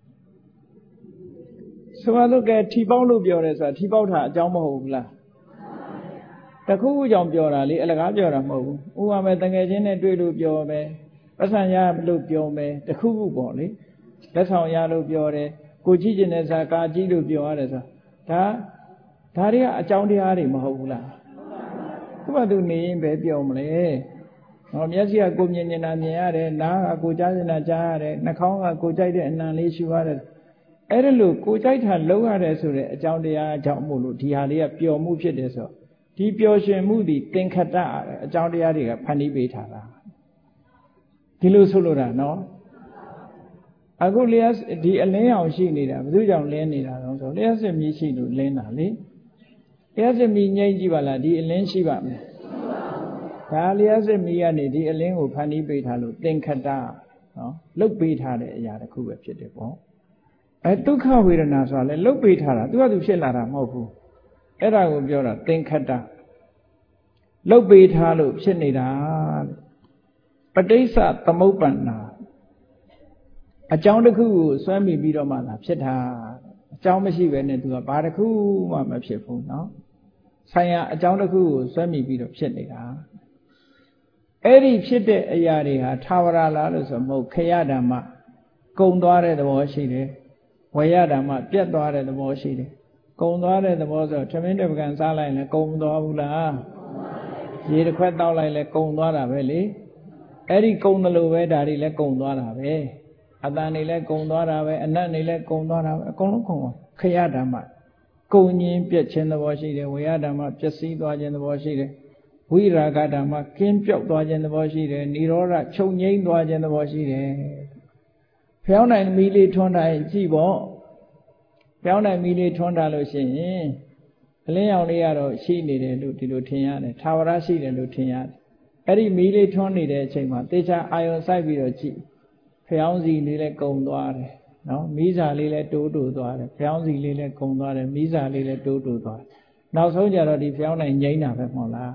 ဆိုတော့ကဲထီပေါက်လို့ပျော်တယ်ဆိုတာထီပေါက်တာအကြောင်းမဟုတ်ဘူးလားတခုခုကြောင့်ပျော်တာလေအလကားပျော်တာမဟုတ်ဘူးဥပမာတငယ်ချင်းနဲ့တွေ့လို့ပျော်မယ်ပတ်စံရလို့ပျော်မယ်တခုခုပေါ့လေလက်ဆောင်ရလို့ပျော်တယ်ကိုကြည့်ကျင်တဲ့ဇာကာကြည့်လို့ပျော်ရတယ်ဆိုတာဒါဒါတွေကအကြောင်းတရားတွေမဟုတ်ဘူးလားသူ့ဘာသူနေရင်ပဲပြောမလဲဟောမျက်စိကကိုမြင်နေတာမြင်ရတယ်နားကကိုကြားနေတာကြားရတယ်နှာခေါင်းကကိုကြိုက်တဲ့အနံလေးရှူရတယ်အဲ့ဒါလို့ကိုကြိုက်တာလုံးရတယ်ဆိုတဲ့အကြောင်းတရားကြောင့်မို့လို့ဒီဟာလေးကပျော်မှုဖြစ်တယ်ဆိုတော့ဒီပျော်ရွှင်မှုဒီသင်္ခတအကြောင်းတရားတွေကဖန်တီးပေးထားတာဒီလိုဆိုလို့တာနော်အခုလျှက်ဒီအလင်းအောင်ရှိနေတာဘယ်သူကြောင့်လင်းနေတာတော့ဆိုလျှက်စစ်မြည်ရှိလို့လင်းတာလေလျှက်စစ်မြည်ငြိမ့်ကြည့်ပါလားဒီအလင်းရှိပါမလားဒါလျှက်စစ်မြည်ကနေဒီအလင်းကိုဖန်တီးပေးထားလို့သင်္ခတနော်လုတ်ပေးထားတဲ့အရာတစ်ခုပဲဖြစ်တယ်ပေါ့အဲဒုက္ခဝေဒနာဆိုတာလေလုတ်ပေးထားတာသူကသူဖြစ်လာတာမဟုတ်ဘူးအဲ့ဒါကိုပြောတာသင်္ခတလုတ်ပေးထားလို့ဖြစ်နေတာပဋိစ္စသမုပ္ပန္နာအကြောင်းတစ်ခုကိုစွဲမိပြီးတော့မှလာဖြစ်တာအကြောင်းမရှိဘဲနဲ့သူကဘာတစ်ခုမှမဖြစ်ဘူးเนาะဆိုင်ရာအကြောင်းတစ်ခုကိုစွဲမိပြီးတော့ဖြစ်နေတာအဲ့ဒီဖြစ်တဲ့အရာတွေဟာသာဝရလားလို့ဆိုမဟုတ်ခရဓမ္မကုံသွားတဲ့သဘောရှိတယ်ဝေယဓမ္မပြတ်သွားတဲ့သဘောရှိတယ်ကုံသွားတဲ့သဘောဆိုထမင်းတစ်ပကံစားလိုက်ရင်ကုံသွားဘူးလားရေတစ်ခွက်တောက်လိုက်လဲကုံသွားတာပဲလေအဲ့ဒီကုံတယ်လို့ပဲဒါတွေလည်းကုံသွားတာပဲအတန်တွေလည်းကုံသွားတာပဲအနတ်တွေလည်းကုံသွားတာပဲအကုန်လုံးကုံသွားခရဓမ္မကုံငင်းပြည့်ခြင်းသဘောရှိတယ်ဝေယဓမ္မပျက်စီးသွားခြင်းသဘောရှိတယ်ဝိရာဂဓမ္မကင်းပြောက်သွားခြင်းသဘောရှိတယ်និရောဓချုပ်ငြိမ်းသွားခြင်းသဘောရှိတယ်ဖျောင်းနိုင်မီးလေးထွန်းတိုင်းကြည့်ပေါ့ဖျောင်းနိုင်မီးလေးထွန်းတာလို့ရှိရင်အလင်းရောင်လေးကတော့ရှိနေတယ်လို့ဒီလိုထင်ရတယ်သာဝရရှိတယ်လို့ထင်ရတယ်အဲ့ဒီမီးလေးထွန်းနေတဲ့အချိန်မှာတေချာအာယုံစိုက်ပြီးတော့ကြည့်ဖျောင်းစီလေးလည်းကုံသွားတယ်နော်မီးစာလေးလည်းတိုးတိုးသွားတယ်ဖျောင်းစီလေးလည်းကုံသွားတယ်မီးစာလေးလည်းတိုးတိုးသွားတယ်နောက်ဆုံးကြတော့ဒီဖျောင်းနိုင်ငြိမ်းတာပဲမဟုတ်လား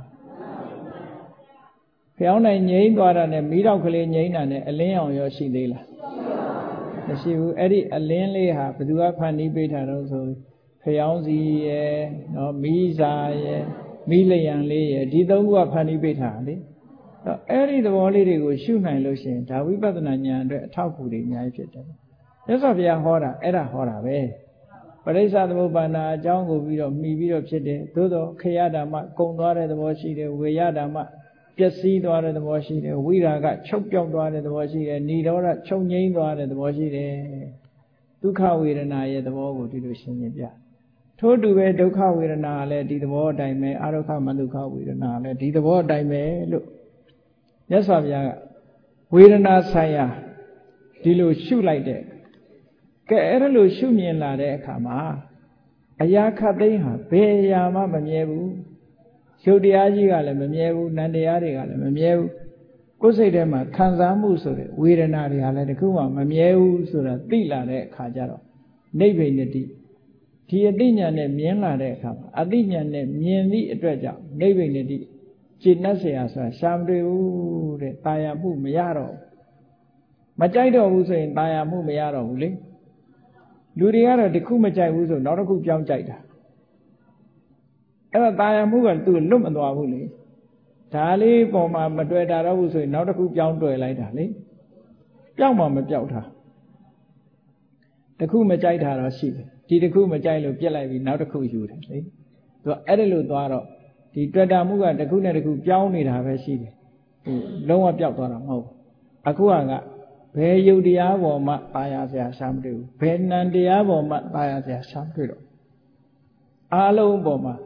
ဖျောင်းနိုင်ငြိမ်းသွားတာနဲ့မီးတောက်ကလေးငြိမ်းတာနဲ့အလင်းရောင်ရောရှိသေးလားမရှိဘူးအဲ့ဒီအလင်းလေးဟာဘယ်သူကဖန်တီးပေးထားတော့ဆိုဖျောင်းစီရယ်နော်မီးစာရယ်မီးလျံလေးရယ်ဒီသုံးခုကဖန်တီးပေးထားလေအဲ့ဒီသဘောလေးတွေကိုရှုနိုင်လို့ရှိရင်ဒါဝိပဿနာဉာဏ်အတွက်အထောက်အကူတွေအများကြီးဖြစ်တယ်မြတ်စွာဘုရားဟောတာအဲ့ဒါဟောတာပဲပရိစ္ဆသမုပ္ပါဒ်နာအကြောင်းကိုပြီးတော့မှီပြီးတော့ဖြစ်တယ်သို့တော့ခရဓမ္မကုံသွားတဲ့သဘောရှိတယ်ဝေယဓမ္မပျက်စီးသွားတဲ့သဘောရှိတယ်ဝိရာဂချုပ်ပြောက်သွားတဲ့သဘောရှိတယ်និရောဓချုပ်ငြိမ်းသွားတဲ့သဘောရှိတယ်ဒုက္ခဝေဒနာရဲ့သဘောကိုဒီလိုရှင်းပြပြထို့တူပဲဒုက္ခဝေဒနာလည်းဒီသဘောအတိုင်းပဲအာရုခမဒုက္ခဝေဒနာလည်းဒီသဘောအတိုင်းပဲလို့မြတ်စွာဘုရားကဝေဒနာဆိုင်ရာဒီလိုရှုလိုက်တဲ့ကဲအဲ့ဒါလိုရှုမြင်လာတဲ့အခါမှာအရာခတ်သိမ်းဟာဘယ်အရာမှမမြဲဘူးရုပ်တရားကြီးကလည်းမမြဲဘူးနံတရားတွေကလည်းမမြဲဘူးကိုယ်စိတ်ထဲမှာခံစားမှုဆိုတဲ့ဝေဒနာတွေကလည်းတခုမှမမြဲဘူးဆိုတာသိလာတဲ့အခါကျတော့နိဗ္ဗိနတိဒီအသိဉာဏ်နဲ့မြင်လာတဲ့အခါမှာအသိဉာဏ်နဲ့မြင်သည့်အတွက်ကြောင့်နိဗ္ဗိနတိจิตนัสเสียဆိုတာရှာမတွေ့ဘူးတဲ့ตายရမှုမရတော့မကြိုက်တော့ဘူးဆိုရင်ตายရမှုမရတော့ဘူးလေလူတွေကတော့တစ်ခုမကြိုက်ဘူးဆိုနောက်တစ်ခုပြောင်းကြိုက်တာအဲ့တော့ตายရမှုကသူလွတ်မသွားဘူးလေဒါလေးပေါ်မှာမတွေ့တာတော့ဘူးဆိုရင်နောက်တစ်ခုပြောင်းတွေ့လိုက်တာလေပြောင်းမှမပြောက်တာတစ်ခုမကြိုက်တာတော့ရှိတယ်ဒီတစ်ခုမကြိုက်လို့ပြက်လိုက်ပြီးနောက်တစ်ခုယူတယ်လေသူကအဲ့ဒါလို့သွားတော့ဒီတွေ့တာမှုကတစ်ခုနဲ့တစ်ခုပြောင်းနေတာပဲရှိတယ်ဟိုလုံးဝပြောက်သွားတာမဟုတ်ဘူးအခုကဘယ်ယုတ်တရားပေါ်မှာตายရစရာရှာမတွေ့ဘူးဘယ်နံတရားပေါ်မှာตายရစရာရှာမတွေ့တော့အားလုံးပေါ်မှာ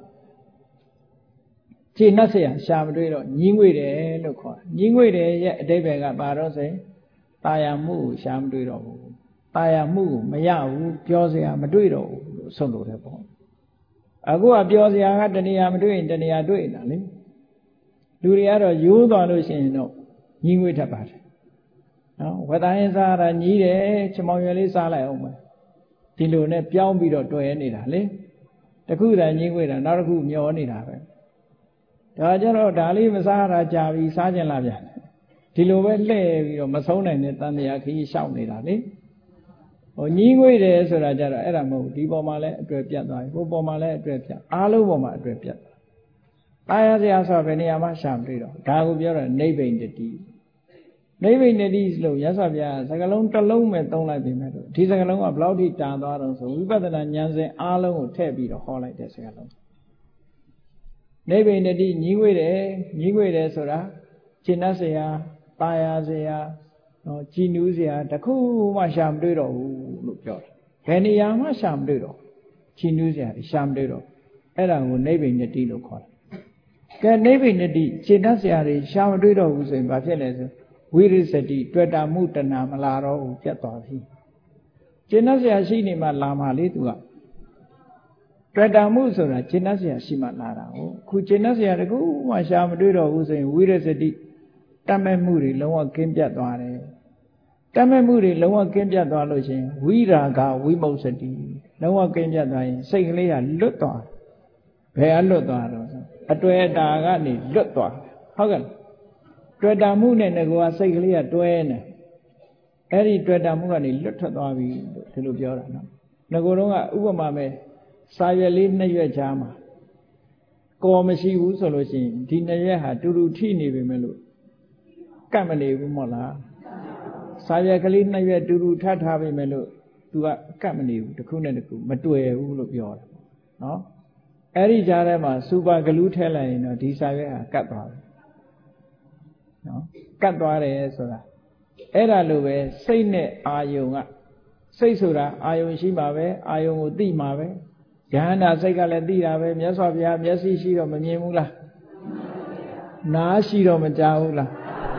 ခြေနှက်เสียရှာမတွေ့တော့ညင်းငွေတယ်လို့ခေါ်တယ်ညင်းငွေတယ်ရဲ့အဓိပ္ပာယ်ကဘာတော့ဆိုရင်ตายရမှုကိုရှာမတွေ့တော့ဘူးตายရမှုကိုမရဘူးပြောစရာမတွေ့တော့ဘူးလို့ဆုံးလို့တယ်ပေါ့အခုကပြောစရာကတဏှာမတွေ့ရင်တဏှာတွေ့နေတာလေလူတွေကတော့ရိုးသွားလို့ရှိရင်တော့ညင်းငွေထပ်ပါတယ်နော်ဝက်တိုင်းစားတာညီးတယ်ချမောင်ရွယ်လေးစားလိုက်အောင်မယ်ဒီလိုနဲ့ပြောင်းပြီးတော့တွေ့ရနေတာလေတခုတည်းညင်းငွေတာနောက်တစ်ခုမျောနေတာပဲဒါကြတော့ဒါလေးမစားတာကြာပြီစားကျင်လာပြန်ဒီလိုပဲလှည့်ပြီးတော့မဆုံးနိုင်တဲ့တန်တရားခရီးရှောက်နေတာလေဟိုညင်းငွေတယ်ဆိုတာကြတော့အဲ့ဒါမဟုတ်ဒီပေါ်မှာလည်းအတွေ့ပြတ်သွားပြီဟိုပေါ်မှာလည်းအတွေ့ပြတ်အားလုံးပေါ်မှာအတွေ့ပြတ်သွားတာရစရာဆိုဘယ်နေရာမှာရှာမတွေ့တော့ဒါကိုပြောတော့နိဗ္ဗိန်တတိနိဗ္ဗိန်တတိလို့ရသော်ဗျာစကလုံးတစ်လုံးပဲသုံးလိုက်ပြီမဲ့လို့ဒီစကလုံးကဘလောက်ထိတာသွားတော့ဆိုဝိပဿနာဉာဏ်စဉ်အားလုံးကိုထည့်ပြီးတော့ဟောလိုက်တဲ့စကလုံးနိဗ္ဗိန်တတိညီးငွေတယ်ညီးငွေတယ်ဆိုတာရှင်းတတ်เสียตายရเสียနော်ကြည်နူးเสียတခုမှရှာမတွေ့တော့ဘူးလို့ပြောတယ်ဘယ်နေရာမှရှာမတွေ့တော့ကြည်နူးเสียရှာမတွေ့တော့အဲ့ဒါကိုနိဗ္ဗိန်တတိလို့ခေါ်တယ်ကဲနိဗ္ဗိန်တတိရှင်းတတ်เสียတွေရှာမတွေ့တော့ဘူးဆိုရင်ဘာဖြစ်လဲဆိုဝိရိစတိတွေ့တာမှုတဏမလာတော့ဘူးပြတ်သွားပြီရှင်းတတ်เสียရှိနေမှလာမှလေသူကတွေ့တာမှုဆိုတာရှင်းတတ်เสียရှိမှလာတာဟုတ်ခုရှင်းတတ်เสียတကူမှရှာမတွေ့တော့ဘူးဆိုရင်ဝိရိစတိတတ်မဲ့မှုတွေလုံးဝကင်းပြတ်သွားတယ်တတ်မဲ့မှုတွေလုံးဝကင်းပြတ်သွားလို့ရှင်ဝိရာဂဝိမု สတိလုံးဝကင်းပြတ်သွားရင်စိတ်ကလေးကလွတ်သွားဘယ်အလွတ်သွားတော့အတွေ့အတာကနေလွတ်သွားဟုတ်ကဲ့တွေ့တာမှုနဲ့ငကောစိတ်ကလေးကတွဲနေအဲ့ဒီတွေ့တာမှုကနေလွတ်ထွက်သွားပြီလို့ဒီလိုပြောတာနော်ငကောတော့ကဥပမာပဲစာရွက်လေးနှစ်ရွက်ချားမှာကော်မရှိဘူးဆိုလို့ရှိရင်ဒီနှစ်ရွက်ဟာတူတူထိနေပြီမဲ့လို့ကတ်မနေဘူးမို့လားစာရွက်ကလေးနှစ်ရွက်တူတူထပ်ထားပြီမဲ့လို့ तू ကကတ်မနေဘူးတစ်ခုနဲ့တစ်ခုမတွေ့ဘူးလို့ပြောတယ်နော်အဲ့ဒီကြားထဲမှာစူပါဂလူးထည့်လိုက်ရင်တော့ဒီစာရွက်ဟာကတ်သွားတယ်နော်ကတ်သွားတယ်ဆိုတာအဲ့ဒါလိုပဲစိတ်နဲ့အာယုံကစိတ်ဆိုတာအာယုံရှိမှာပဲအာယုံကိုသိမှာပဲယဟန္တာစိတ်ကလည်းသိတာပဲမြတ်စွာဘုရားမျက်စိရှိတော့မမြင်ဘူးလားနားရှိတော့မကြားဘူးလား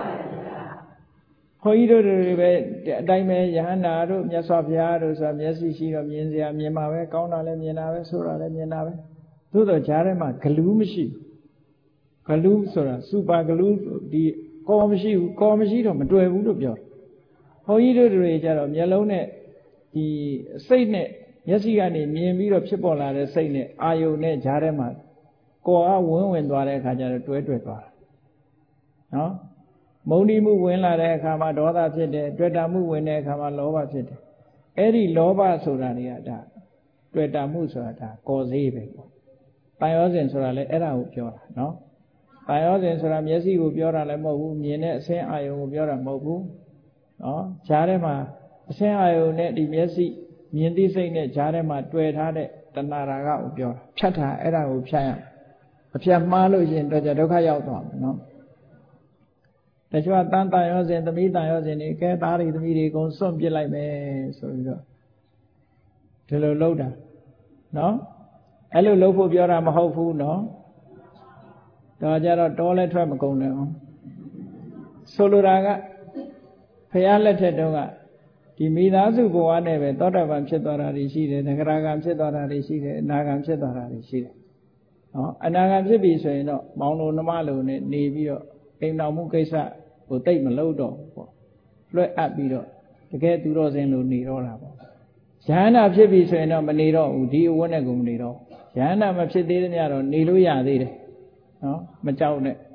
ခွန်ကြီးတို့တွေပဲအတိုင်းပဲယဟန္တာတို့မြတ်စွာဘုရားတို့ဆိုတာမျက်စိရှိတော့မြင်စရာမြင်မှာပဲကောင်းတာလည်းမြင်တာပဲဆိုတာလည်းမြင်တာပဲသို့တော့ကြားထဲမှာဂလူးမရှိဘူးဂလူးဆိုတာစူပါဂလူးဒီကောမရှိဘူးကောမရှိတော့မတွေ့ဘူးလို့ပြောတယ်။ဘုန်းကြီးတို့တွေကြတော့မျက်လုံးနဲ့ဒီစိတ်နဲ့မျက်စိကနေမြင်ပြီးတော့ဖြစ်ပေါ်လာတဲ့စိတ်နဲ့အာယုံနဲ့ကြားထဲမှာကောအဝင်းဝင်သွားတဲ့အခါကျတော့တွဲတွဲသွားတာ။နော်။မုန်းတိမှုဝင်လာတဲ့အခါမှာဒေါသဖြစ်တယ်၊တွေ့တာမှုဝင်တဲ့အခါမှာလောဘဖြစ်တယ်။အဲ့ဒီလောဘဆိုတာတွေကဒါတွေ့တာမှုဆိုတာဒါကောစေးပဲပေါ့။တန်ရောစဉ်ဆိုတာလည်းအဲ့ဒါကိုပြောတာနော်။တန်ရောစဉ်ဆိုတာမျက်စိကိုပြောတာလည်းမဟုတ်ဘူးမြင်တဲ့အဆင်းအာယုံကိုပြောတာမဟုတ်ဘူးနော်ဂျားထဲမှာအဆင်းအာယုံနဲ့ဒီမျက်စိမြင်သိစိတ်နဲ့ဂျားထဲမှာတွေ့ထားတဲ့တဏှာရာဂကိုပြောတာဖြတ်တာအဲ့ဒါကိုဖြတ်ရအဖြတ်မှားလို့ရှိရင်တော့ဒုက္ခရောက်သွားမယ်နော်တချို့ကတန်တန်ရောစဉ်သမီးတန်ရောစဉ်ဒီကဲသားတွေသမီးတွေအကုန်စွန့်ပစ်လိုက်မယ်ဆိုပြီးတော့ဒီလိုလုပ်တာနော်အဲ့လိုလုပ်ဖို့ပြောတာမဟုတ်ဘူးနော်တော့ကြတော့တောလဲထွက်မကုန်တယ်အောင်ဆိုလိုတာကဖရာလက်ထက်တုန်းကဒီမိသားစုဘဝနဲ့ပဲသောတာပန်ဖြစ်သွားတာတွေရှိတယ်သဂရဂံဖြစ်သွားတာတွေရှိတယ်အနာဂံဖြစ်သွားတာတွေရှိတယ်နော်အနာဂံဖြစ်ပြီဆိုရင်တော့မောင်လိုနှမလိုနဲ့နေပြီးတော့အိမ်တော်မှုကိစ္စကိုတိတ်မလုပ်တော့ဘူးပေါ့လွှဲအပ်ပြီးတော့တကယ်သူတော်စင်လိုနေတော့တာပေါ့ယဟန္တာဖြစ်ပြီဆိုရင်တော့မနေတော့ဘူးဒီအဝတ်နဲ့ကိုမနေတော့ယဟန္တာမဖြစ်သေးတဲ့ညတော့နေလို့ရသေးတယ်နော်မကြောက်နဲ့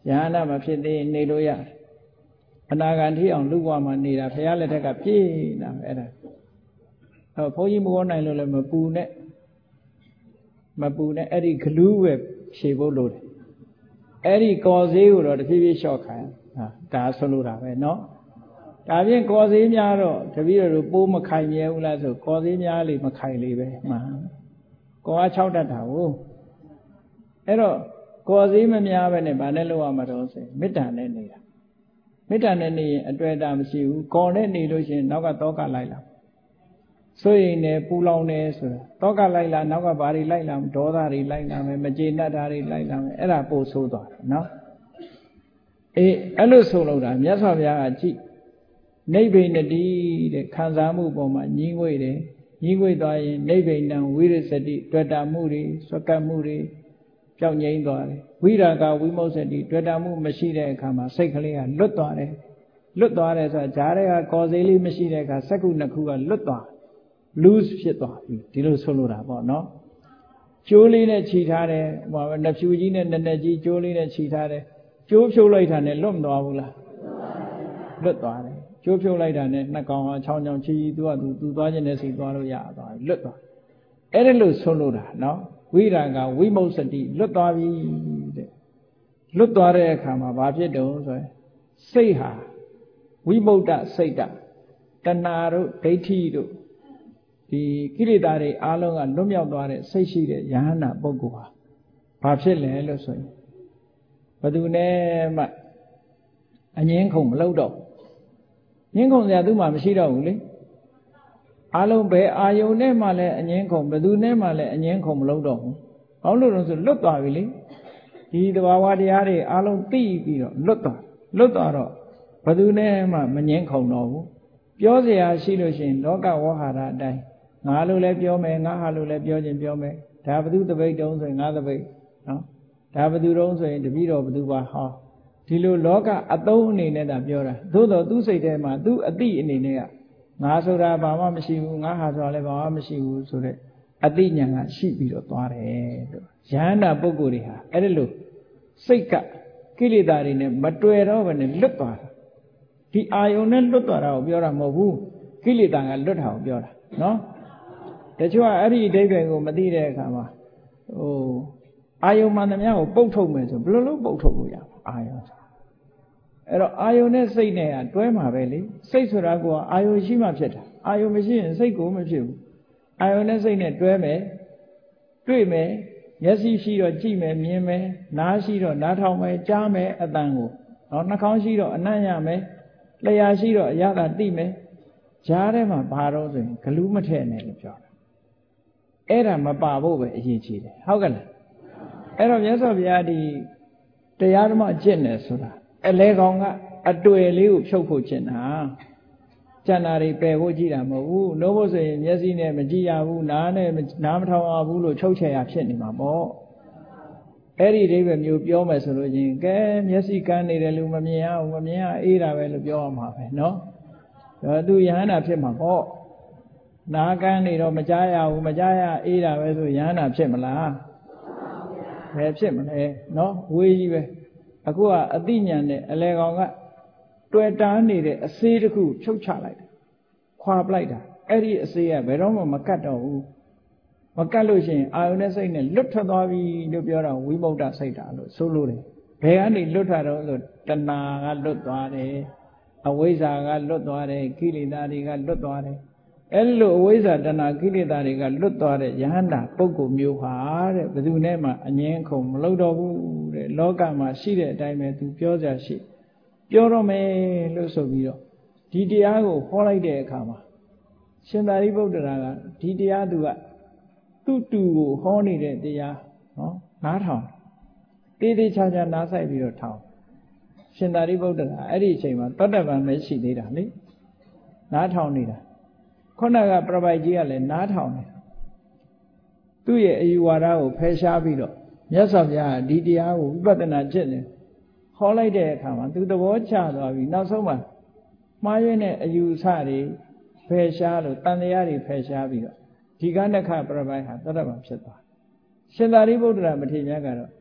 ယဟနာမဖြစ်သေးနေလို့ရအနာဂံထိအောင်လူဘဝမှာနေတာဘုရားလက်ထက်ကပြည့်တာပဲအဲ့ဒါဟောဘုန်းကြီးမခေါ်နိုင်လို့လည်းမပူနဲ့မပူနဲ့အဲ့ဒီဂလူးပဲဖြေဖို့လို့တယ်အဲ့ဒီကော်သေးကိုတော့တဖြည်းဖြည်းလျှော့ခိုင်းဟာဒါဆိုလို့တာပဲเนาะဒါဖြင့်ကော်သေးများတော့တပည့်တော်တို့ပိုးမခိုင်မြဲဘူးလားဆိုကော်သေးများလေးမခိုင်လေးပဲမှန်ကော်အား၆တတ်တာကိုအဲ့တော့ကော်သေးမများပဲနဲ့ဗာနဲ့လောက်ရမှာတော့ဆိုမေတ္တာနဲ့နေတာမေတ္တာနဲ့နေရင်အတွေ့အတာမရှိဘူးကော်နဲ့နေလို့ရှိရင်နောက်ကတောကလိုက်လာဆိုရင်လည်းပူလောင်နေဆိုတာတောကလိုက်လာနောက်ကဘာတွေလိုက်လာဒေါသတွေလိုက်လာမယ်မကျေနပ်တာတွေလိုက်လာမယ်အဲ့ဒါပို့ဆိုးသွားတယ်နော်အေးအဲ့လိုဆိုလို့တာမြတ်စွာဘုရားကကြည့်နိဗ္ဗိနတိတဲ့ခံစားမှုပေါ်မှာညီးငွေ့တယ်ညီးငွေ့သွားရင်နိဗ္ဗိနံဝိရစတိတွေ့တာမှုတွေဆွကတ်မှုတွေပြောင်းငြိမ်းသွားတယ်ဝိရာဂဝိမု ksati တွေ့တာမှုမရှိတဲ့အခါမှာစိတ်ကလေးကလွတ်သွားတယ်လွတ်သွားတယ်ဆိုတာဂျားတဲ့ကကော်စေးလေးမရှိတဲ့အခါစက္ကုနှစ်ခုကလွတ်သွား loose ဖြစ်သွားပြီဒီလိုဆိုလိုတာပေါ့နော်ကျိုးလေးနဲ့ခြိထားတယ်ဟိုနှဖြူကြီးနဲ့နက်နက်ကြီးကျိုးလေးနဲ့ခြိထားတယ်ကျိုးဖြုတ်လိုက်တာနဲ့လွတ်မသွားဘူးလားလွတ်သွားတယ်ကျိုးဖြုတ်လိုက်တာနဲ့နှစ်ကောင်အောင်ချောင်းချောင်းချီချီသူကသူသူသွားခြင်းနဲ့စီသွားလို့ရသွားပြီလွတ်သွားအဲ့ဒါလို့ဆိုလိုတာနော်ဝိရာဂဝိမု ksati လွတ်သွားပြီတဲ့လွတ်သွားတဲ့အခါမှာဘာဖြစ်တုံးဆိုရင်စိတ်ဟာဝိမု tta စိတ်တတဏှာတို့ဒိဋ္ဌိတို့ဒီကိလေသာတွေအားလုံးကလွတ်မြောက်သွားတဲ့စိတ်ရှိတဲ့ယဟနာပုဂ္ဂိုလ်ဟာဘာဖြစ်လဲလို့ဆိုရင်ဘယ်သူနဲ့မှအငင်းခုန်မလုပ်တော့ငင်းခုန်စရာသူ့မှာမရှိတော့ဘူးလေအားလုံးပဲအာယုန်နဲ့မှလည်းအငင်းခုန်ဘယ်သူနဲ့မှလည်းအငင်းခုန်မလုပ်တော့ဘူးဘာလို့လဲဆိုလွတ်သွားပြီလေဒီတဘာဝတရားတွေအားလုံးသိပြီးတော့လွတ်သွားလွတ်သွားတော့ဘယ်သူနဲ့မှမငင်းခုန်တော့ဘူးပြောစရာရှိလို့ရှိရင်လောကဝဟာရအတိုင်းငါလို့လည်းပြောမယ်ငါဟာလို့လည်းပြောခြင်းပြောမယ်ဒါဘသူတပိတ်တုံးဆိုရင်ငါတပိတ်နော်ဒါဘသူတုံးဆိုရင်တပည့်တော်ဘသူပါဟောဒီလိုလောကအသုံးအနေနဲ့သာပြောတာသို့တော်သူ့စိတ်ထဲမှာသူ့အတိအနေနဲ့ကငါဆိုတာဘာမှမရှိဘူးငါဟာဆိုတာလည်းဘာမှမရှိဘူးဆိုတဲ့အတိညာကရှိပြီးတော့သွားတယ်လို့ယဟန္တာပုဂ္ဂိုလ်တွေဟာအဲ့ဒါလို့စိတ်ကကိလေသာတွေနဲ့မတွေ့တော့ဘဲနဲ့လွတ်သွားတာဒီအာယုန်နဲ့လွတ်သွားတာကိုပြောတာမဟုတ်ဘူးကိလေသာကလွတ်တာကိုပြောတာနော်တချို့ကအဲ့ဒီအဓိပ္ပာယ်ကိုမသိတဲ့အခါမှာဟိုအာယုန်မှန်သမျှကိုပုတ်ထုတ်မယ်ဆိုဘယ်လိုလုပ်ပုတ်ထုတ်လို့ရမှာအာယုန်ဆိုအဲ့တော့အာယုန်နဲ့စိတ်နဲ့ကတွဲမှာပဲလေစိတ်ဆိုတာကအာယုန်ရှိမှဖြစ်တာအာယုန်မရှိရင်စိတ်ကိုမဖြစ်ဘူးအာယုန်နဲ့စိတ်နဲ့တွဲမယ်တွေ့မယ်မျက်စိရှိတော့ကြည့်မယ်မြင်မယ်နားရှိတော့နားထောင်မယ်ကြားမယ်အသံကိုနော်နှာခေါင်းရှိတော့အနံ့ရမယ်လျှာရှိတော့အရသာသိမယ်ကြားထဲမှာဘာတော့ဆိုရင်ဂလူးမထည့်နဲ့လို့ပြောတာအဲ့ဒါမပါဖို့ပဲအရေးကြီးတယ်ဟုတ်ကဲ့လားအဲ့တော့မြတ်စွာဘုရားဒီတရားဓမ္မကျင့်တယ်ဆိုတာအလဲကောင်ကအတွေ့လေးကိုဖြုတ်ဖို့ကျင့်တာကျန်တာတွေပယ်ဖို့ကြည့်တာမဟုတ်ဘူးလို့ဖို့ဆိုရင်မျက်စိနဲ့မကြည့်ရဘူးနားနဲ့နားမထောင်ရဘူးလို့ချုပ်ချယ်ရဖြစ်နေမှာပေါ့အဲ့ဒီအိဗယ်မျိုးပြောမယ်ဆိုလို့ချင်းကဲမျက်စိကန်းနေတယ်လို့မမြင်ရဘူးမမြင်ရအေးတာပဲလို့ပြောရမှာပဲเนาะဒါသူယဟန္တာဖြစ်မှာပေါ့နားကန်းနေတော့မကြားရဘူးမကြားရအေးတာပဲဆိုယဟန္တာဖြစ်မလားဘယ်ဖြစ်မလဲเนาะဝေးကြီးပဲအခုကအတိညာနဲ့အလဲကောင်ကတွေ့တားနေတဲ့အစေးတစ်ခုဖြုတ်ချလိုက်တယ်ခွာပလိုက်တာအဲ့ဒီအစေးကဘယ်တော့မှမကတ်တော့ဘူးမကတ်လို့ရှိရင်အာယုန်နဲ့စိတ်နဲ့လွတ်ထွက်သွားပြီလို့ပြောတာဝိမု tta စိတ်တာလို့ဆိုလို့တယ်ဘယ်ကနေလွတ်ထွက်တော့ဆိုတဏှာကလွတ်သွားတယ်အဝိဇ္ဇာကလွတ်သွားတယ်ကိလေသာတွေကလွတ်သွားတယ်အဲ့လိုအဝိဇ္ဇာတဏှာကိလေသာတွေကလွတ်သွားတဲ့ယဟန္တာပုဂ္ဂိုလ်မျိုးဟာတဲ့ဘယ်သူနဲ့မှအငြင်းခုန်မလုပ်တော့ဘူးတဲ့လောကမှာရှိတဲ့အတိုင်းပဲသူပြောကြရှိပြောတော့မယ်လို့ဆိုပြီးတော့ဒီတရားကိုဟောလိုက်တဲ့အခါမှာရှင်သာရိပုတ္တရာကဒီတရားသူကသူ့တူကိုဟောနေတဲ့တရားနော်နားထောင်တေးသေးချာချာနားဆိုင်ပြီးတော့ထောင်ရှင်သာရိပုတ္တရာအဲ့ဒီအချိန်မှာသောတပန်ပဲရှိသေးတာလေနားထောင်နေတာခုနကပြပိုက်ကြီးကလည်းနားထောင်နေသူ့ရဲ့အယူဝါဒကိုဖယ်ရှားပြီးတော့မြတ်စွာဘုရားဒီတရားကိုဝိပဿနာကျင့်တယ်ဟောလိုက်တဲ့အခါမှာသူသဘောကျသွားပြီနောက်ဆုံးမှာမှားရင်းတဲ့အယူဆတွေဖယ်ရှားလို့တန်တရားတွေဖယ်ရှားပြီးတော့ဒီကနခပြပိုက်ဟာသောတပန်ဖြစ်သွားရှင်သာရိပုတ္တရာမထေရမြတ်ကတော့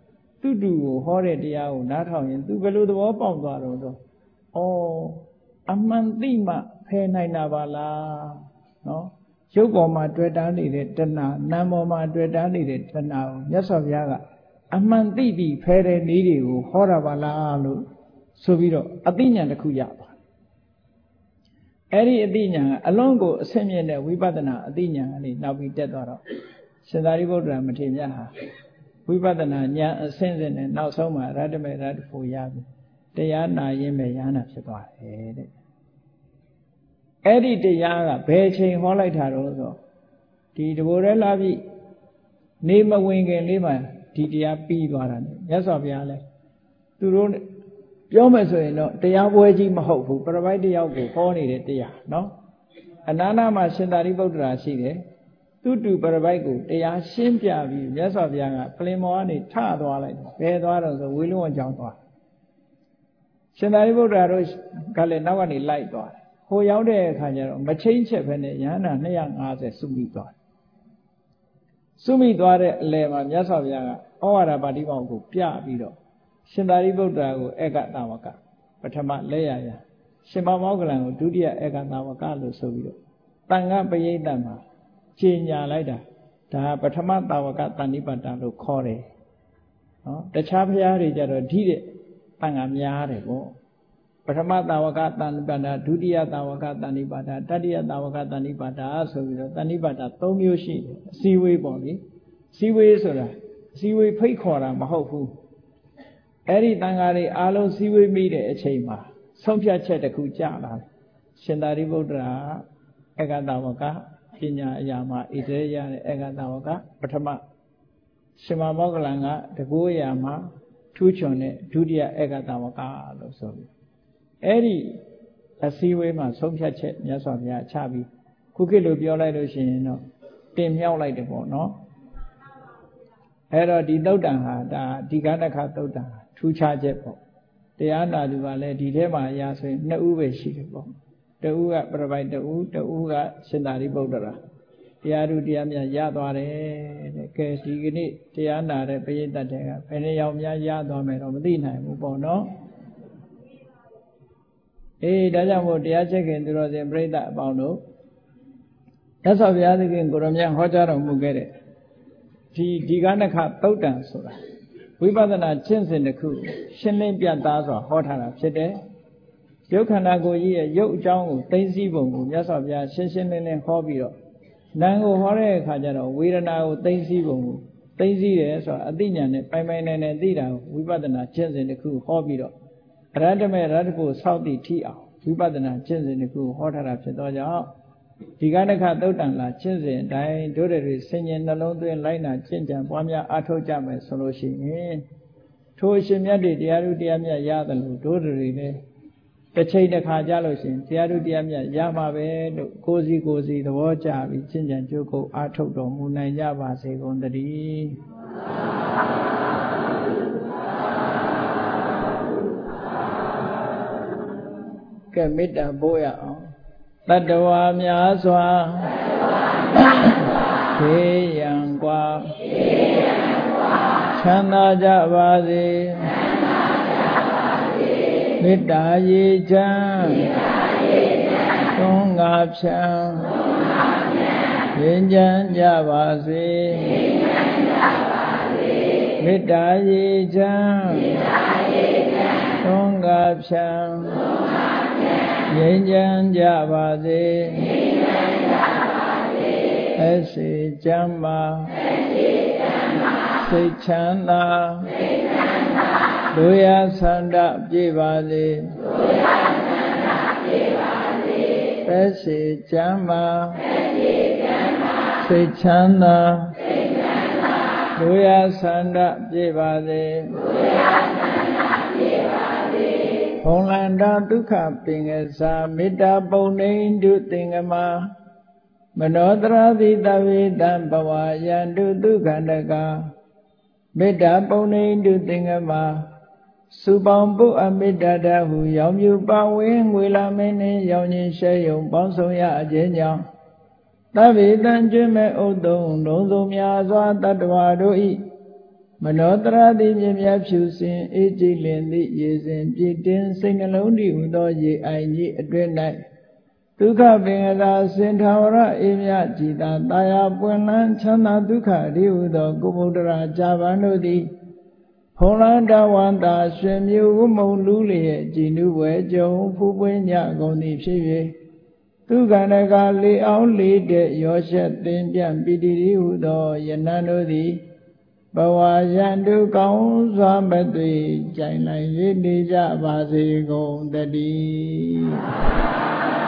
သူတူကိုဟောတဲ့တရားကိုနားထောင်ရင်သူဘယ်လိုသဘောပေါက်သွားတော့ဆိုဩအမှန်သိမှဖယ်နိုင်တာပါလားနော်ရုပ်ပေါ်မှာတွေ့တာနေတဲ့တဏှာနာမ်ပေါ်မှာတွေ့တာနေတဲ့တဏှာကိုမြတ်စွာဘုရားကအမှန်သိပြီးဖယ်တဲ့နည်းတွေကိုဟောတာပါလားလို့ဆိုပြီးတော့အသိဉာဏ်တစ်ခုရပါအဲ့ဒီအသိဉာဏ်ကအလွန်ကိုအဆင့်မြင့်တဲ့ဝိပဿနာအသိဉာဏ်ကနေနောက်ပြီးတက်သွားတော့ရှင်သာရိပုတ္တရာမထေရမြတ်ဟာဝိပဿနာဉာဏ်အဆင့်ဆင့်နဲ့နောက်ဆုံးမှာရတ္တမေရတ္တဖို့ရပြီတရားနာရင်းပဲရဟနာဖြစ်သွားတယ်တဲ့အဲ့ဒီတရားကဘယ်ချိန်ဟောလိုက်တာတော့ဆိုဒီတဘောရဲလာပြီနေမဝင်ခင်လေးမှာဒီတရားပြီးသွားတာနဲ့မြတ်စွာဘုရားလဲသူတို့ပြောမယ်ဆိုရင်တော့တရားပွဲကြီးမဟုတ်ဘူးပရပိုက်တယောက်ကိုဟောနေတဲ့တရားနော်အနာနာမှာရှင်သာရိပုတ္တရာရှိတယ်သူတူပရပိုက်ကိုတရားရှင်းပြပြီးမြတ်စွာဘုရားကပလင်မော်ကနေထသွားလိုက်တယ်ဘယ်သွားတော့ဆိုဝေလွန်ကြောင်းသွားရှင်သာရိပုတ္တရာတို့ကလည်းနောက်ကနေလိုက်သွားတယ်ဟိုရောက်တဲ့အခါကျတော့မချင်းချက်ပဲနဲ့ရဟန္တာနှစ်ရာငါးဆယ်စုမိသွားတယ်စုမိသွားတဲ့အလယ်မှာမြတ်စွာဘုရားကဩဝါဒပါဠိပေါင်းကိုပြပြီးတော့ရှင်သာရိပုတ္တရာကိုဧကတာဝကပထမလက်ရရရှင်မောဂလန်ကိုဒုတိယဧကတာဝကလို့ဆိုပြီးတော့တန်ခါပရိသတ်မှာကျင်ညာလိုက်တာဒါပထမတာဝကတဏိပတ္တလို့ခေါ်တယ်နော်တခြားဘုရားတွေကြတော့ဓိတဲ့တန်ခါများတယ်ပေါ့ပထမတာဝကတဏိပတ္တဒုတိယတာဝကတဏိပတ္တတတိယတာဝကတဏိပတ္တဆိုပြီးတော့တဏိပတ္တသုံးမျိုးရှိတယ်အစည်းဝေးပေါ့လေအစည်းဝေးဆိုတာအစည်းဝေးဖိတ်ခေါ်တာမဟုတ်ဘူးအဲ့ဒီတန်ခါတွေအားလုံးစည်းဝေးမိတဲ့အချိန်မှာဆုံးဖြတ်ချက်တစ်ခုကြလာတယ်ရှင်သာရိပုတ္တရာဧကတာဝကပညာအရာမှာဣသေရတဲ့ဧကတာဝကပထမရှင်မောဂလန်ကတကူအရာမှာထူးချွန်တဲ့ဒုတိယဧကတာဝကလို့ဆိုပြီးအဲ့ဒီအစည်းအဝေးမှာဆုံးဖြတ်ချက်မြတ်စွာဘုရားချပြီးခုခေတ်လိုပြောလိုက်လို့ရှိရင်တော့တင်မြောက်လိုက်တယ်ပေါ့နော်အဲ့တော့ဒီသုတ်တံဟာဒါဒီကနခသုတ်တံထူးခြားချက်ပေါ့တရားနာသူကလည်းဒီထဲမှာအရာဆိုရင်နှစ်ဦးပဲရှိတယ်ပေါ့တဦးကပြပိုက်တဦးတဦးကရှင်သာရိပုတ္တရာတရားသူတရားမြတ်ရသွားတယ်တဲ့ကဲဒီကနေ့တရားနာတဲ့ပရိသတ်တွေကဘယ်နှယောက်များရသွားမယ်တော့မသိနိုင်ဘူးပေါ့နော်အေးဒါကြောင့်မို့တရားချက်ခင်သူတော်စင်ပြိဿအပေါင်းတို့ရသော်ဘုရားသခင်ကိုရမြတ်ဟောကြားတော်မူခဲ့တဲ့ဒီဒီကနခသုတ်တံဆိုတာဝိပဿနာကျင့်စဉ်တစ်ခုရှင်းလင်းပြတ်သားစွာဟောထားတာဖြစ်တယ်ရုပ်ခန္ဓာကိုယ်ကြီးရဲ့ရုပ်အကြောင်းကိုသိသိပုံကိုမြတ်စွာဘုရားရှင်းရှင်းလင်းလင်းဟောပြီးတော့နာမ်ကိုဟောတဲ့အခါကျတော့ဝေဒနာကိုသိသိပုံကိုသိသိတယ်ဆိုတာအသိဉာဏ်နဲ့ပိုင်ပိုင်နိုင်နိုင်သိတာကိုဝိပဿနာကျင့်စဉ်တစ်ခုဟောပြီးတော့အရဟတမေရတ္တကိုစောင့်တည်ထိအောင်ဝိပဿနာကျင့်စဉ်တစ်ခုဟောထားတာဖြစ်သောကြောင့်ဒီကနခသုတ်တံလာကျင့်စဉ်အတိုင်းတို့တွေဆင်ញင်နှလုံးသွင်းလိုက်နာကျင့်ကြံပွားများအားထုတ်ကြမယ်ဆိုလို့ရှိရင်ထိုအရှင်မြတ်တွေတရားသူတရားမြတ်ရတယ်လို့တို့တွေလည်းတစ်ချိန်တစ်ခါကြလို့ရှိရင်တရားသူတရားမြတ်ရမှာပဲလို့ကိုယ်စီကိုယ်စီသဘောကျပြီးကျင့်ကြံကြိုးကိုအားထုတ်တော်မူနိုင်ကြပါစေကုန်သတည်းကဲမေတ္တာပို့ရအောင်တတ္တဝါများစွာခေယံကွာချမ်းသာကြပါစေမေတ္တာရေချမ်းသုံးငါဖြံငြိမ်းချမ်းကြပါစေမေတ္တာရေချမ်းသုံးငါဖြံငြိမ်းချမ်းကြပါစေအစေချမ်းသာစိတ်ချမ်းသာလူရဆန္ဒပြေပါစေအစေချမ်းသာစိတ်ချမ်းသာလူရဆန္ဒပြေပါစေဘုံလန္တာဒုက္ခပင်ကစားမေတ္တာပုံနေတုသင်္ကမမနောတရာတိတဝေတံဘဝယန္တုဒုက္ခန္တကမေတ္တာပုံနေတုသင်္ကမစုပေါင်းပုအမေတ္တာတဟုရောင်မြူပါဝင်းငွေလာမင်းနှင့်ရောင်ခြင်းရှဲယုံပေါင်းဆောင်ရအခြင်းကြောင့်တဗေတံကျွမဲ့ဥဒ္ဒုံလုံးစုံများစွာတတ္တဝါတို့ဤမမနောတရာတိမြင်မြဖြူစင်အေးကြည်လင်သည့်ရေစဉ်ပြည့်တင်းစိတ်နှလုံးတည်ဟူသောရေအိုင်ကြီးအတွင်း၌ဒုက္ခပင်ကသာစင်ထာဝရအေးမြကြည်သာတာယာပွင့်လန်းချမ်းသာဒုက္ခရိဟုသောကုမုဒ္ဒရာဇာပန်တို့သည်ဖုံးလန်းတဝန္တာရွှေမြူဝမုံလူလျက်ကြည်နုဝဲကြုံဖူးပွင့်ညကုန်သည်ဖြစ်၍သူကန္တကလေအောင်လေးတဲ့ရောရှက်သင်ပြန့်ပိတိရိဟုသောယနံတို့သည်ဘဝရန်တုကောင်းစွာမသွေကြိုင်လိုက်ရနေကြပါစေကုန်တည်း